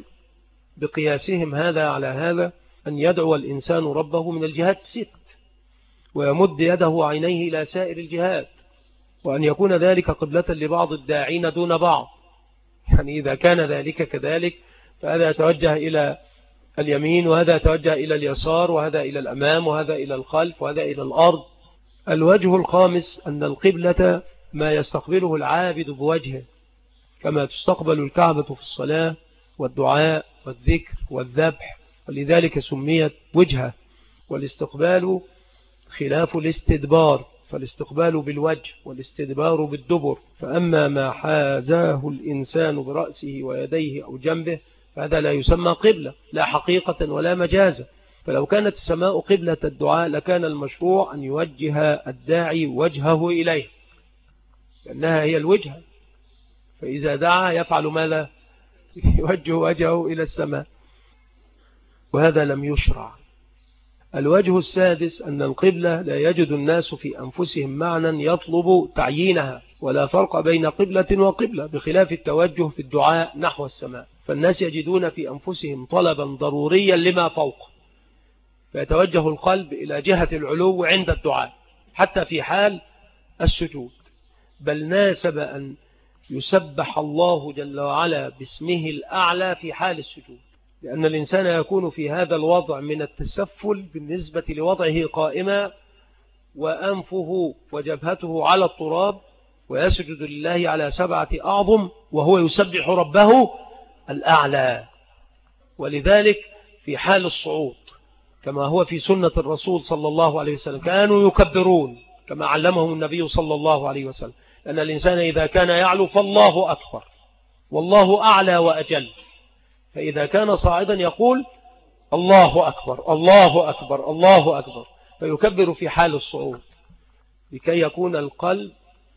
بقياسهم هذا على هذا أن يدعو الإنسان ربه من الجهات الست، ويمد يده عينيه إلى سائر الجهات، وأن يكون ذلك قبلة لبعض الداعين دون بعض. يعني إذا كان ذلك كذلك فهذا يتوجه إلى اليمين، وهذا يتوجه إلى اليسار، وهذا إلى الأمام، وهذا إلى الخلف، وهذا إلى الأرض. الوجه الخامس أن القبلة ما يستقبله العابد بوجهه، كما تستقبل الكعبة في الصلاة والدعاء والذكر والذبح، ولذلك سميت وجهة. والاستقبال خلاف الاستدبار، فالاستقبال بالوجه والاستدبار بالدبر. فأما ما حازاه الإنسان برأسه ويديه أو جنبه فهذا لا يسمى قبلة، لا حقيقة ولا مجازة. فلو كانت السماء قبلة الدعاء لكان المشروع أن يوجه الداعي وجهه إليه، لأنها هي الوجهة، فإذا دعا يفعل ماذا؟ يوجه وجهه إلى السماء، وهذا لم يشرع. الوجه السادس أن القبلة لا يجد الناس في أنفسهم معنى يطلب تعيينها، ولا فرق بين قبلة وقبلة، بخلاف التوجه في الدعاء نحو السماء، فالناس يجدون في أنفسهم طلبا ضروريا لما فوق، فيتوجه القلب إلى جهة العلو عند الدعاء حتى في حال السجود. بل ناسب أن يسبح الله جل وعلا باسمه الأعلى في حال السجود، لأن الإنسان يكون في هذا الوضع من التسفل بالنسبة لوضعه قائما، وأنفه وجبهته على التراب، ويسجد لله على سبعة أعظم وهو يسبح ربه الأعلى. ولذلك في حال الصعود كما هو في سنة الرسول صلى الله عليه وسلم كانوا يكبرون كما علمهم النبي صلى الله عليه وسلم، لأن الإنسان إذا كان يعلو فالله أكبر والله أعلى وأجل، فإذا كان صاعدا يقول الله أكبر الله أكبر الله أكبر، فيكبر في حال الصعود لكي يكون القلب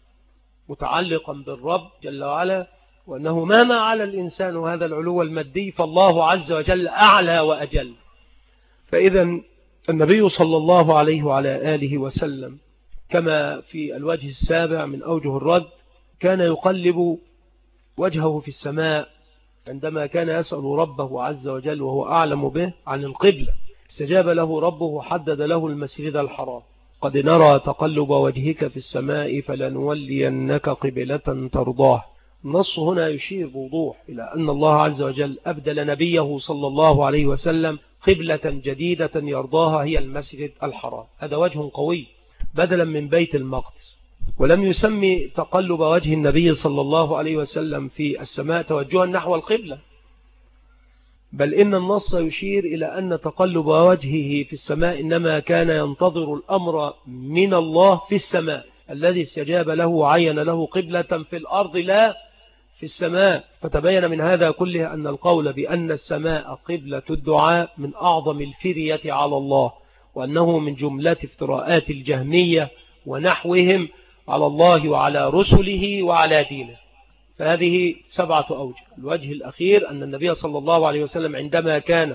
متعلقا بالرب جل وعلا، وأنه مهما على الإنسان هذا العلو المادي فالله عز وجل أعلى وأجل. فإذا النبي صلى الله عليه وعلى آله وسلم كما في الوجه السابع من أوجه الرد كان يقلب وجهه في السماء عندما كان يسأل ربه عز وجل وهو أعلم به عن القبلة، استجاب له ربه حدد له المسجد الحرام. قد نرى تقلب وجهك في السماء فلنولينك قبلة ترضاه. النص هنا يشير بوضوح إلى أن الله عز وجل أبدل نبيه صلى الله عليه وسلم قبلة جديدة يرضاها هي المسجد الحرام، هذا وجه قوي بدلا من بيت المقدس. ولم يسمي تقلب وجه النبي صلى الله عليه وسلم في السماء توجها نحو القبلة، بل إن النص يشير إلى أن تقلب وجهه في السماء إنما كان ينتظر الأمر من الله في السماء الذي استجاب له وعين له قبلة في الأرض لا في السماء. فتبين من هذا كله أن القول بأن السماء قبلة الدعاء من أعظم الفرية على الله، وأنه من جملة افتراءات الجهمية ونحوهم، على الله وعلى رسله وعلى دينه. فهذه سبعة أوجه. الوجه الأخير أن النبي صلى الله عليه وسلم عندما كان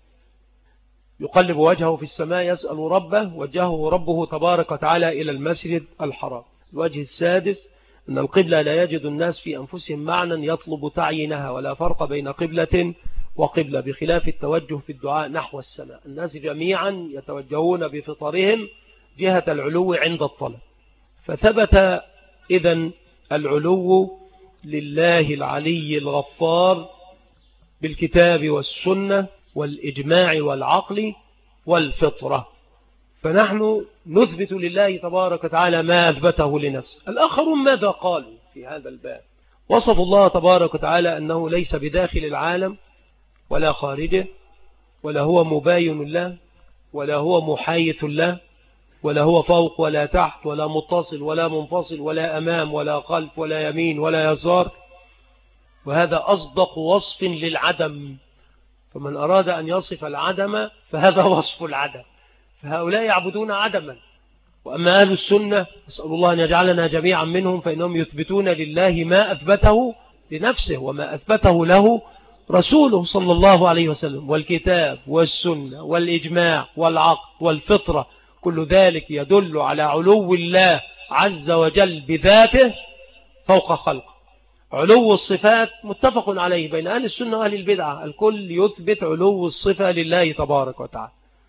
يقلب وجهه في السماء يسأل ربه وجهه ربه تبارك وتعالى إلى المسجد الحرام. الوجه السادس أن القبلة لا يجد الناس في أنفسهم معنى يطلب تعيينها، ولا فرق بين قبلة وقبلة، بخلاف التوجه في الدعاء نحو السماء. الناس جميعا يتوجهون بفطرهم جهة العلو عند الطلب. فثبت إذن العلو لله العلي الغفار بالكتاب والسنة والإجماع والعقل والفطرة. فنحن نثبت لله تبارك وتعالى ما أثبته لنفسه. الآخرون ماذا قالوا في هذا الباب؟ وصفوا الله تبارك وتعالى أنه ليس بداخل العالم ولا خارجه، ولا هو مباين له، ولا هو محايث له، ولا هو فوق ولا تحت، ولا متصل ولا منفصل، ولا أمام ولا خلف، ولا يمين ولا يسار. وهذا أصدق وصف للعدم. فمن أراد أن يصف العدم فهذا وصف العدم. فهؤلاء يعبدون عدما. وأما أهل السنة أسأل الله أن يجعلنا جميعا منهم، فإنهم يثبتون لله ما أثبته لنفسه وما أثبته له رسوله صلى الله عليه وسلم، والكتاب والسنة والإجماع والعقل والفطرة، كل ذلك يدل على علو الله عز وجل بذاته فوق خلقه. علو الصفات متفق عليه بين أهل السنة وأهل البدعة، الكل يثبت علو الصفة لله تبارك وتعالى.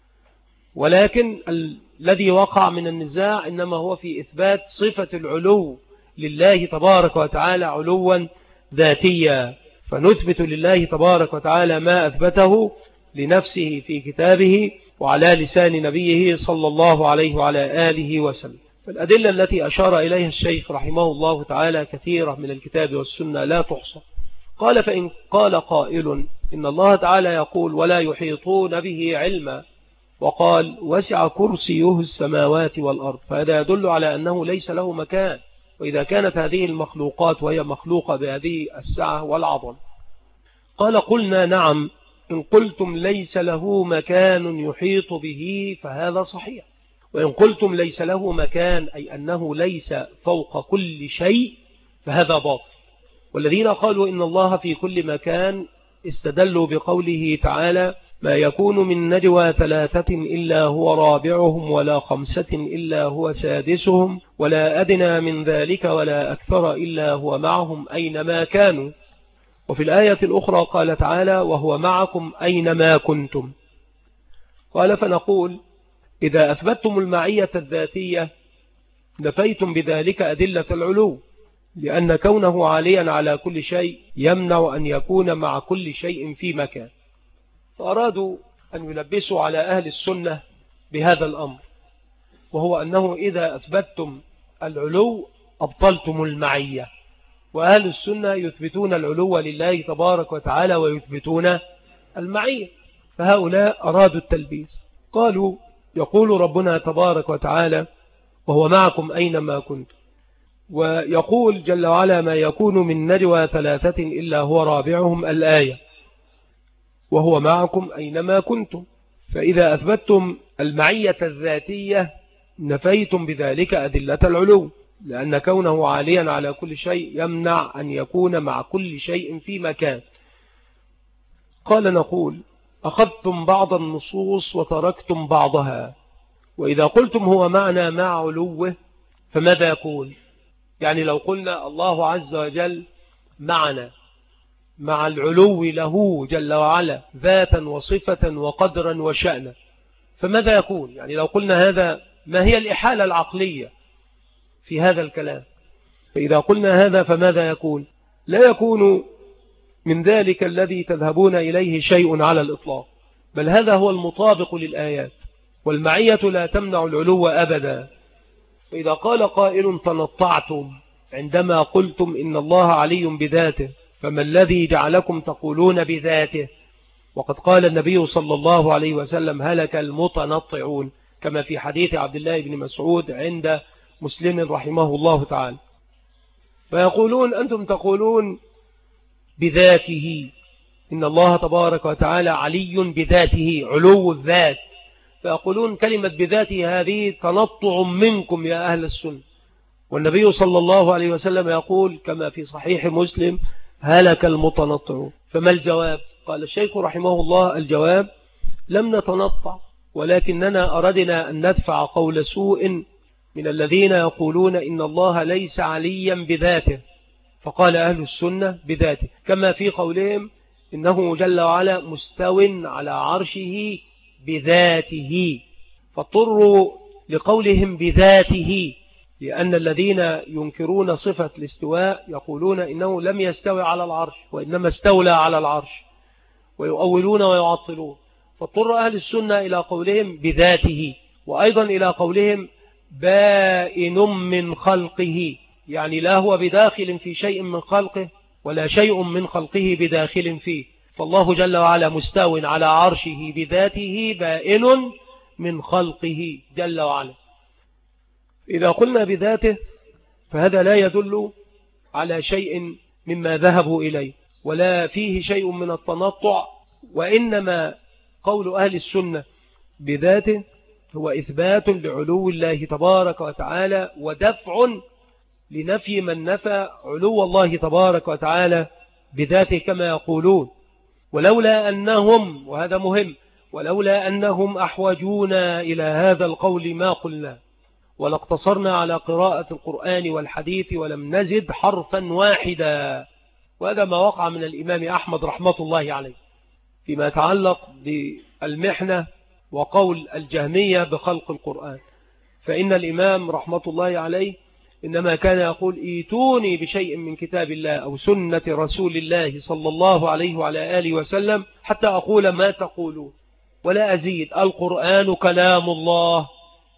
ولكن الذي وقع من النزاع إنما هو في إثبات صفة العلو لله تبارك وتعالى علوا ذاتيا. فنثبت لله تبارك وتعالى ما أثبته لنفسه في كتابه وعلى لسان نبيه صلى الله عليه وعلى آله وسلم. فالأدلة التي أشار إليها الشيخ رحمه الله تعالى كثيرة من الكتاب والسنة لا تحصى. قال: فإن قال قائل إن الله تعالى يقول ولا يحيطون به علما، وقال وسع كرسيه السماوات والأرض، فهذا يدل على أنه ليس له مكان. وإذا كانت هذه المخلوقات وهي مخلوقة بهذه السعة والعظم. قال: قلنا نعم، إن قلتم ليس له مكان يحيط به فهذا صحيح، وإن قلتم ليس له مكان أي أنه ليس فوق كل شيء فهذا باطل. والذين قالوا إن الله في كل مكان استدلوا بقوله تعالى: ما يكون من نجوى ثلاثة إلا هو رابعهم ولا خمسة إلا هو سادسهم ولا أدنى من ذلك ولا أكثر إلا هو معهم أينما كانوا. وفي الآية الأخرى قال تعالى: وهو معكم أينما كنتم. قال: فنقول إذا أثبتتم المعية الذاتية نفيتم بذلك أدلة العلو، لأن كونه عاليا على كل شيء يمنع أن يكون مع كل شيء في مكان. فأرادوا أن يلبسوا على أهل السنة بهذا الأمر، وهو أنه إذا أثبتتم العلو أبطلتم المعية. وأهل السنة يثبتون العلو لله تبارك وتعالى ويثبتون المعية. فهؤلاء أرادوا التلبيس. قالوا: يقول ربنا تبارك وتعالى: وهو معكم أينما كنتم، ويقول جل وعلا: ما يكون من نجوى ثلاثة إلا هو رابعهم، الآية، وهو معكم أينما كنتم. فإذا أثبتتم المعية الذاتية نفيتم بذلك أدلة العلو، لأن كونه عاليا على كل شيء يمنع أن يكون مع كل شيء في مكان. قال: نقول: أخذتم بعض النصوص وتركتم بعضها. وإذا قلتم هو معنا مع علوه فماذا يقول؟ يعني لو قلنا الله عز وجل معنا مع العلو له جل وعلا ذاتا وصفة وقدرا وشأنا، فماذا يكون؟ يعني لو قلنا هذا، ما هي الإحالة العقلية في هذا الكلام؟ فإذا قلنا هذا فماذا يكون؟ لا يكون من ذلك الذي تذهبون إليه شيء على الإطلاق، بل هذا هو المطابق للآيات. والمعية لا تمنع العلو أبدا. فإذا قال قائل: تنطعتم عندما قلتم إن الله علي بذاته، فما الذي جعلكم تقولون بذاته؟ وقد قال النبي صلى الله عليه وسلم: هلك المتنطعون، كما في حديث عبد الله بن مسعود عند مسلم رحمه الله تعالى. فيقولون: أنتم تقولون بذاته، إن الله تبارك وتعالى علي بذاته، علو الذات. فيقولون كلمة بذاته هذه تنطع منكم يا أهل السنة، والنبي صلى الله عليه وسلم يقول كما في صحيح مسلم: هلك المتنطعون. فما الجواب؟ قال الشيخ رحمه الله: الجواب: لم نتنطع، ولكننا أردنا أن ندفع قول سوء من الذين يقولون إن الله ليس عليا بذاته، فقال أهل السنة بذاته، كما في قولهم إنه جل وعلا مستو على عرشه بذاته، فاضطروا لقولهم بذاته، لأن الذين ينكرون صفة الاستواء يقولون إنه لم يستوي على العرش وإنما استولى على العرش، ويؤولون ويعطلون. فاضطر أهل السنة إلى قولهم بذاته، وأيضا إلى قولهم بائن من خلقه، يعني لا هو بداخل في شيء من خلقه ولا شيء من خلقه بداخل فيه، فالله جل وعلا مستو على عرشه بذاته بائن من خلقه جل وعلا. إذا قلنا بذاته فهذا لا يدل على شيء مما ذهبوا إليه ولا فيه شيء من التنطع، وإنما قول أهل السنة بذاته هو إثبات لعلو الله تبارك وتعالى ودفع لنفي من نفى علو الله تبارك وتعالى بذاته كما يقولون. ولولا أنهم، وهذا مهم، ولولا أنهم أحوجونا إلى هذا القول ما قلنا، ولاقتصرنا على قراءة القرآن والحديث ولم نزد حرفا واحدا. وهذا ما وقع من الإمام أحمد رحمة الله عليه فيما يتعلق بالمحنة وقول الجهمية بخلق القرآن. فإن الإمام رحمة الله عليه إنما كان يقول: ايتوني بشيء من كتاب الله أو سنة رسول الله صلى الله عليه وعلى آله وسلم حتى أقول ما تقولون ولا أزيد. القرآن كلام الله،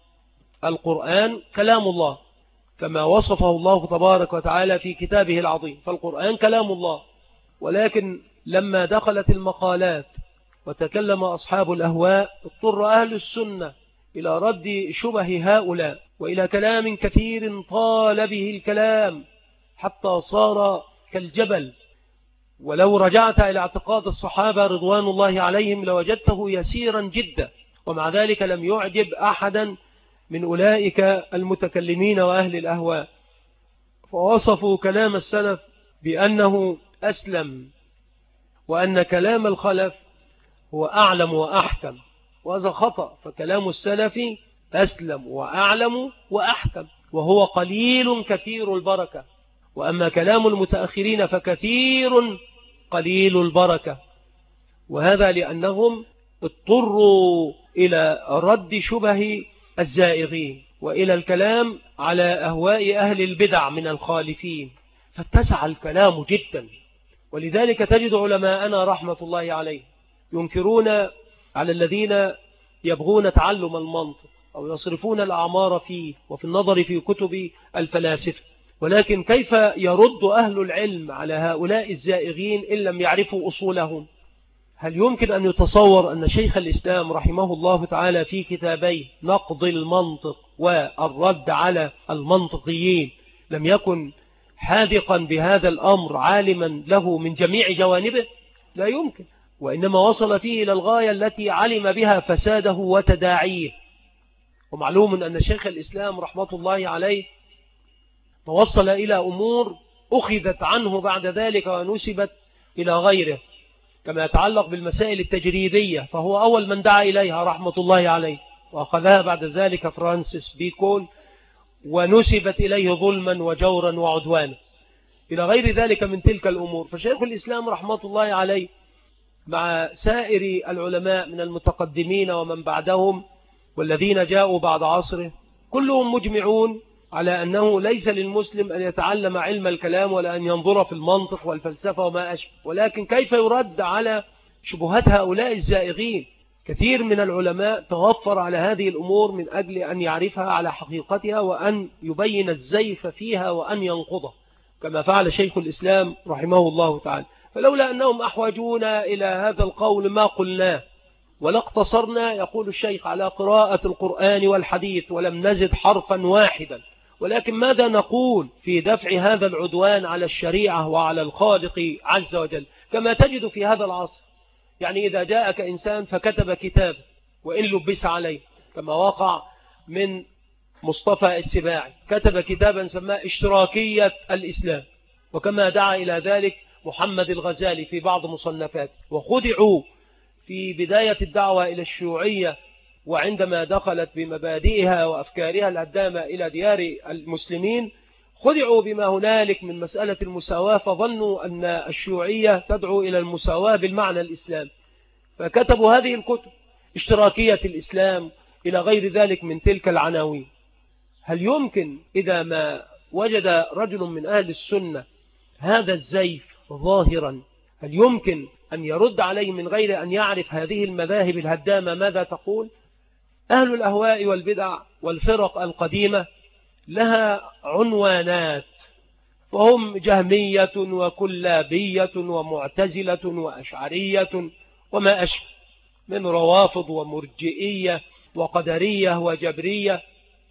القرآن كلام الله كما وصفه الله تبارك وتعالى في كتابه العظيم، فالقرآن كلام الله. ولكن لما دخلت المقالات وتكلم أصحاب الأهواء اضطر أهل السنة إلى رد شبه هؤلاء وإلى كلام كثير طال به الكلام حتى صار كالجبل. ولو رجعت إلى اعتقاد الصحابة رضوان الله عليهم لوجدته يسيرا جدا، ومع ذلك لم يعجب أحدا من أولئك المتكلمين وأهل الأهواء، فوصفوا كلام السلف بأنه أسلم، وأن كلام الخلف هو أعلم وأحكم، وهذا خطأ. فكلام السلف أسلم وأعلم وأحكم، وهو قليل كثير البركة، وأما كلام المتأخرين فكثير قليل البركة. وهذا لأنهم اضطروا إلى رد شبه الزائغين وإلى الكلام على أهواء أهل البدع من الخالفين، فاتسع الكلام جدا. ولذلك تجد علماءنا رحمة الله عليه ينكرون على الذين يبغون تعلم المنطق أو يصرفون الأعمار فيه وفي النظر في كتب الفلاسفة، ولكن كيف يرد أهل العلم على هؤلاء الزائغين إن لم يعرفوا أصولهم؟ هل يمكن أن يتصور أن شيخ الإسلام رحمه الله تعالى في كتابيه نقض المنطق والرد على المنطقيين لم يكن حاذقا بهذا الأمر عالما له من جميع جوانبه؟ لا يمكن، وإنما وصل فيه إلى الغاية التي علم بها فساده وتداعيه. ومعلوم أن شيخ الإسلام رحمة الله عليه توصل إلى أمور أخذت عنه بعد ذلك ونسبت إلى غيره، كما يتعلق بالمسائل التجريدية، فهو أول من دعا إليها رحمة الله عليه، وأخذها بعد ذلك فرانسيس بيكون ونسبت إليه ظلما وجورا وعدوانا إلى غير ذلك من تلك الأمور. فشيخ الإسلام رحمة الله عليه مع سائر العلماء من المتقدمين ومن بعدهم والذين جاءوا بعد عصره كلهم مجمعون على أنه ليس للمسلم أن يتعلم علم الكلام ولا أن ينظر في المنطق والفلسفة وما أشبه. ولكن كيف يرد على شبهات هؤلاء الزائغين؟ كثير من العلماء توفر على هذه الأمور من أجل أن يعرفها على حقيقتها وأن يبين الزيف فيها وأن ينقضه، كما فعل شيخ الإسلام رحمه الله تعالى. فلولا أنهم أحوجونا إلى هذا القول ما قلناه، ولا اقتصرنا، يقول الشيخ، على قراءة القرآن والحديث ولم نزد حرفا واحدا. ولكن ماذا نقول في دفع هذا العدوان على الشريعة وعلى الخالق عز وجل؟ كما تجد في هذا العصر، يعني إذا جاءك إنسان فكتب كتاب وإن لبس عليه، كما وقع من مصطفى السباعي كتب كتابا سماه اشتراكية الإسلام، وكما دعا إلى ذلك محمد الغزالي في بعض مصنفاته، وخدعوا في بداية الدعوة إلى الشيوعية، وعندما دخلت بمبادئها وأفكارها الهدامة إلى ديار المسلمين خدعوا بما هنالك من مسألة المساواة، فظنوا أن الشيوعية تدعو إلى المساواة بالمعنى الإسلام، فكتبوا هذه الكتب اشتراكية الإسلام إلى غير ذلك من تلك العناوين. هل يمكن إذا ما وجد رجل من أهل السنة هذا الزيف ظاهرا، هل يمكن أن يرد عليه من غير أن يعرف هذه المذاهب الهدامة ماذا تقول؟ أهل الأهواء والبدع والفرق القديمة لها عنوانات، فهم جهمية وكلابية ومعتزلة وأشعرية وما أشبه من روافض ومرجئية وقدرية وجبرية،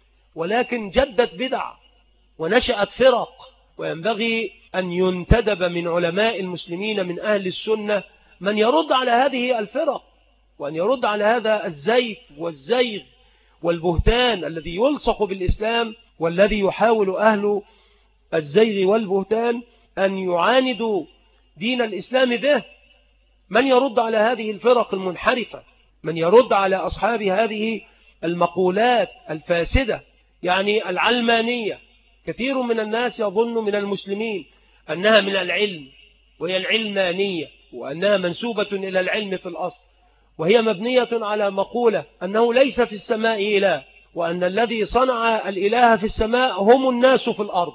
ولكن جدت بدع ونشأت فرق، وينبغي أن ينتدب من علماء المسلمين من أهل السنة من يرد على هذه الفرق، وأن يرد على هذا الزيف والزيغ والبهتان الذي يلصق بالإسلام، والذي يحاول أهل الزيغ والبهتان أن يعاندوا دين الإسلام به. من يرد على هذه الفرق المنحرفة، من يرد على أصحاب هذه المقولات الفاسدة، يعني العلمانية. كثير من الناس يظن من المسلمين أنها من العلم، وهي العلمانية، وأنها منسوبة إلى العلم في الأصل، وهي مبنية على مقولة أنه ليس في السماء إله، وأن الذي صنع الإله في السماء هم الناس في الأرض،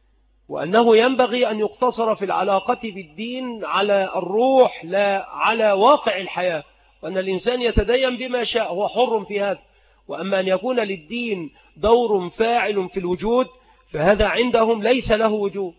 وأنه ينبغي أن يقتصر في العلاقة بالدين على الروح لا على واقع الحياة، وأن الإنسان يتدين بما شاء، هو حر في هذا. وأما أن يكون للدين دور فاعل في الوجود فهذا عندهم ليس له وجود.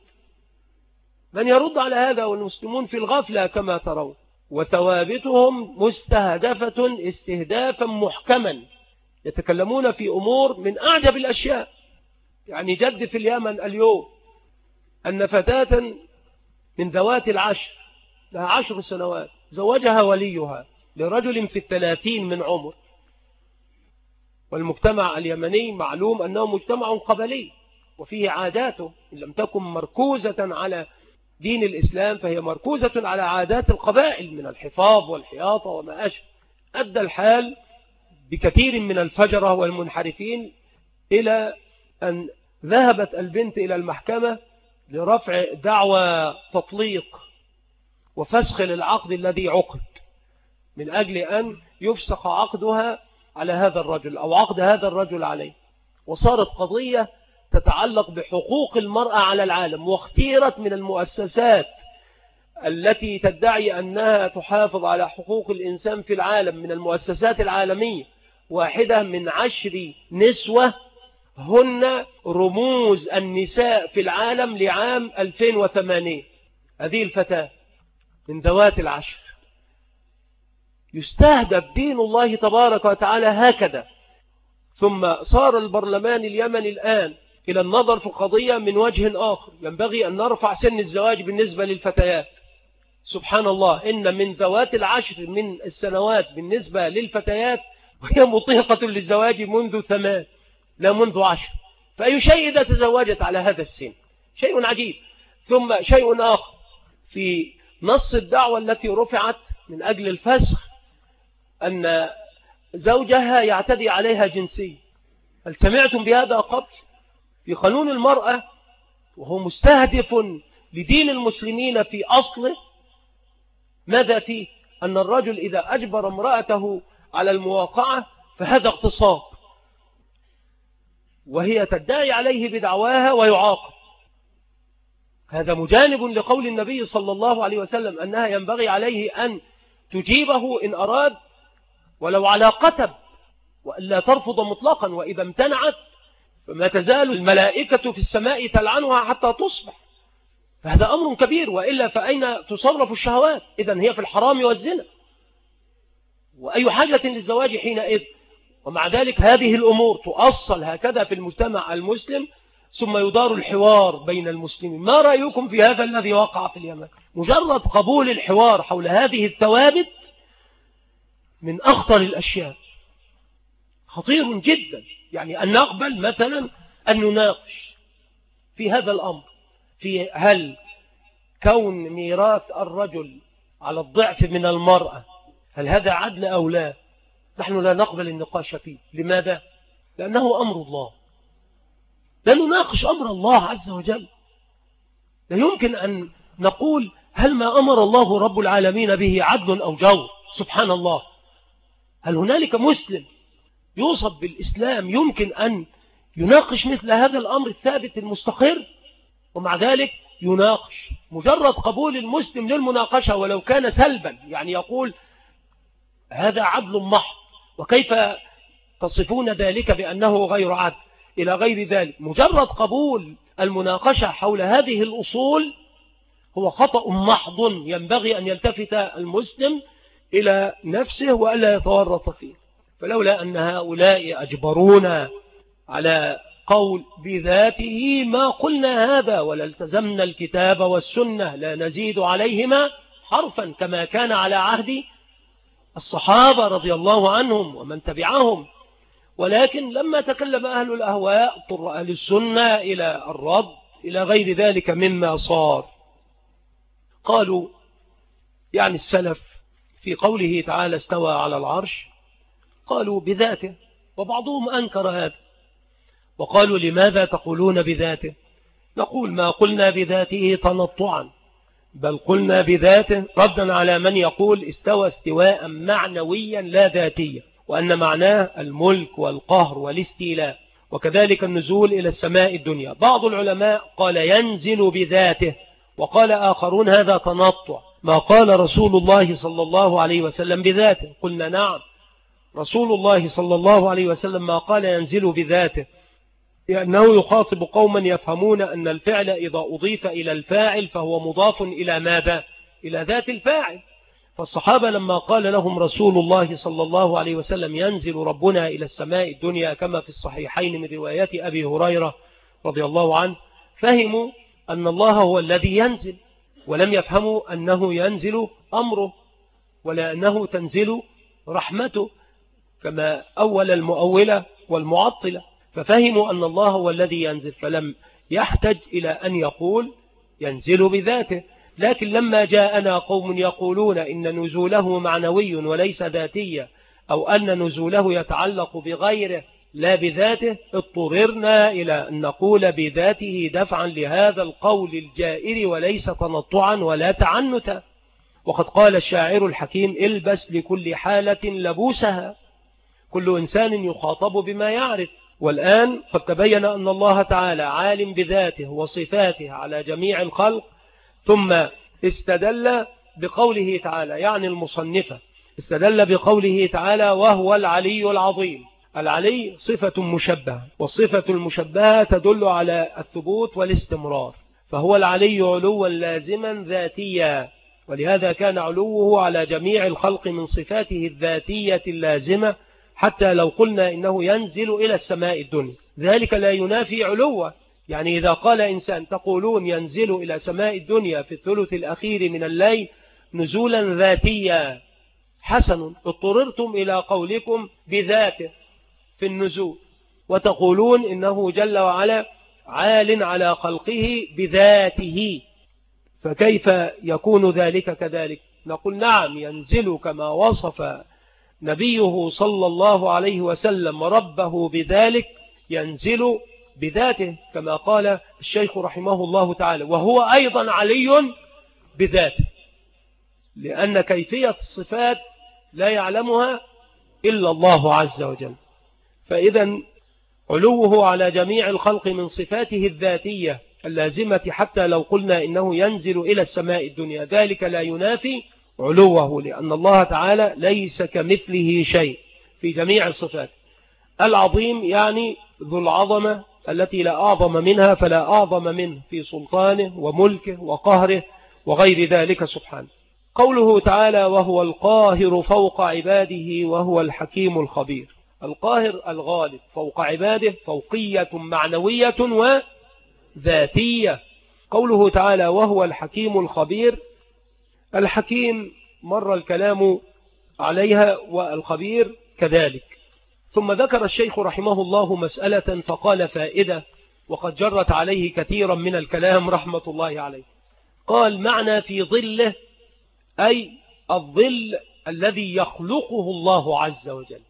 من يرد على هذا والمسلمون في الغفلة كما ترون، وثوابتهم مستهدفة استهدافا محكما، يتكلمون في أمور من أعجب الأشياء. يعني جد في اليمن اليوم أن فتاة من ذوات العشر لها عشر سنوات زوجها وليها لرجل في الثلاثين من عمر، والمجتمع اليمني معلوم أنه مجتمع قبلي وفيه عاداته، إن لم تكن مركوزة على دين الإسلام فهي مركوزة على عادات القبائل من الحفاظ والحياطة وما أشبه. أدى الحال بكثير من الفجرة والمنحرفين إلى أن ذهبت البنت إلى المحكمة لرفع دعوى تطليق وفسخ للعقد الذي عقد، من أجل أن يفسخ عقدها على هذا الرجل أو عقد هذا الرجل عليه. وصارت قضية تتعلق بحقوق المرأة على العالم، واختيرت من المؤسسات التي تدعي أنها تحافظ على حقوق الإنسان في العالم من المؤسسات العالمية واحدة من عشر نسوة هن رموز النساء في العالم لعام ألفين وثمانية. هذه الفتاة من ذوات العشر يستهدف دين الله تبارك وتعالى هكذا. ثم صار البرلمان اليمني الآن إلى النظر في القضية من وجه آخر، ينبغي أن نرفع سن الزواج بالنسبة للفتيات. سبحان الله، إن من ذوات العشر من السنوات بالنسبة للفتيات وهي مطيقة للزواج منذ ثمان لا منذ عشر، فأي شيء إذا تزوجت على هذا السن؟ شيء عجيب. ثم شيء آخر في نص الدعوة التي رفعت من أجل الفسخ، أن زوجها يعتدي عليها جنسيا. هل سمعتم بهذا قبل؟ في قانون المرأة، وهو مستهدف لدين المسلمين في أصله، ماذا فيه؟ أن الرجل إذا أجبر امرأته على المواقعة فهذا اغتصاب، وهي تدعي عليه بدعواها ويعاقب. هذا مجانب لقول النبي صلى الله عليه وسلم أنها ينبغي عليه أن تجيبه إن أراد ولو على قتب، وإلا ترفض مطلقا، وإذا امتنعت فما تزال الملائكة في السماء تلعنها حتى تصبح. فهذا أمر كبير، وإلا فأين تصرف الشهوات؟ إذن هي في الحرام والزنا، وأي حاجة للزواج حينئذ؟ ومع ذلك هذه الأمور تؤصل هكذا في المجتمع المسلم، ثم يدار الحوار بين المسلمين. ما رأيكم في هذا الذي وقع في اليمن؟ مجرد قبول الحوار حول هذه الثوابت من أخطر الأشياء، خطير جدا. يعني أن نقبل مثلا أن نناقش في هذا الأمر، في هل كون ميراث الرجل على الضعف من المرأة هل هذا عدل أو لا؟ نحن لا نقبل النقاش فيه. لماذا؟ لأنه أمر الله، لا نناقش أمر الله عز وجل. لا يمكن أن نقول هل ما أمر الله رب العالمين به عدل أو جور. سبحان الله، هل هنالك مسلم يوصف بالإسلام يمكن أن يناقش مثل هذا الأمر الثابت المستقر؟ ومع ذلك يناقش. مجرد قبول المسلم للمناقشة ولو كان سلبا، يعني يقول هذا عدل محض، وكيف تصفون ذلك بأنه غير عدل إلى غير ذلك. مجرد قبول المناقشة حول هذه الأصول هو خطأ محض، ينبغي أن يلتفت المسلم إلى نفسه وألا يتورط فيه. فلولا أن هؤلاء أجبرونا على قول بذاته ما قلنا هذا، ولا التزمنا الكتاب والسنة لا نزيد عليهما حرفا، كما كان على عهد الصحابة رضي الله عنهم ومن تبعهم. ولكن لما تكلم أهل الأهواء اضطر أهل السنة إلى الرد إلى غير ذلك مما صار. قالوا يعني السلف في قوله تعالى استوى على العرش، قالوا بذاته، وبعضهم أنكر هذا وقالوا لماذا تقولون بذاته؟ نقول ما قلنا بذاته تنطعا، بل قلنا بذاته ردا على من يقول استوى استواء معنويا لا ذاتيا، وأن معناه الملك والقهر والاستيلاء، وكذلك النزول إلى السماء الدنيا. بعض العلماء قال ينزل بذاته، وقال آخرون هذا تنطع، ما قال رسول الله صلى الله عليه وسلم بذاته. قلنا نعم، رسول الله صلى الله عليه وسلم ما قال ينزل بذاته، لأنه يخاطب قوما يفهمون أن الفعل إذا أضيف إلى الفاعل فهو مضاف إلى ماذا؟ إلى ذات الفاعل. فالصحابة لما قال لهم رسول الله صلى الله عليه وسلم ينزل ربنا إلى السماء الدنيا كما في الصحيحين من روايات أبي هريرة رضي الله عنه، فهموا أن الله هو الذي ينزل، ولم يفهموا أنه ينزل أمره ولا أنه تنزل رحمته كما أول المؤولة والمعطلة. ففهموا أن الله هو الذي ينزل، فلم يحتج إلى أن يقول ينزل بذاته. لكن لما جاءنا قوم يقولون إن نزوله معنوي وليس ذاتيا، أو أن نزوله يتعلق بغيره لا بذاته، اضطررنا إلى أن نقول بذاته دفعا لهذا القول الجائر وليس تنطعا ولا تعنتا. وقد قال الشاعر الحكيم البس لكل حالة لبوسها، كل إنسان يخاطب بما يعرف. والآن قد تبين أن الله تعالى عالم بذاته وصفاته على جميع الخلق، ثم استدل بقوله تعالى، يعني المصنفة استدل بقوله تعالى وهو العلي العظيم. العلي صفة مشبهة، والصفة المشبهة تدل على الثبوت والاستمرار، فهو العلي علوا لازما ذاتيا، ولهذا كان علوه على جميع الخلق من صفاته الذاتية اللازمة، حتى لو قلنا إنه ينزل إلى السماء الدنيا ذلك لا ينافي علوه. يعني إذا قال إنسان تقولون ينزل إلى سماء الدنيا في الثلث الأخير من الليل نزولا ذاتيا، حسن، اضطررتم إلى قولكم بذاته في النزول، وتقولون إنه جل وعلا عال على خلقه بذاته، فكيف يكون ذلك كذلك؟ نقول نعم، ينزل كما وصف نبيه صلى الله عليه وسلم ربه بذلك، ينزل بذاته كما قال الشيخ رحمه الله تعالى، وهو أيضا علي بذاته، لأن كيفية الصفات لا يعلمها إلا الله عز وجل. فإذا علوه على جميع الخلق من صفاته الذاتية اللازمة، حتى لو قلنا إنه ينزل إلى السماء الدنيا ذلك لا ينافي علوه، لأن الله تعالى ليس كمثله شيء في جميع الصفات. العظيم يعني ذو العظمة التي لا أعظم منها فلا أعظم منه في سلطانه وملكه وقهره وغير ذلك سبحانه. قوله تعالى وهو القاهر فوق عباده وهو الحكيم الخبير، القاهر الغالب فوق عباده، فوقية معنوية وذاتية. قوله تعالى وهو الحكيم الخبير، الحكيم مر الكلام عليها والخبير كذلك. ثم ذكر الشيخ رحمه الله مسألة فقال فائدة وقد جرت عليه كثيرا من الكلام رحمة الله عليه. قال معنى في ظله أي الظل الذي يخلقه الله عز وجل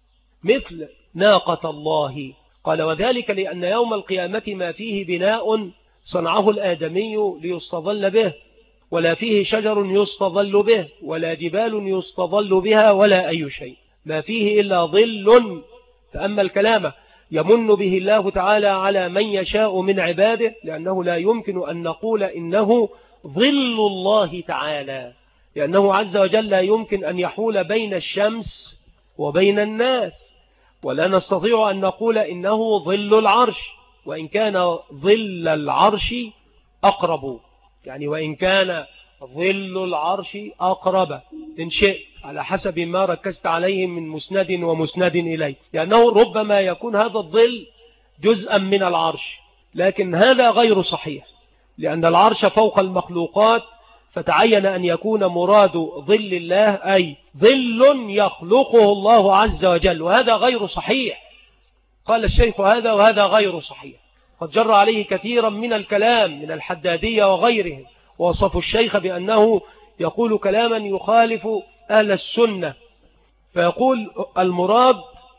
مثل ناقة الله. قال وذلك لأن يوم القيامة ما فيه بناء صنعه الآدمي ليستظل به، ولا فيه شجر يستظل به، ولا جبال يستظل بها، ولا أي شيء، ما فيه إلا ظل. فأما الكلام يمن به الله تعالى على من يشاء من عباده، لأنه لا يمكن أن نقول إنه ظل الله تعالى، لأنه عز وجل لا يمكن أن يحول بين الشمس وبين الناس، ولا نستطيع أن نقول إنه ظل العرش، وإن كان ظل العرش أقرب، يعني وإن كان ظل العرش أقرب إن شئت على حسب ما ركزت عليه من مسند ومسند إليه، لأنه ربما يكون هذا الظل جزءا من العرش، لكن هذا غير صحيح، لأن العرش فوق المخلوقات، فتعين أن يكون مراد ظل الله أي ظل يخلقه الله عز وجل، وهذا غير صحيح. قال الشيخ هذا وهذا غير صحيح، قد جر عليه كثيرا من الكلام من الحدادية وغيرهم، ووصفوا الشيخ بأنه يقول كلاما يخالف أهل السنة، فيقول المراد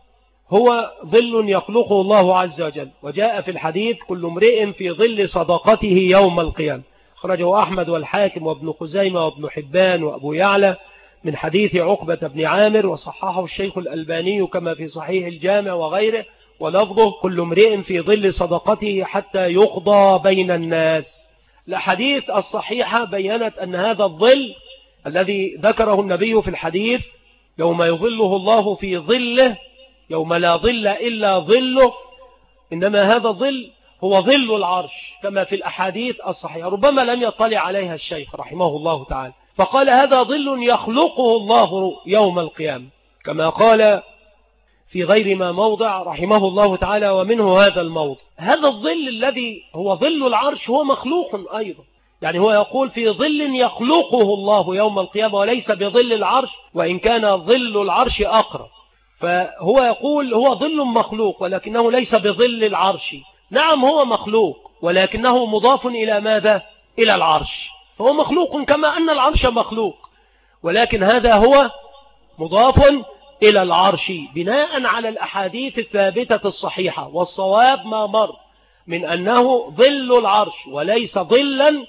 هو ظل يخلقه الله عز وجل. وجاء في الحديث كل امرئ في ظل صدقته يوم القيامة، أخرجه أحمد والحاكم وابن خزيمة وابن حبان وأبو يعلى من حديث عقبة بن عامر، وصححه الشيخ الألباني كما في صحيح الجامع وغيره، ولفظه كل امرئ في ظل صدقته حتى يقضى بين الناس. الأحاديث الصحيحة بيّنت أن هذا الظل الذي ذكره النبي في الحديث يوم يظله الله في ظله يوم لا ظل إلا ظله، إنما هذا الظل هو ظل العرش كما في الأحاديث الصحيحة، ربما لم يطلع عليها الشيخ رحمه الله تعالى، فقال هذا ظل يخلقه الله يوم القيامة، كما قال في غير ما موضع رحمه الله تعالى ومنه هذا الموضع. هذا الظل الذي هو ظل العرش هو مخلوق أيضا، يعني هو يقول في ظل يخلقه الله يوم القيامة وليس بظل العرش، وإن كان ظل العرش أقرب، فهو يقول هو ظل مخلوق ولكنه ليس بظل العرش. نعم هو مخلوق ولكنه مضاف إلى ماذا؟ إلى العرش، فهو مخلوق كما أن العرش مخلوق، ولكن هذا هو مضاف إلى العرش بناء على الأحاديث الثابتة الصحيحة، والصواب ما مر من أنه ظل العرش وليس ظلا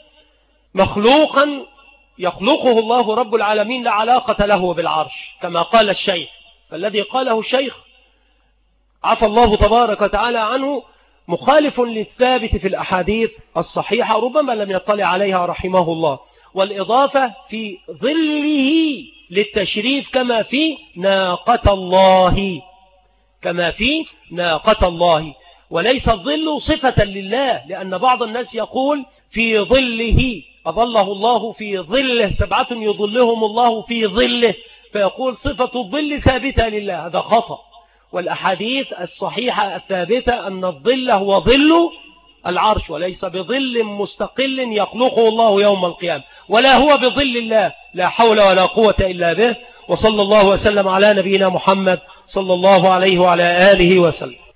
مخلوقا يخلقه الله رب العالمين لا علاقة له بالعرش كما قال الشيخ. فالذي قاله الشيخ عفى الله تبارك وتعالى عنه مخالف للثابت في الأحاديث الصحيحة، ربما لم يطلع عليها رحمه الله. والإضافة في ظله للتشريف كما في ناقة الله، كما في ناقة الله، وليس الظل صفة لله، لأن بعض الناس يقول في ظله أظله الله في ظله سبعة يظلهم الله في ظله، فيقول صفة الظل ثابتة لله، هذا خطأ. والأحاديث الصحيحة الثابتة أن الظل هو ظل العرش وليس بظل مستقل يخلقه الله يوم القيامة، ولا هو بظل الله، لا حول ولا قوة إلا به. وصلى الله وسلم على نبينا محمد صلى الله عليه وعلى آله وسلم.